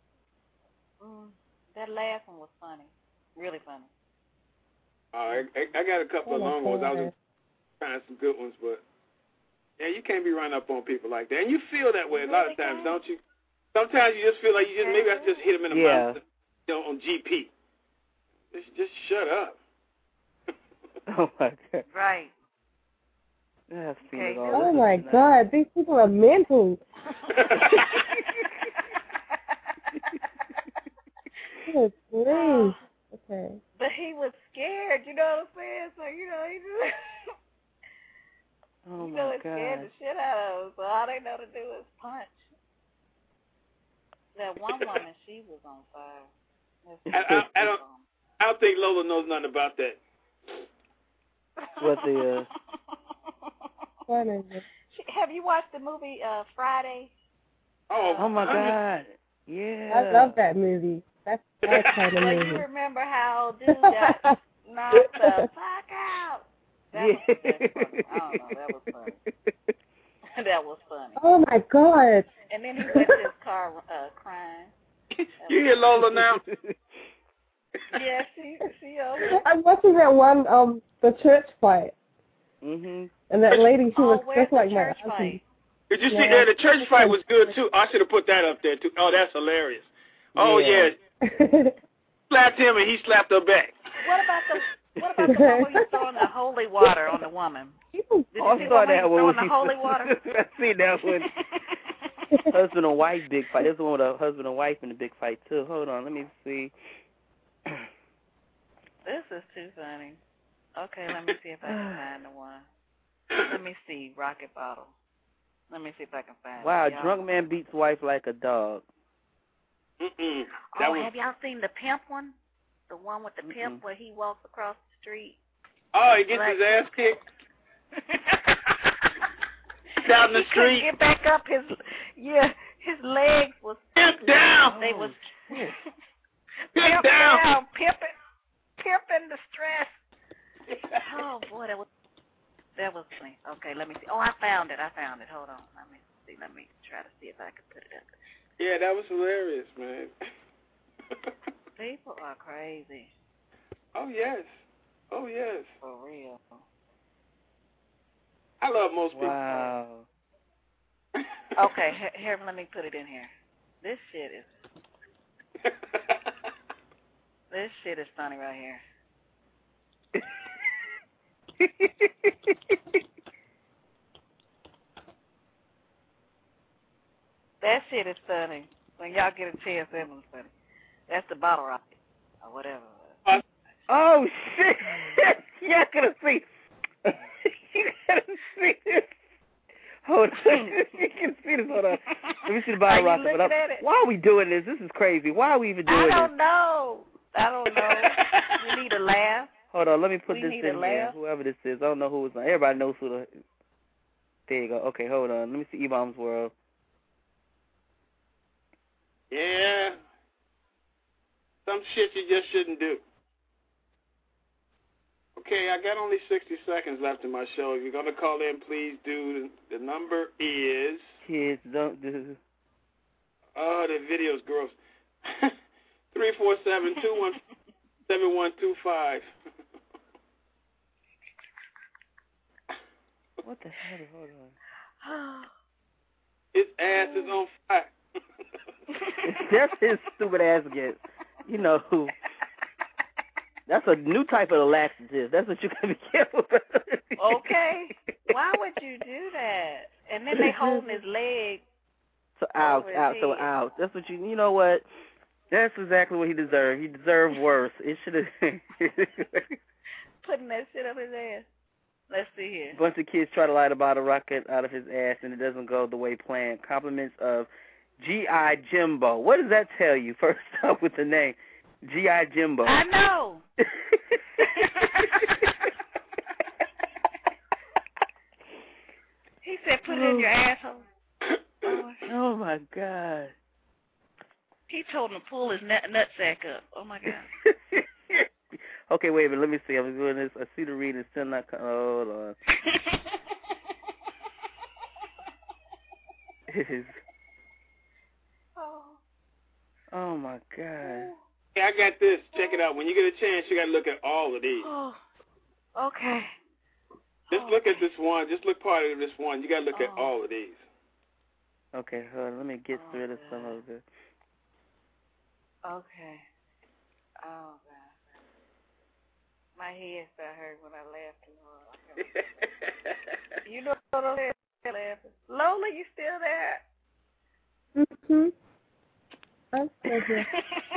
That last one was funny. Really funny. I got a couple of long ones. I was trying some good ones, but yeah, you can't be running up on people like that. And you feel that way a lot of times, don't you? Sometimes you just feel like maybe I just hit him in the mouth, on GP. Just shut up. Oh my God. Right. Yeah, I've seen it all. Oh my God, these people are mental. Good grief. Okay. But he was scared, you know what I'm saying? So, he just... Oh my it scared the shit out of him. So all they know to do is punch. That one woman, she was on fire. I don't think Lola knows nothing about that. What the? What is it? Have you watched the movie Friday? Oh my God! Yeah. I love that movie. That's kind of movie. You remember how dude got knocked the fuck out? That was funny. I don't know. That was funny. That was funny. Oh my God! And then he went to his car crying. You hear Lola now? Yeah, she I'm watching that one, the church fight. Mhm. And that lady, she was just like my auntie. Did you see that? The church fight was good too. I should have put that up there too. Oh, that's hilarious. Oh yeah. Slapped him and he slapped her back. What about the one where you throwing the holy water on the woman? Did you see that one. Throwing the holy water? I seen that one. Husband and wife big fight. There's one with a husband and wife in the big fight too. Hold on, let me see. This is too funny. Okay, let me see if I can find the one. Let me see, Rocket Bottle. Let me see if I can find it. Wow, drunk man beats wife like a dog. Have y'all seen the pimp one? The one with the pimp where he walks across the street? Oh, he gets his ass kicked? Down the street? Get back up. His legs was... Pimp down! They was... Pimp down! Pimping the stress. Oh, boy, that was funny. Okay, let me see. Oh, I found it. Hold on. Let me see. Let me try to see if I can put it up. Yeah, that was hilarious, man. People are crazy. Oh, yes. Oh, yes. For real. I love most people. Wow. Okay, here, let me put it in here. This shit is funny right here. That shit is funny. When y'all get a chance, that one's funny. That's the bottle rocket or whatever. Oh shit! Y'all gonna see. You gotta see this. Hold on. You can see this. Hold on. Let me see the bottle rocket. Why are we doing this? This is crazy. Why are we even doing this? I don't know. You need a laugh. Hold on, let me put We this need in a here. laugh. Whoever this is, I don't know who it's on. Everybody knows who the. There you go. Okay, hold on. Let me see E-Bomb's World. Yeah. Some shit you just shouldn't do. Okay, I got only 60 seconds left in my show. If you're going to call in, please do. The number is... Kids don't do... Oh, the video's gross. 347-217-7125. What the hell? Hold on. His ass is on fire. That's his stupid ass gets. You know who. That's a new type of laxative. That's what you gotta be careful with. Okay. Why would you do that? And then they holding his leg. So out. That's what you know what? That's exactly what he deserved. He deserved worse. It should have. Putting that shit up his ass. Let's see here. A bunch of kids try to light a bottle rocket out of his ass, and it doesn't go the way planned. Compliments of G.I. Jimbo. What does that tell you? First up with the name. G.I. Jimbo. I know. He said put it in your asshole. Oh, my God. He told him to pull his nutsack up. Oh, my God. Okay, wait a minute. Let me see. I'm doing this. I see the reading. Still not. Hold on. Oh my God. Yeah, I got this. Check it out. When you get a chance, you got to look at all of these. Oh, okay. Just look at this one. Just look part of this one. You got to look at all of these. Okay, hold on. Let me get rid of some of this. Okay. Oh, God. My head started hurting when I laughed too hard. You know what I'm laughing. Lola, you still there? Mm-hmm. I'm still here.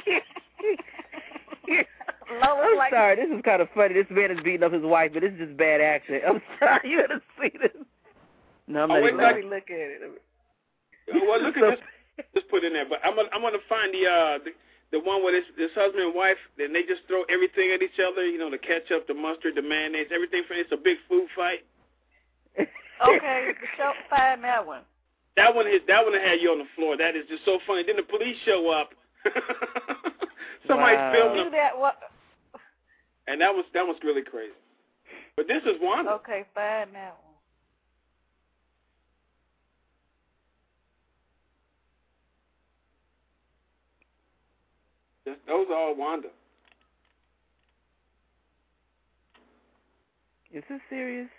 I'm sorry. This is kind of funny. This man is beating up his wife, but this is just bad action. I'm sorry. You gotta see this. No, I'm not even Let me look at it. Well, look at this. Just put in there. But I'm gonna find the one where this husband and wife, then they just throw everything at each other. You know, the ketchup, the mustard, the mayonnaise, everything. It's a big food fight. Okay, find that one. That one had you on the floor. That is just so funny. Then the police show up. Somebody's filming them. And that was really crazy. But this is one. Okay, find that one. Those are all Wanda. Is this serious?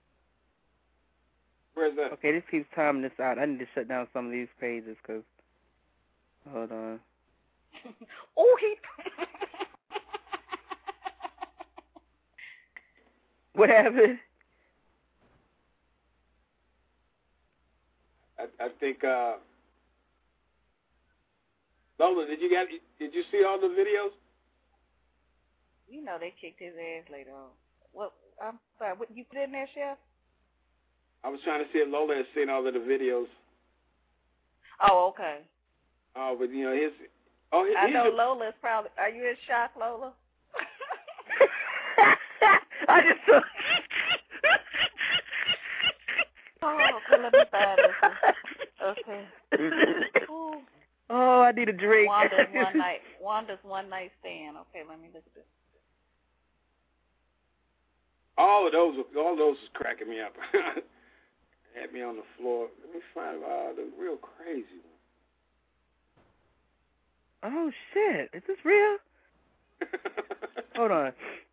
Where's that? Okay, this keeps timing this out. I need to shut down some of these pages because. Hold on. Oh, he. What happened? I think. Lola, did you see all the videos? You know they kicked his ass later on. What? I'm sorry. What you put in there, Chef? I was trying to see if Lola had seen all of the videos. Oh, okay. Oh, but you know I know Lola is probably. Are you in shock, Lola? I just saw. Okay, let me find this one. Okay. Ooh. Oh, I need a drink. Wanda's one night stand. Okay, let me look at this. All those was cracking me up. Had me on the floor. Let me find the real crazy one. Oh shit! Is this real? Hold on.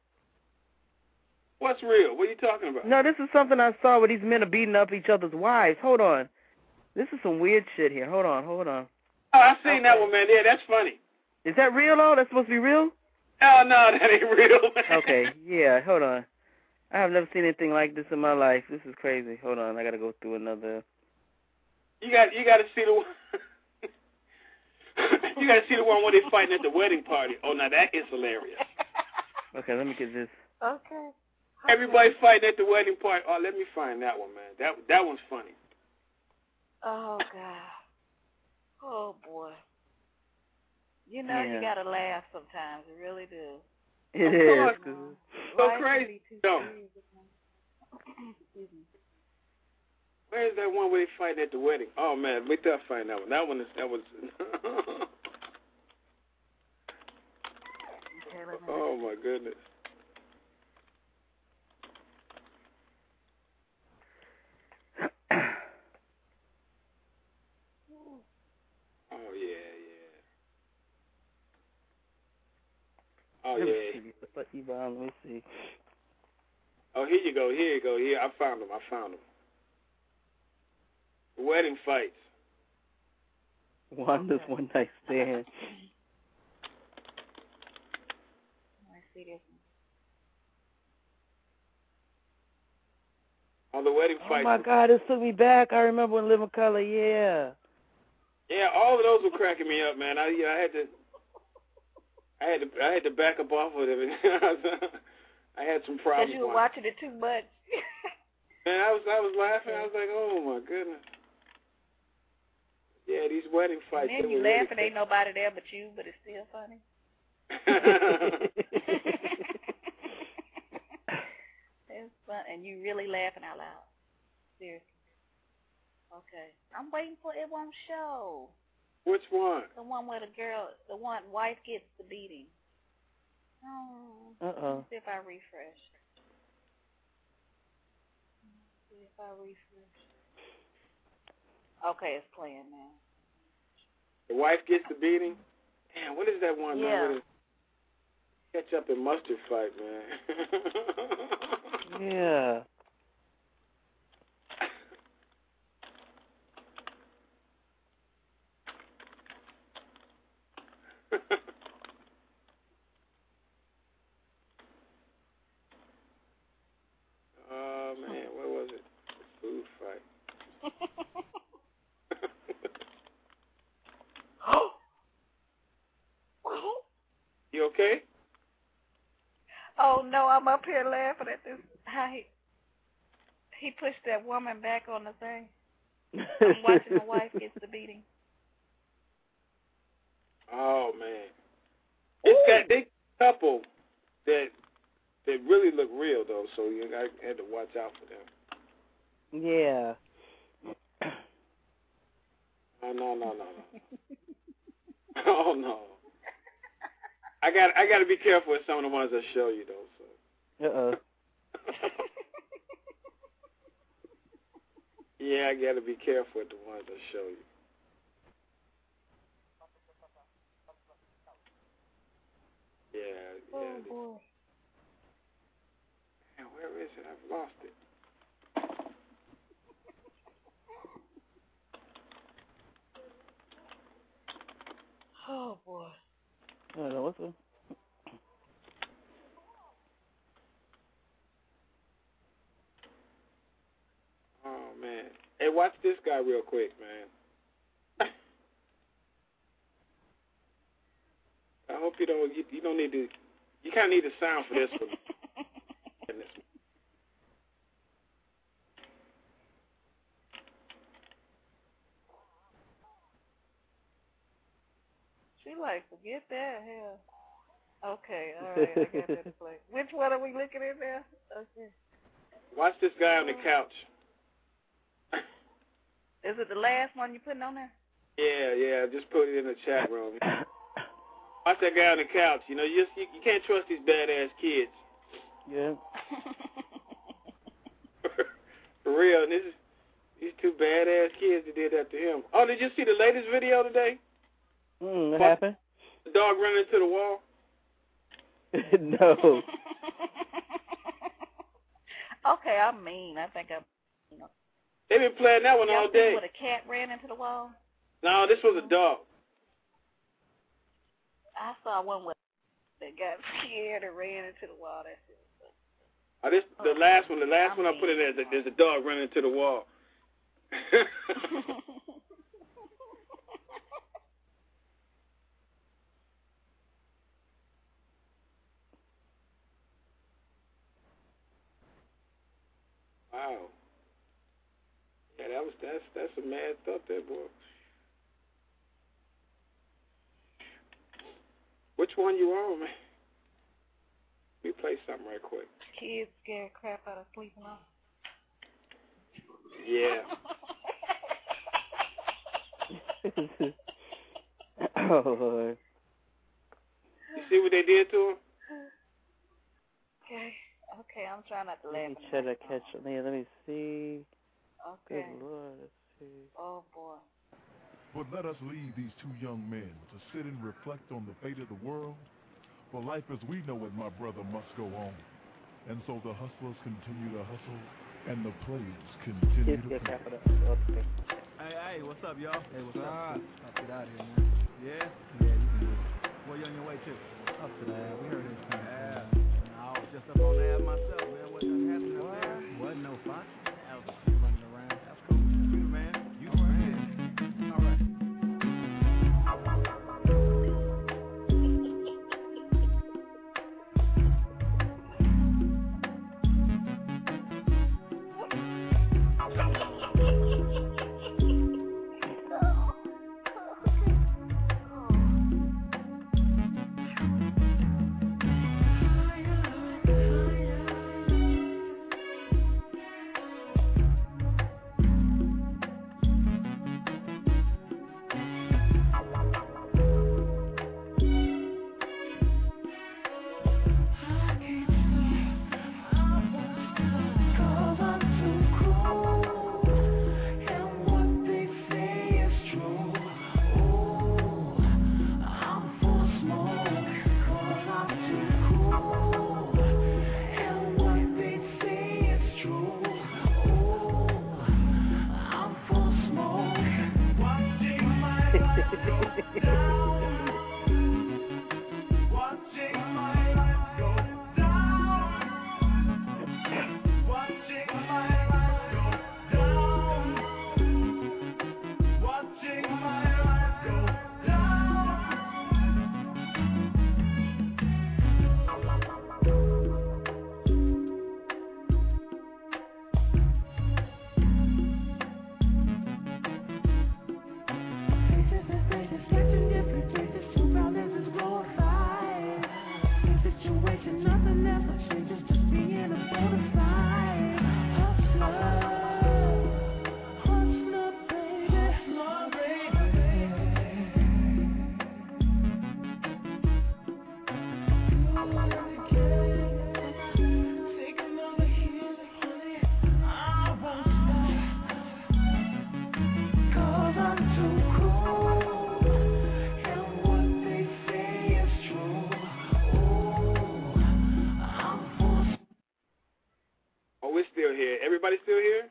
What's real? What are you talking about? No, this is something I saw where these men are beating up each other's wives. Hold on. This is some weird shit here. Hold on. Oh, I seen that one, man. Yeah, that's funny. Is that real, though? That's supposed to be real? Oh, no, that ain't real, man. Okay, yeah, hold on. I have never seen anything like this in my life. This is crazy. Hold on, I got to go through another. You got to see the one. You got to see the one where they fighting at the wedding party. Oh, now that is hilarious. Okay, let me get this. Okay. Everybody fighting at the wedding party. Oh, let me find that one, man. That one's funny. Oh, God. Oh, boy. You know, you got to laugh sometimes. You really do. It is. so crazy. No. Where's that one where they fighting at the wedding? Oh man, we thought fighting that one. That was. Oh my goodness. Oh yeah. Oh yeah. Let me see. Oh, here you go. Here, I found him. Wedding fights. Wanda's one night stand. I see this. On the wedding fights. Oh my God, this took me back. I remember when Living Color. Yeah. Yeah, all of those were cracking me up, man. I had to back up off of it. I had some problems. Because you were watching it too much. Man, I was laughing. I was like, oh my goodness. Yeah, these wedding fights. And then you laughing, ain't nobody there but you, but it's still funny. It's fun, and you really laughing out loud. Seriously. Okay. I'm waiting for it won't show. Which one? The one where the wife gets the beating. Oh. Let me see if I refresh. Okay, it's playing now. The wife gets the beating? Damn, what is that one, man? What is ketchup and mustard fight, man? Yeah. Oh, man, what was it? The food fight. You okay? Oh, no, I'm up here laughing at this. How he pushed that woman back on the thing. I'm watching the wife gets the beating. Oh, man. It's got this couple that really look real, though, so you had to watch out for them. Yeah. Oh, no. Oh, no. I got to be careful with some of the ones I show you, though. So. Yeah, I got to be careful with the ones I show you. Yeah. Oh, boy. Man, where is it? I've lost it. Oh, boy. I don't know what's up. Oh, man. Hey, watch this guy real quick, man. I hope you don't need to. You kind of need a sound for this one. She like, forget that, hell. Okay, all right, I got that to play. Which one are we looking at now? Okay. Watch this guy on the couch. Is it the last one you putting on there? Yeah, just put it in the chat room. Watch that guy on the couch. You know, you can't trust these badass kids. Yeah. For real, and these two badass kids that did that to him. Oh, did you see the latest video today? What happened? The dog running into the wall. No. Okay, I'm mean. I think I'm. They've been playing that one all day. When a cat ran into the wall? No, this was a dog. I saw one that got scared and ran into the wall. That's it. The last one I put in there, there's a dog running into the wall. Wow. Yeah, that's a mad thought there, boy. Which one you on, man? Let me play something right quick. Kids scare crap out of sleeping on. Yeah. Oh, Lord. You see what they did to him? Okay, I'm trying not to laugh. Let me catch it. Let me see. Okay. Good Lord, let's see. Oh, boy. But let us leave these two young men to sit and reflect on the fate of the world. For life as we know it, my brother, must go on. And so the hustlers continue to hustle, and the players continue to play. Okay. Hey, what's up, y'all? Hey, what's up? I'll get out of here, man. Yeah? Yeah, you can do it. Where you on your way to? Up to that. We heard this kind Yeah. I was just up on that myself, man. What done happened up there? Wasn't no fox. I was just running around. That's cool. You the man. You the man. All right. Everybody still here?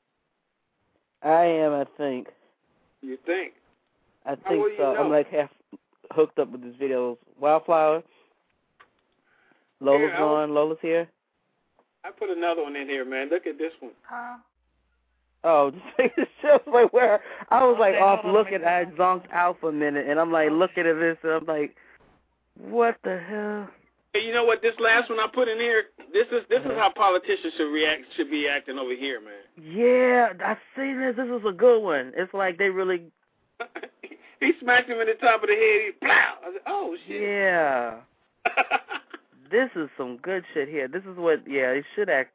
I am, I think. You think? I think so. I'm like half hooked up with this video. Wildflower. Lola's on. Lola's here. I put another one in here, man. Look at this one. Oh, just shows like where I was like off looking. I zonked out for a minute, and I'm like looking at this, and I'm like, what the hell? Hey, you know what? This last one I put in here. This is how politicians should be acting over here, man. Yeah, I've seen this. This is a good one. It's like they really. He smacked him in the top of the head. He plow. I said, oh shit. Yeah. This is some good shit here. This is what. Yeah, they should act.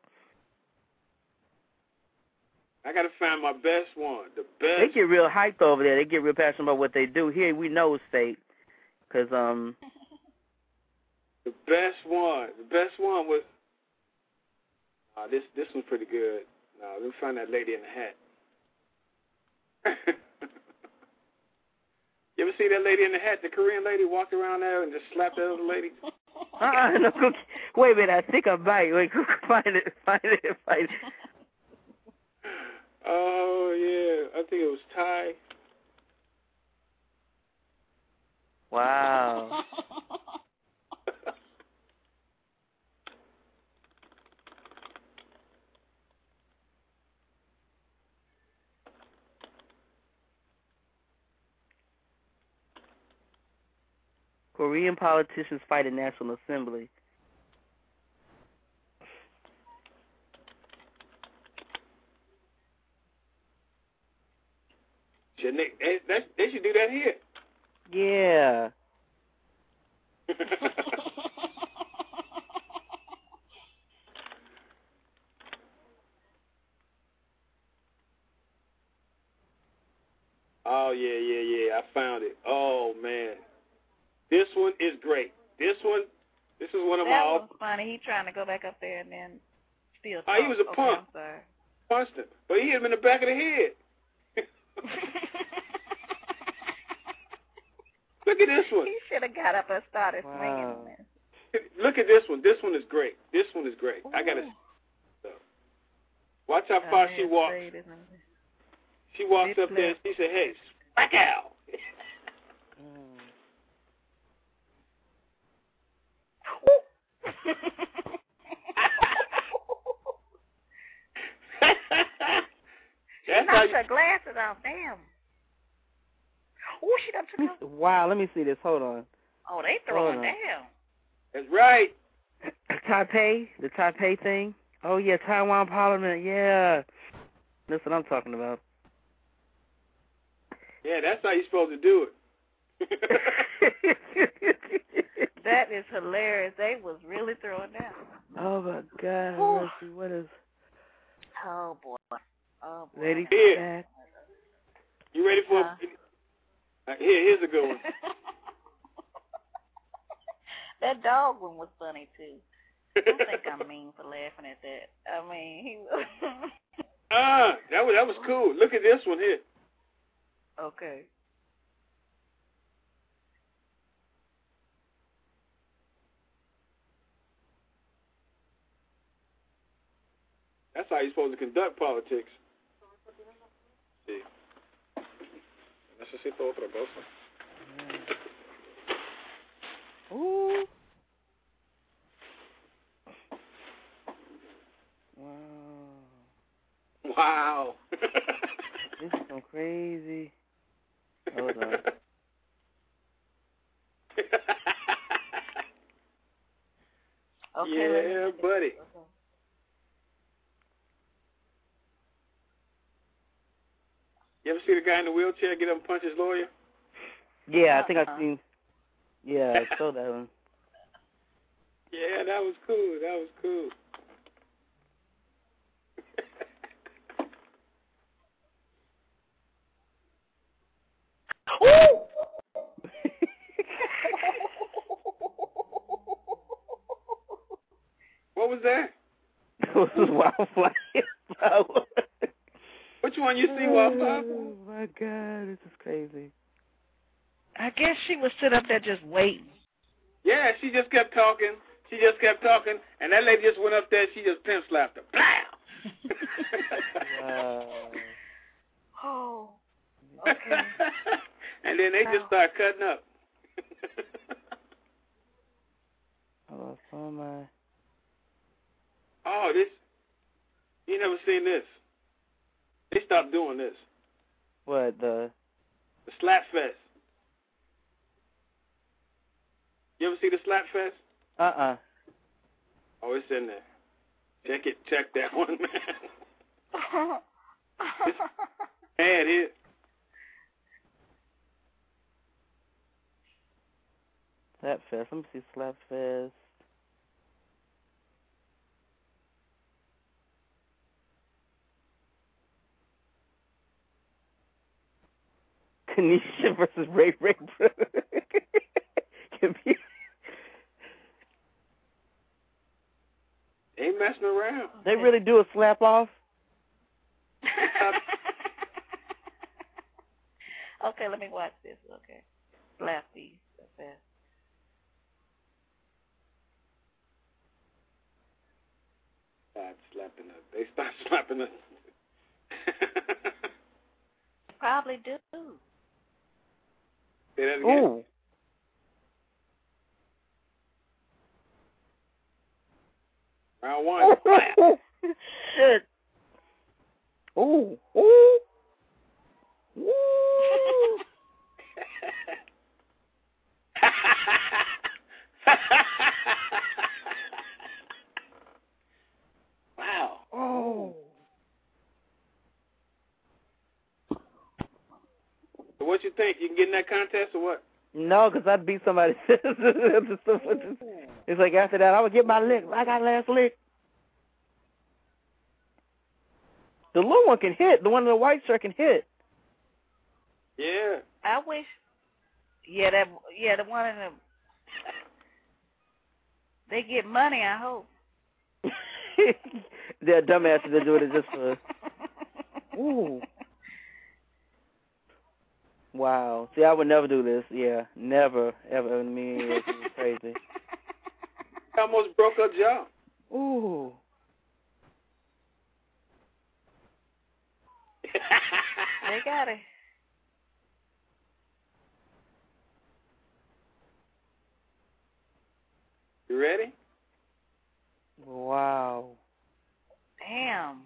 I gotta find my best one. The best. They get real hyped over there. They get real passionate about what they do. Here we know it's fake, cause The best one. The best one was. This one's pretty good. Let me find that lady in the hat. You ever see that lady in the hat? The Korean lady walked around there and just slapped that other lady. No, wait a minute. I think I might. Wait, find it. Oh yeah, I think it was Ty. Wow. Korean politicians fight in National Assembly. They should do that here. Yeah. Oh, yeah. I found it. Oh, man. This one is great. This is one of my... That was funny. He trying to go back up there and then still talk. Oh, he was a punk. I'm sorry. Punched him. But he hit him in the back of the head. Look at this one. He should have got up and started swinging. Look at this one. This one is great. This one is great. I got to... Watch how far she walks. She walks up there and she said, hey, back out. She knocked her glasses off. Damn. Oh, she done took her. Wow, let me see this. Hold on. Oh, they throwing down. That's right. Taipei, the Taipei thing. Oh, yeah, Taiwan Parliament, yeah. That's what I'm talking about. Yeah, that's how you're supposed to do it. That is hilarious. They was really throwing down. Oh, my God. Let's see, what is... Oh, boy. Oh, boy. Lady Here. You ready for... Here's a good one. That dog one was funny, too. I don't think I'm mean for laughing at that. I mean, he was... that was cool. Look at this one here. Okay. That's how you're supposed to conduct politics. Sí. Necesito otra cosa. Ooh. Wow. This is so crazy. Hold on. Okay, yeah, buddy. Okay. You ever see the guy in the wheelchair get up and punch his lawyer? Yeah, I think I've seen. Yeah, I saw that one. Yeah, that was cool. That was cool. What was that? This was Wildflower. Which one you see, Wildflower? Oh, my God, this is crazy. I guess she was sitting up there just waiting. Yeah, she just kept talking. And that lady just went up there. She just pimp slapped her. Blam! Oh, okay. And then they just start cutting up. Oh, so my. Oh, this. You never seen this. They stopped doing this. What, the Slap Fest. You ever see the Slap Fest? Uh-uh. Oh, it's in there. Check that one, man. It's bad here. Slap Fest. Let me see Slap Fest. Tanisha versus Ray Brother. They messing around. They really do a slap off? Okay, let me watch this. Okay. Slap these. That's it. They start slapping us. Probably do. Say that again. Ooh. Round one. Shit. Ooh. Ooh. Ooh. Wow. Oh. So what you think? You can get in that contest or what? No, because I'd beat somebody. It's like after that, I would get my lick. I got last lick. The little one can hit. The one in the white shirt can hit. Yeah. I wish. The one in the. They get money, I hope. They're dumbasses that do it just for. Ooh. Wow. See, I would never do this. Yeah, never, ever in me. It's crazy. Almost broke her jaw. Ooh. They got it. You ready? Wow. Damn.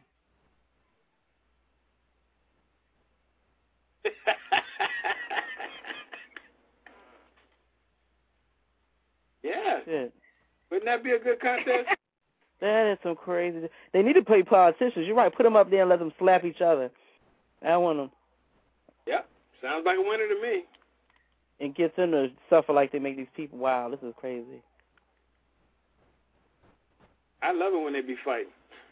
Yeah. Shit. Wouldn't that be a good contest? That is some crazy. They need to play politicians. You're right. Put them up there and let them slap each other. I want them. Yep. Sounds like a winner to me. And get them to suffer like they make these people. Wow, this is crazy. I love it when they be fighting.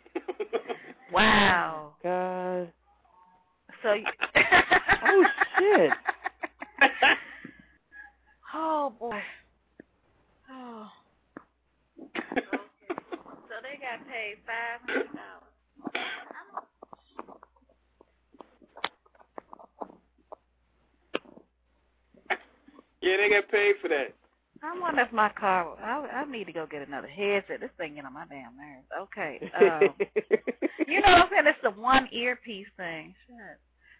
Wow. God. So. Oh shit. Oh boy. Oh. So they got paid $500. Yeah, they get paid for that. I wonder if my car. I need to go get another headset. This thing getting on my damn nerves. Okay. You know what I'm saying? It's the one earpiece thing. Shit.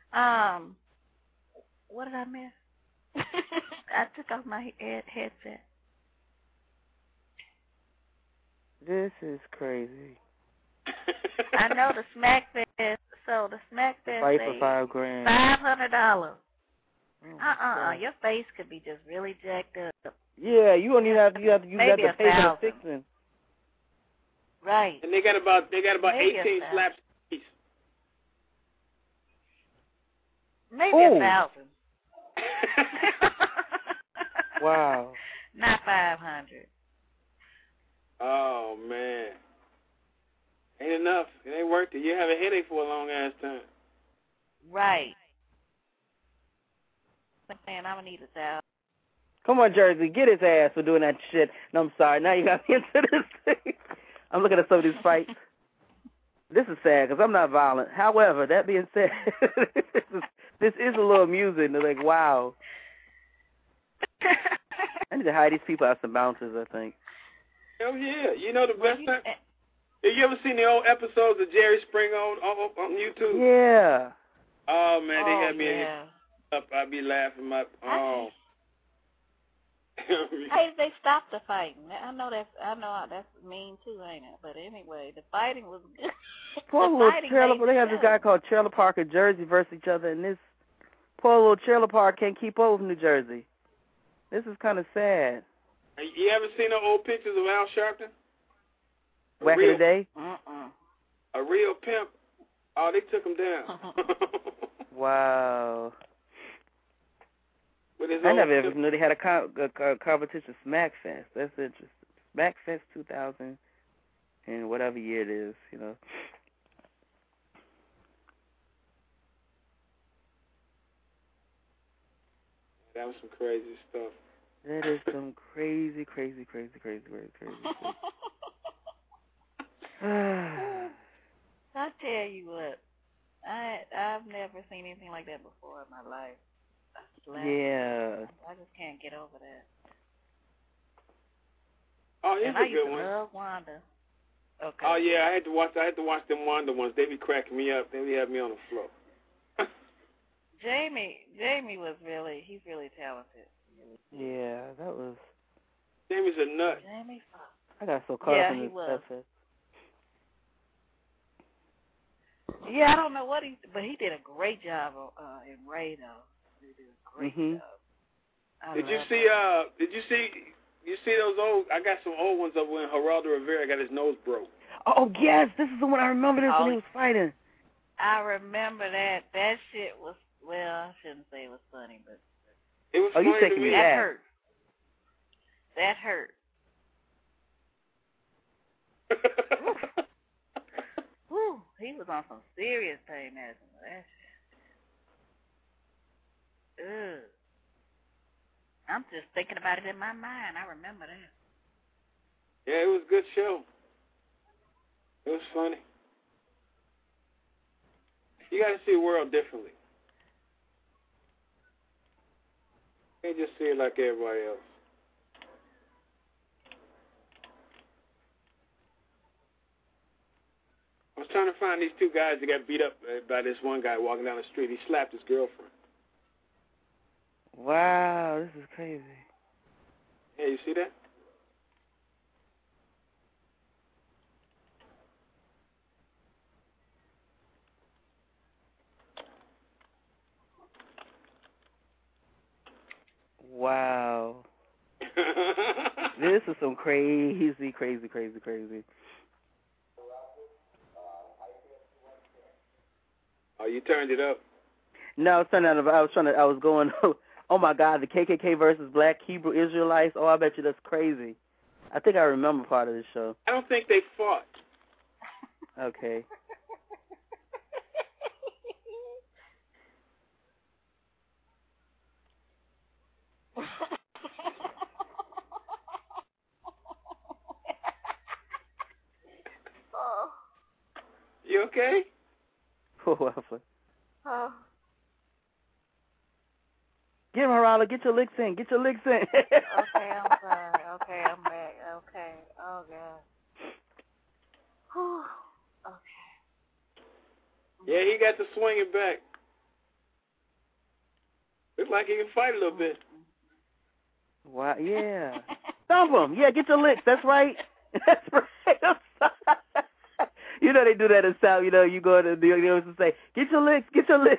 What did I miss? I took off my headset. This is crazy. I know the Smack Fest. So the Smack Fest. Fight for $5,000. $500. Your face could be just really jacked up. Yeah, you don't even have to. You have to Maybe pay for the $1,000. fixing. Right. And they got about Maybe 18 slaps each. Maybe 1,000. Wow. Not 500. Oh man, ain't enough. It ain't worth it. You have a headache for a long ass time. Right. Man, I'm gonna need 1,000. Come on, Jersey, get his ass for doing that shit. No, I'm sorry. Now you got me into this thing. I'm looking at some of these fights. This is sad because I'm not violent. However, that being said, this is a little amusing. They're like, wow. I need to hire these people as some bouncers, I think. Hell yeah. You know the best thing? Have you ever seen the old episodes of Jerry Springer on YouTube? Yeah. Oh, man, they had me up. I'd be laughing my... Oh. Hey, they stopped the fighting. I know that's mean too, ain't it? But anyway, the fighting was good. Poor little trailer. They have this guy called Trailer Park in Jersey versus each other, and this poor little trailer park can't keep up with New Jersey. This is kind of sad. You ever seen the old pictures of Al Sharpton? Back in the day? A real pimp. Oh, they took him down. Wow. I never ever knew they had a competition, Smack Fest. That's interesting. Smack Fest 2000 and whatever year it is, you know. That was some crazy stuff. That is some crazy. I tell you what, I've never seen anything like that before in my life. Yeah. I just can't get over that. Oh, here's and a I good used to one. love Wanda. Okay. Oh yeah, I had to watch them Wanda ones. They be cracking me up. They be having me on the floor. Jamie he's really talented. Yeah, that was. Jamie's a nut. Jamie. I got so caught up in this stuff. Yeah, I don't know what but he did a great job in Ray though. He did a great job. Did you see those old? I got some old ones of when Geraldo Rivera got his nose broke. Oh yes, this is the one I remember. This when he was fighting. I remember that. That shit was I shouldn't say it was funny, but it was. You taking me that back? hurt. That hurt. Woo! He was on some serious pain medicine. That shit. I'm just thinking about it in my mind. I remember that. Yeah, it was a good show. It was funny. You got to see the world differently. You can't just see it like everybody else. I was trying to find these two guys that got beat up by this one guy walking down the street. He slapped his girlfriend. Wow, this is crazy. Yeah, you see that? Wow. This is some crazy. Oh, you turned it up? No, I was going, oh my God, the KKK versus Black Hebrew Israelites. Oh, I bet you that's crazy. I think I remember part of this show. I don't think they fought. Okay. You okay? Oh, Oh. Get him, Harala. Get your licks in. Okay, I'm sorry. Okay, I'm back. Okay. Oh, God. Whew. Okay. Yeah, he got to swing it back. Looks like he can fight a little bit. Wow, yeah. Thump him. Yeah, get your licks. That's right. That's right. You know they do that in South. You know, you go to the and say, get your licks.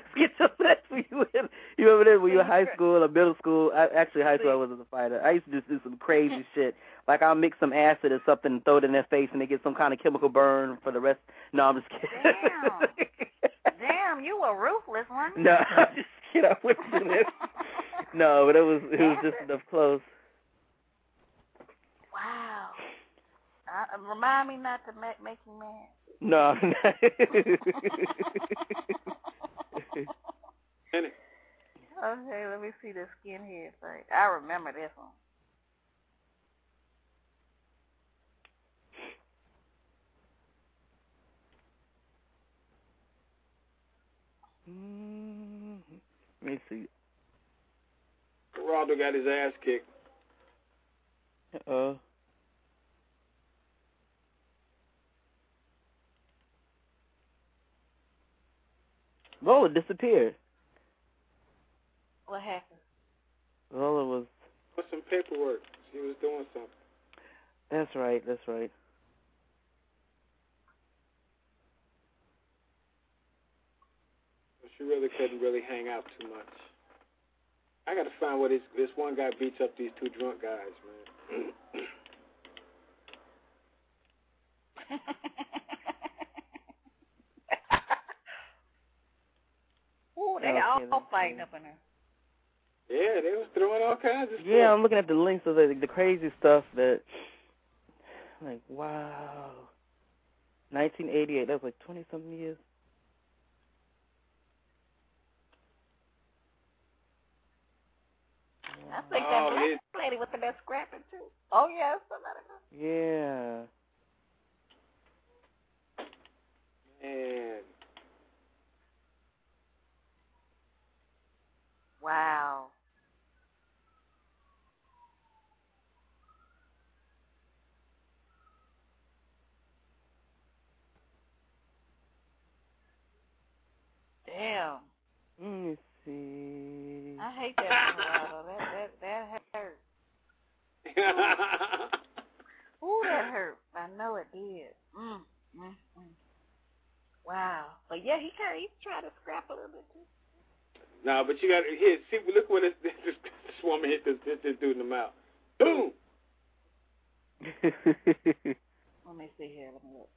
You remember that when you were in high school or middle school? Actually, high school I wasn't a fighter. I used to just do some crazy shit. Like I'll mix some acid or something and throw it in their face and they get some kind of chemical burn for the rest. No, I'm just kidding. Damn, you were ruthless, weren't you? No, I'm just kidding. I wouldn't do this. No, but it was just enough close. Wow. Remind me not to make you mad. No. Okay, let me see the skinhead fight. I remember this one. Let me see. Geraldo got his ass kicked. Lola disappeared. What happened? Lola was... Put some paperwork. She was doing something. That's right. She really couldn't hang out too much. I got to find where this one guy beats up these two drunk guys, man. Ooh, they all fighting up in there. Yeah, they was throwing all kinds of stuff. Yeah, I'm looking at the links of the crazy stuff that, like, wow. 1988, that was like 20-something years. I think that black lady with the best scrapping, too. Oh, yeah, somebody. Yeah. Man. Wow. Damn. Let me see. I hate that Colorado. That hurt. Ooh, that hurt. I know it did. Wow. But yeah, he tried to scrap a little bit too. No, but you got to hit. See, look when this woman hit this dude in the mouth. Boom. Let me see here. Let me look.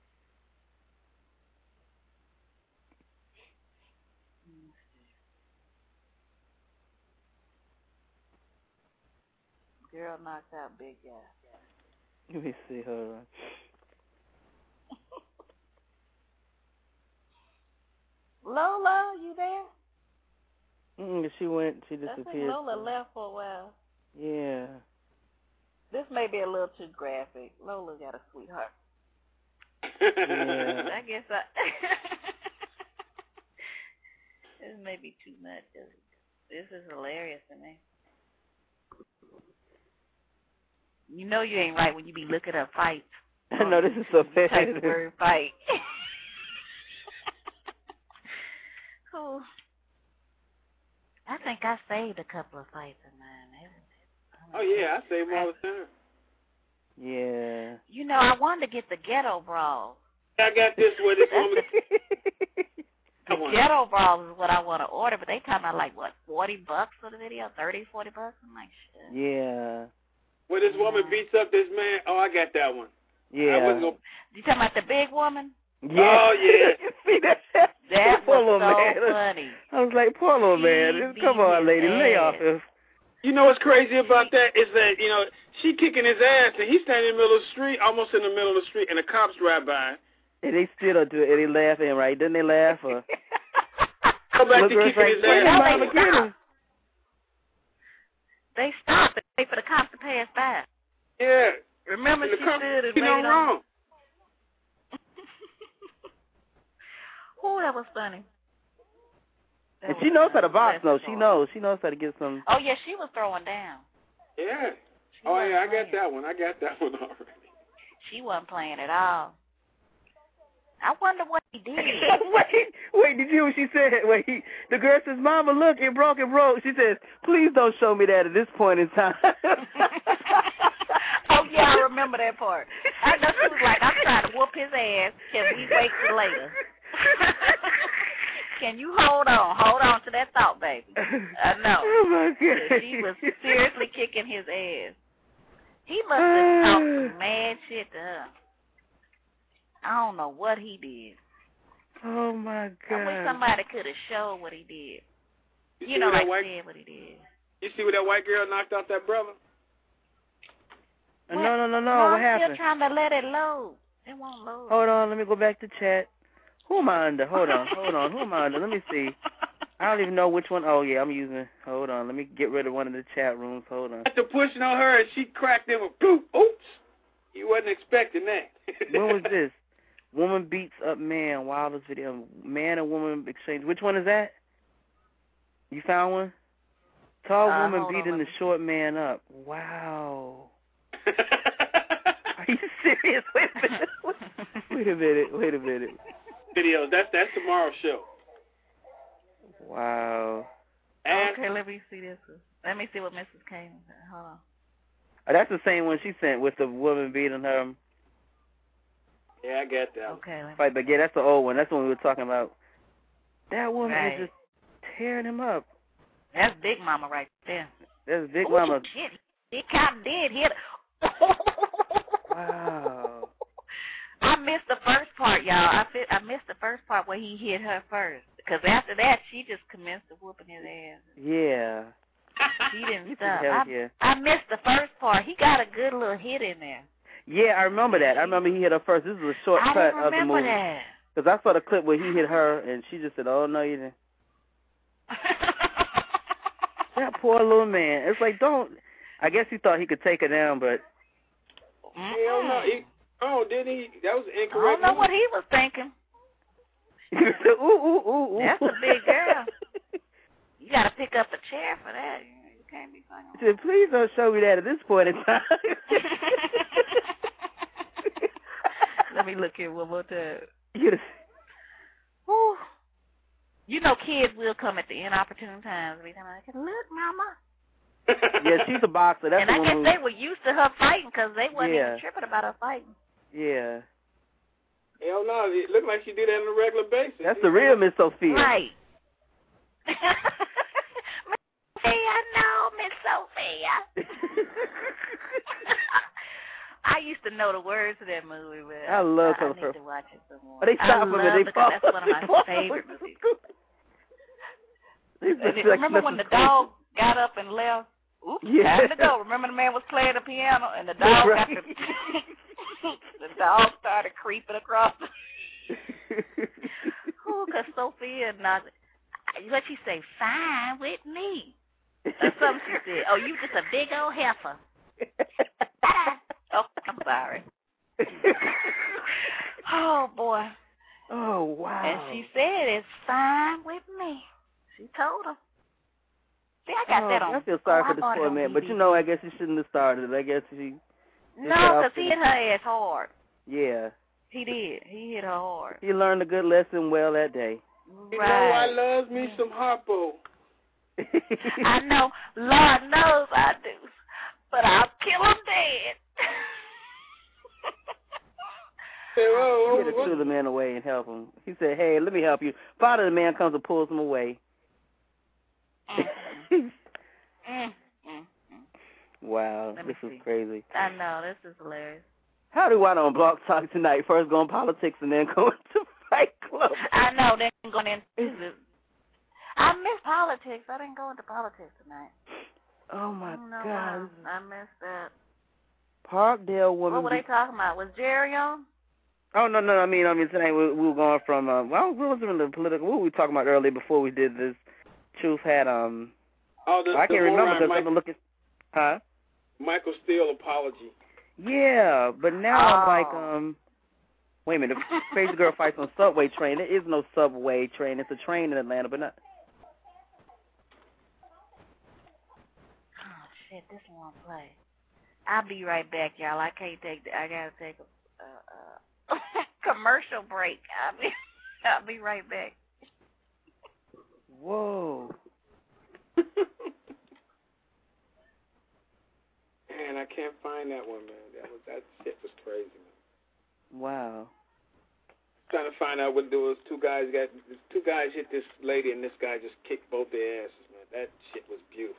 Girl knocked out big guy. Let me see her. Lola, you there? She went. She disappeared. I think Lola left for a while. Yeah. This may be a little too graphic. Lola got a sweetheart. Yeah. I guess this may be too much. This is hilarious to me. You know you ain't right when you be looking up fights. I know, this is so bad. Type the word fight. Cool. I think I saved a couple of fights in mine. Oh, yeah, I saved them all the time. Yeah. You know, I wanted to get the ghetto brawls. I got this where this woman... The ghetto brawls is what I want to order, but they talking about like, what, $40 for the video? $30, $40? I'm like, shit. Yeah. Where this woman beats up this man. Oh, I got that one. Yeah. I wasn't gonna... You talking about the big woman? Yeah. Oh, yeah. See that? That poor was little so man. funny. I was like, poor little man. Come on, lady, lay off him. You know what's crazy about that is that, you know, she kicking his ass, and he's standing in the middle of the street, almost in the middle of the street, and the cops drive by. And they still don't do it. And they laugh at him, right? Didn't they laugh? Or... Go back to kicking his ass. They stopped and wait for the cops to pass by. Yeah. Remember, she stood and you know waited wrong. Oh, that was funny. And she knows how to box, though. She knows. She knows how to get some. Oh, yeah, she was throwing down. Yeah. Oh, yeah, I got that one. I got that one already. She wasn't playing at all. I wonder what he did. Wait, did you hear what she said? Wait, the girl says, Mama, look, it broke. She says, please don't show me that at this point in time. Oh, yeah, I remember that part. I know she was like, I'm trying to whoop his ass. Can we wait till later? Can you hold on to that thought, baby? I know. Oh, my God. She was seriously kicking his ass. He must have talked some mad shit to her. I don't know what he did. Oh, my God. I wish somebody could have showed what he did. You know, like said what he did. You see where that white girl knocked out that brother? No. What I'm happened? still trying to let it load. It won't load. Hold on. Let me go back to chat. Who am I under? Hold on. Who am I under? Let me see. I don't even know which one. Oh, yeah, I'm using. Hold on. Let me get rid of one of the chat rooms. Hold on. After pushing on her, and she cracked him with boop. Oops. You wasn't expecting that. When was this? Woman beats up man. Wildest video. Man and woman exchange. Which one is that? You found one? Tall woman beating the short man up. Wow. Are you serious? Wait a minute. Videos. That's tomorrow's show. Wow. Okay, let me see this one. Let me see what Mrs. Kane said. Hold on. Oh, that's the same one she sent with the woman beating her. Yeah, I got that. Okay. Right, but yeah, that's the old one. That's the one we were talking about. That woman Right. is just tearing him up. That's Big Mama right there. That's Big Mama. Shit. He kind of did hit her. Wow. I missed the first part, y'all. I missed the first part where he hit her first. Because after that, she just commenced to whooping his ass. Yeah. He didn't stop. Yeah. I missed the first part. He got a good little hit in there. Yeah, I remember that. I remember he hit her first. This is a short cut of the movie. I remember that. Because I saw the clip where he hit her, and she just said, oh, no, you didn't. That poor little man. It's like, don't. I guess he thought he could take her down, but. Hell no. Didn't he? That was incorrect. I don't know what he was thinking. Ooh. That's a big girl. You got to pick up a chair for that. You can't be funny. He said, please don't show me that at this point in time. Let me look here one more time. Yes. Whew. You know kids will come at the inopportune times. Every time I say, look, Mama. Yeah, she's a boxer. That's and I guess they were used to her fighting because they wasn't even tripping about her fighting. Yeah. Hell no. It looked like she did that on a regular basis. That's the real Miss Sophia. Right. Miss Sophia, no, Miss Sophia. I used to know the words to that movie, but I love I her. need to watch it some more. But they stop them and they fall. That's one of my favorite movies. Remember when the dog got up and left? Oops, time to go. Remember the man was playing the piano and the dog got to, the dog started creeping across. Because Sophia, what she say, fine with me. Or something she said. Oh, you just a big old heifer. Oh, I'm sorry. Oh, boy. Oh, wow. And she said it's fine with me. She told him. See, I got that on. I feel sorry for this bought it poor on man, DVD. but you know, I guess he shouldn't have started it. I guess he... No, because he hit her ass hard. Yeah. He did. He hit her hard. He learned a good lesson well that day. You know I love me some Harpo. I know. Lord knows I do. But I'll kill him dead. He had to throw the man away and help him. He said, hey, let me help you. Father, the man comes and pulls him away. Wow, this is crazy. I know, this is hilarious. How do I on Blog Talk tonight? First going politics and then going to Fight Club. I know, then going into it. I miss politics. I didn't go into politics tonight. Oh, my God. Why. I missed that. Parkdale woman. What were they talking about? Was Jerry on? Oh, no. I mean, today we were going from, what was in the political, what were we talking about earlier before we did this? Truth had, I can't remember because I've been looking, huh? Michael Steele apology. Yeah, but now I'm like, wait a minute, the crazy girl fights on subway train. There is no subway train. It's a train in Atlanta, but not. Oh, shit, this one won't play. I'll be right back, y'all. I can't take I got to take a commercial break. I'll be right back. Whoa. Man, I can't find that one, man. That shit was crazy, man. Wow. Trying to find out what there was. Two guys hit this lady, and this guy just kicked both their asses, man. That shit was beautiful.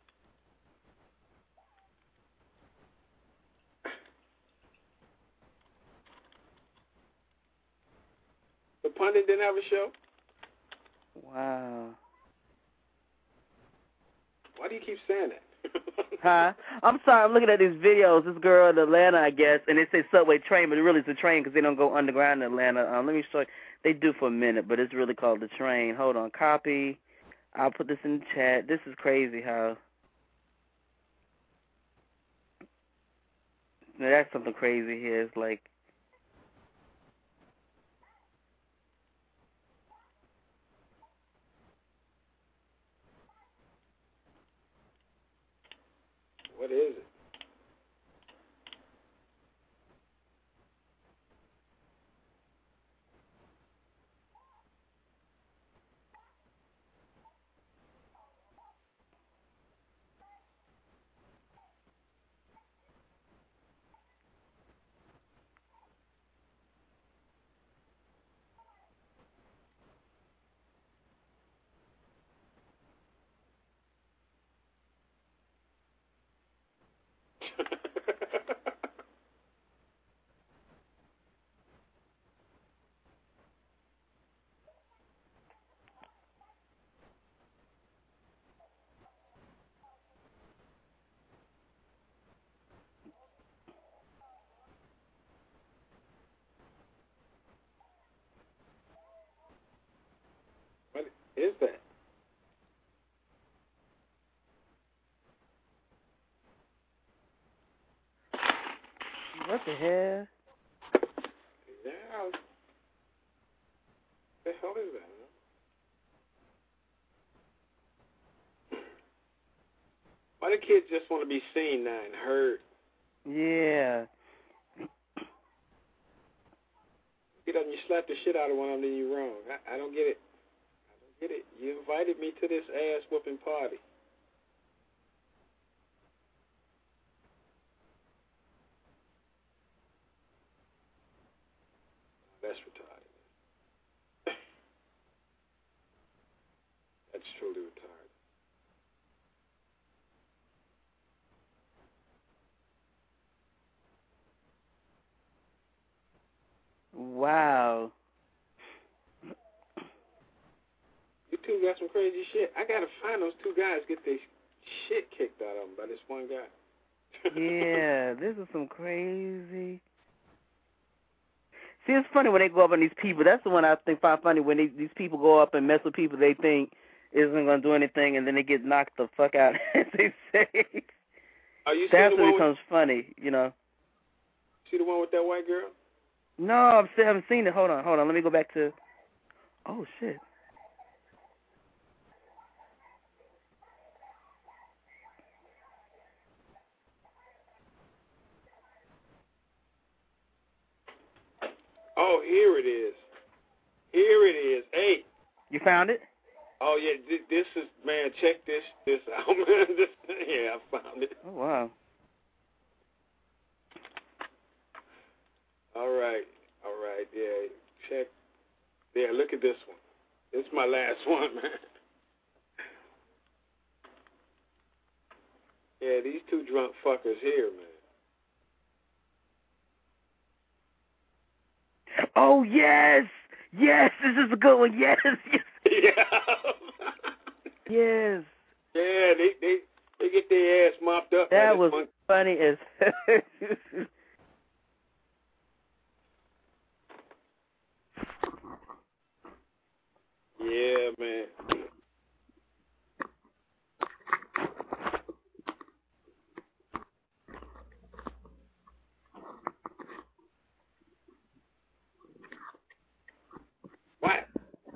The pundit didn't have a show? Wow. Why do you keep saying that? Huh? I'm sorry, I'm looking at these videos. This girl in Atlanta, I guess, and they say subway train, but it really is a train because they don't go underground in Atlanta. Let me show you. They do for a minute, but it's really called the train. Hold on. Copy. I'll put this in the chat. This is crazy how... Now, that's something crazy here. It's like... What is it? What is that? What the hell? Yeah. What the hell is that? Huh? Why do kids just want to be seen now and heard? Yeah. Get up and you slap the shit out of one of them, then you're wrong. I don't get it. You invited me to this ass-whooping party. That's retarded. That's truly retarded. Wow. You two got some crazy shit. I gotta find those two guys, get their shit kicked out of them by this one guy. Yeah, this is some crazy. See, it's funny when they go up on these people. That's the one I think find funny when these people go up and mess with people. They think isn't going to do anything, and then they get knocked the fuck out, as they say. Are you That's seeing the when it one becomes funny, you know. See the one with that white girl? No, I haven't seen it. Hold on. Let me go back to. Oh shit. Oh, here it is. Here it is. Hey. You found it? Oh yeah, this is, man. Check this out, man. Yeah, I found it. Oh wow. All right. Yeah, check. Yeah, look at this one. This is my last one, man. Yeah, these two drunk fuckers here, man. Oh yes, this is a good one. Yes. Yeah. Yes. Yeah, they get their ass mopped up. That was funny as. Yeah, man. What?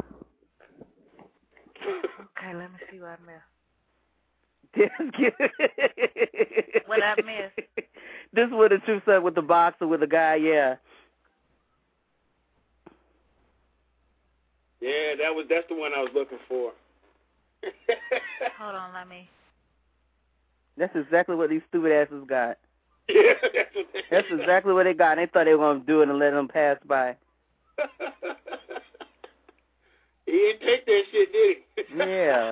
Okay, let me see what I missed. What I missed? This is what the truth said with the boxer with the guy, yeah. Yeah, that's the one I was looking for. Hold on, let me. That's exactly what these stupid asses got. Yeah, that's exactly what they got. They thought they were going to do it and let them pass by. He didn't take that shit, did he? Yeah.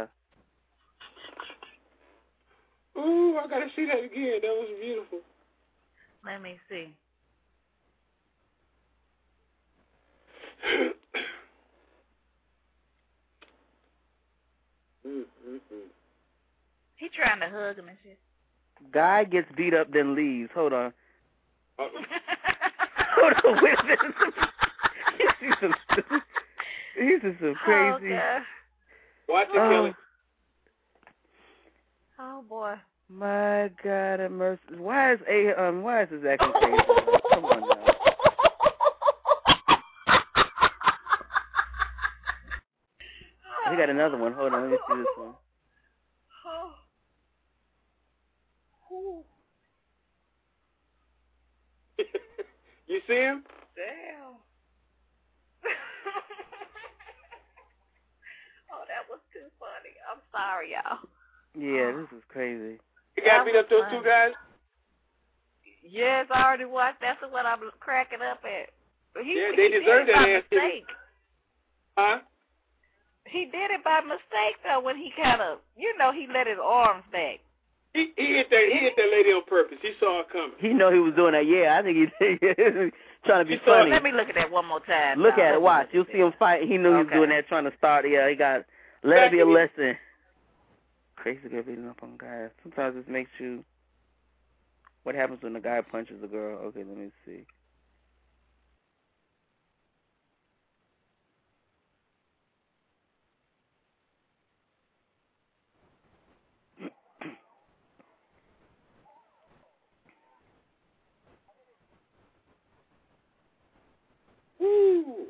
Ooh, I got to see that again. That was beautiful. Let me see. He trying to hug him and shit. Guy gets beat up, then leaves. Hold on. Hold on, wait a minute. He's just so crazy. Oh, watch it, Kelly. Oh boy. My God, have mercy. Why is this acting crazy? Come on now. We got another one. Hold on, let me see this one. You see him? Damn. Oh, that was too funny. I'm sorry, y'all. Yeah, this is crazy. You got beat up those two guys? Yes, I already watched. That's what I'm cracking up at. Yeah, they deserve that ass. Mistake. Huh? He did it by mistake, though, when he kind of, he let his arms back. He hit that lady on purpose. He saw her coming. He know he was doing that. Yeah, I think he's trying to be funny. Let me look at that one more time. Look at it. Watch. You'll see him fight. He knew he was doing that, trying to start. Yeah, let it be a lesson. Crazy girl beating up on guys. Sometimes this makes you. What happens when a guy punches a girl? Okay, let me see. Woo!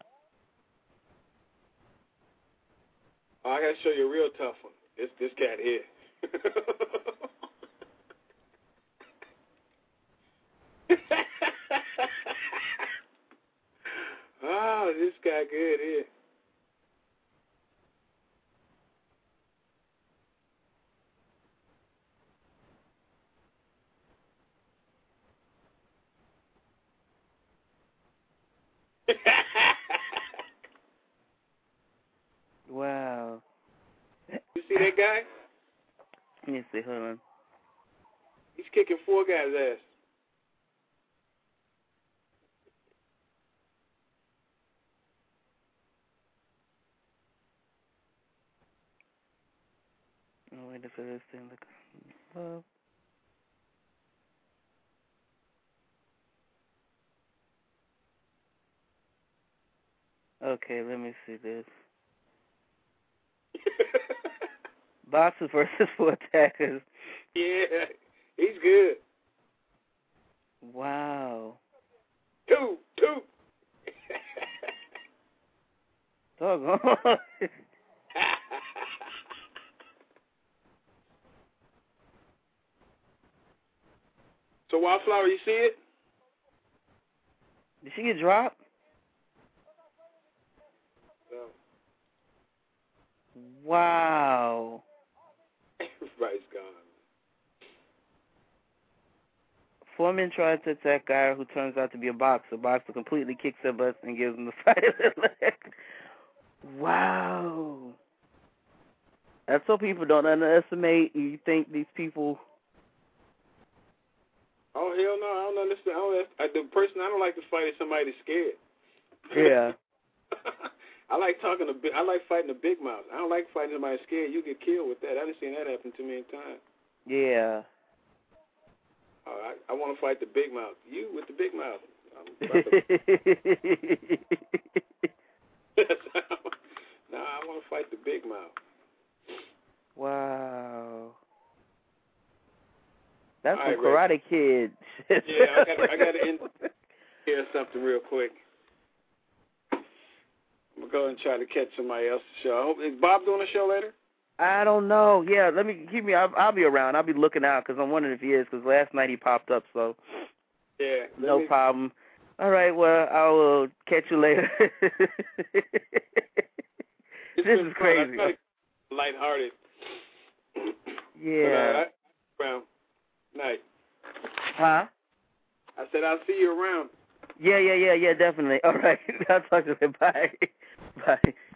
Oh, I gotta show you a real tough one. This cat here. Oh, this guy good here. Wow. You see that guy? Let me see. Hold on. He's kicking 4 guys' ass. Oh, wait for this thing. Look. Okay, let me see this. Boxers versus 4 attackers. Yeah, he's good. Wow. Two. Doggone. So, Wildflower, you see it? Did she get dropped? No. Wow. Everybody's gone. 4 men tried to attack guy who turns out to be a boxer. Boxer completely kicks their butts and gives them the fight. Wow. That's so people don't underestimate. You think these people... Oh, hell no. I don't understand. The person I don't like to fight is somebody that's scared. Yeah. I like fighting a big mouth. I don't like fighting somebody scared. You get killed with that. I've seen that happen too many times. Yeah. I want to fight the big mouth. You with the big mouth. No, I want to fight the big mouth. Wow. That's All some right, Karate Kid shit. Yeah, I got to hear something real quick. I'm going to go and try to catch somebody else's show. I hope, is Bob doing a show later? I don't know. Yeah, let me keep me. I'll be around. I'll be looking out because I'm wondering if he is. Because last night he popped up. So yeah, no problem. All right. Well, I will catch you later. This is crazy. Lighthearted. Yeah. But, around night. Huh? I said I'll see you around. Yeah, definitely. All right. I'll talk to you. Bye. Bye.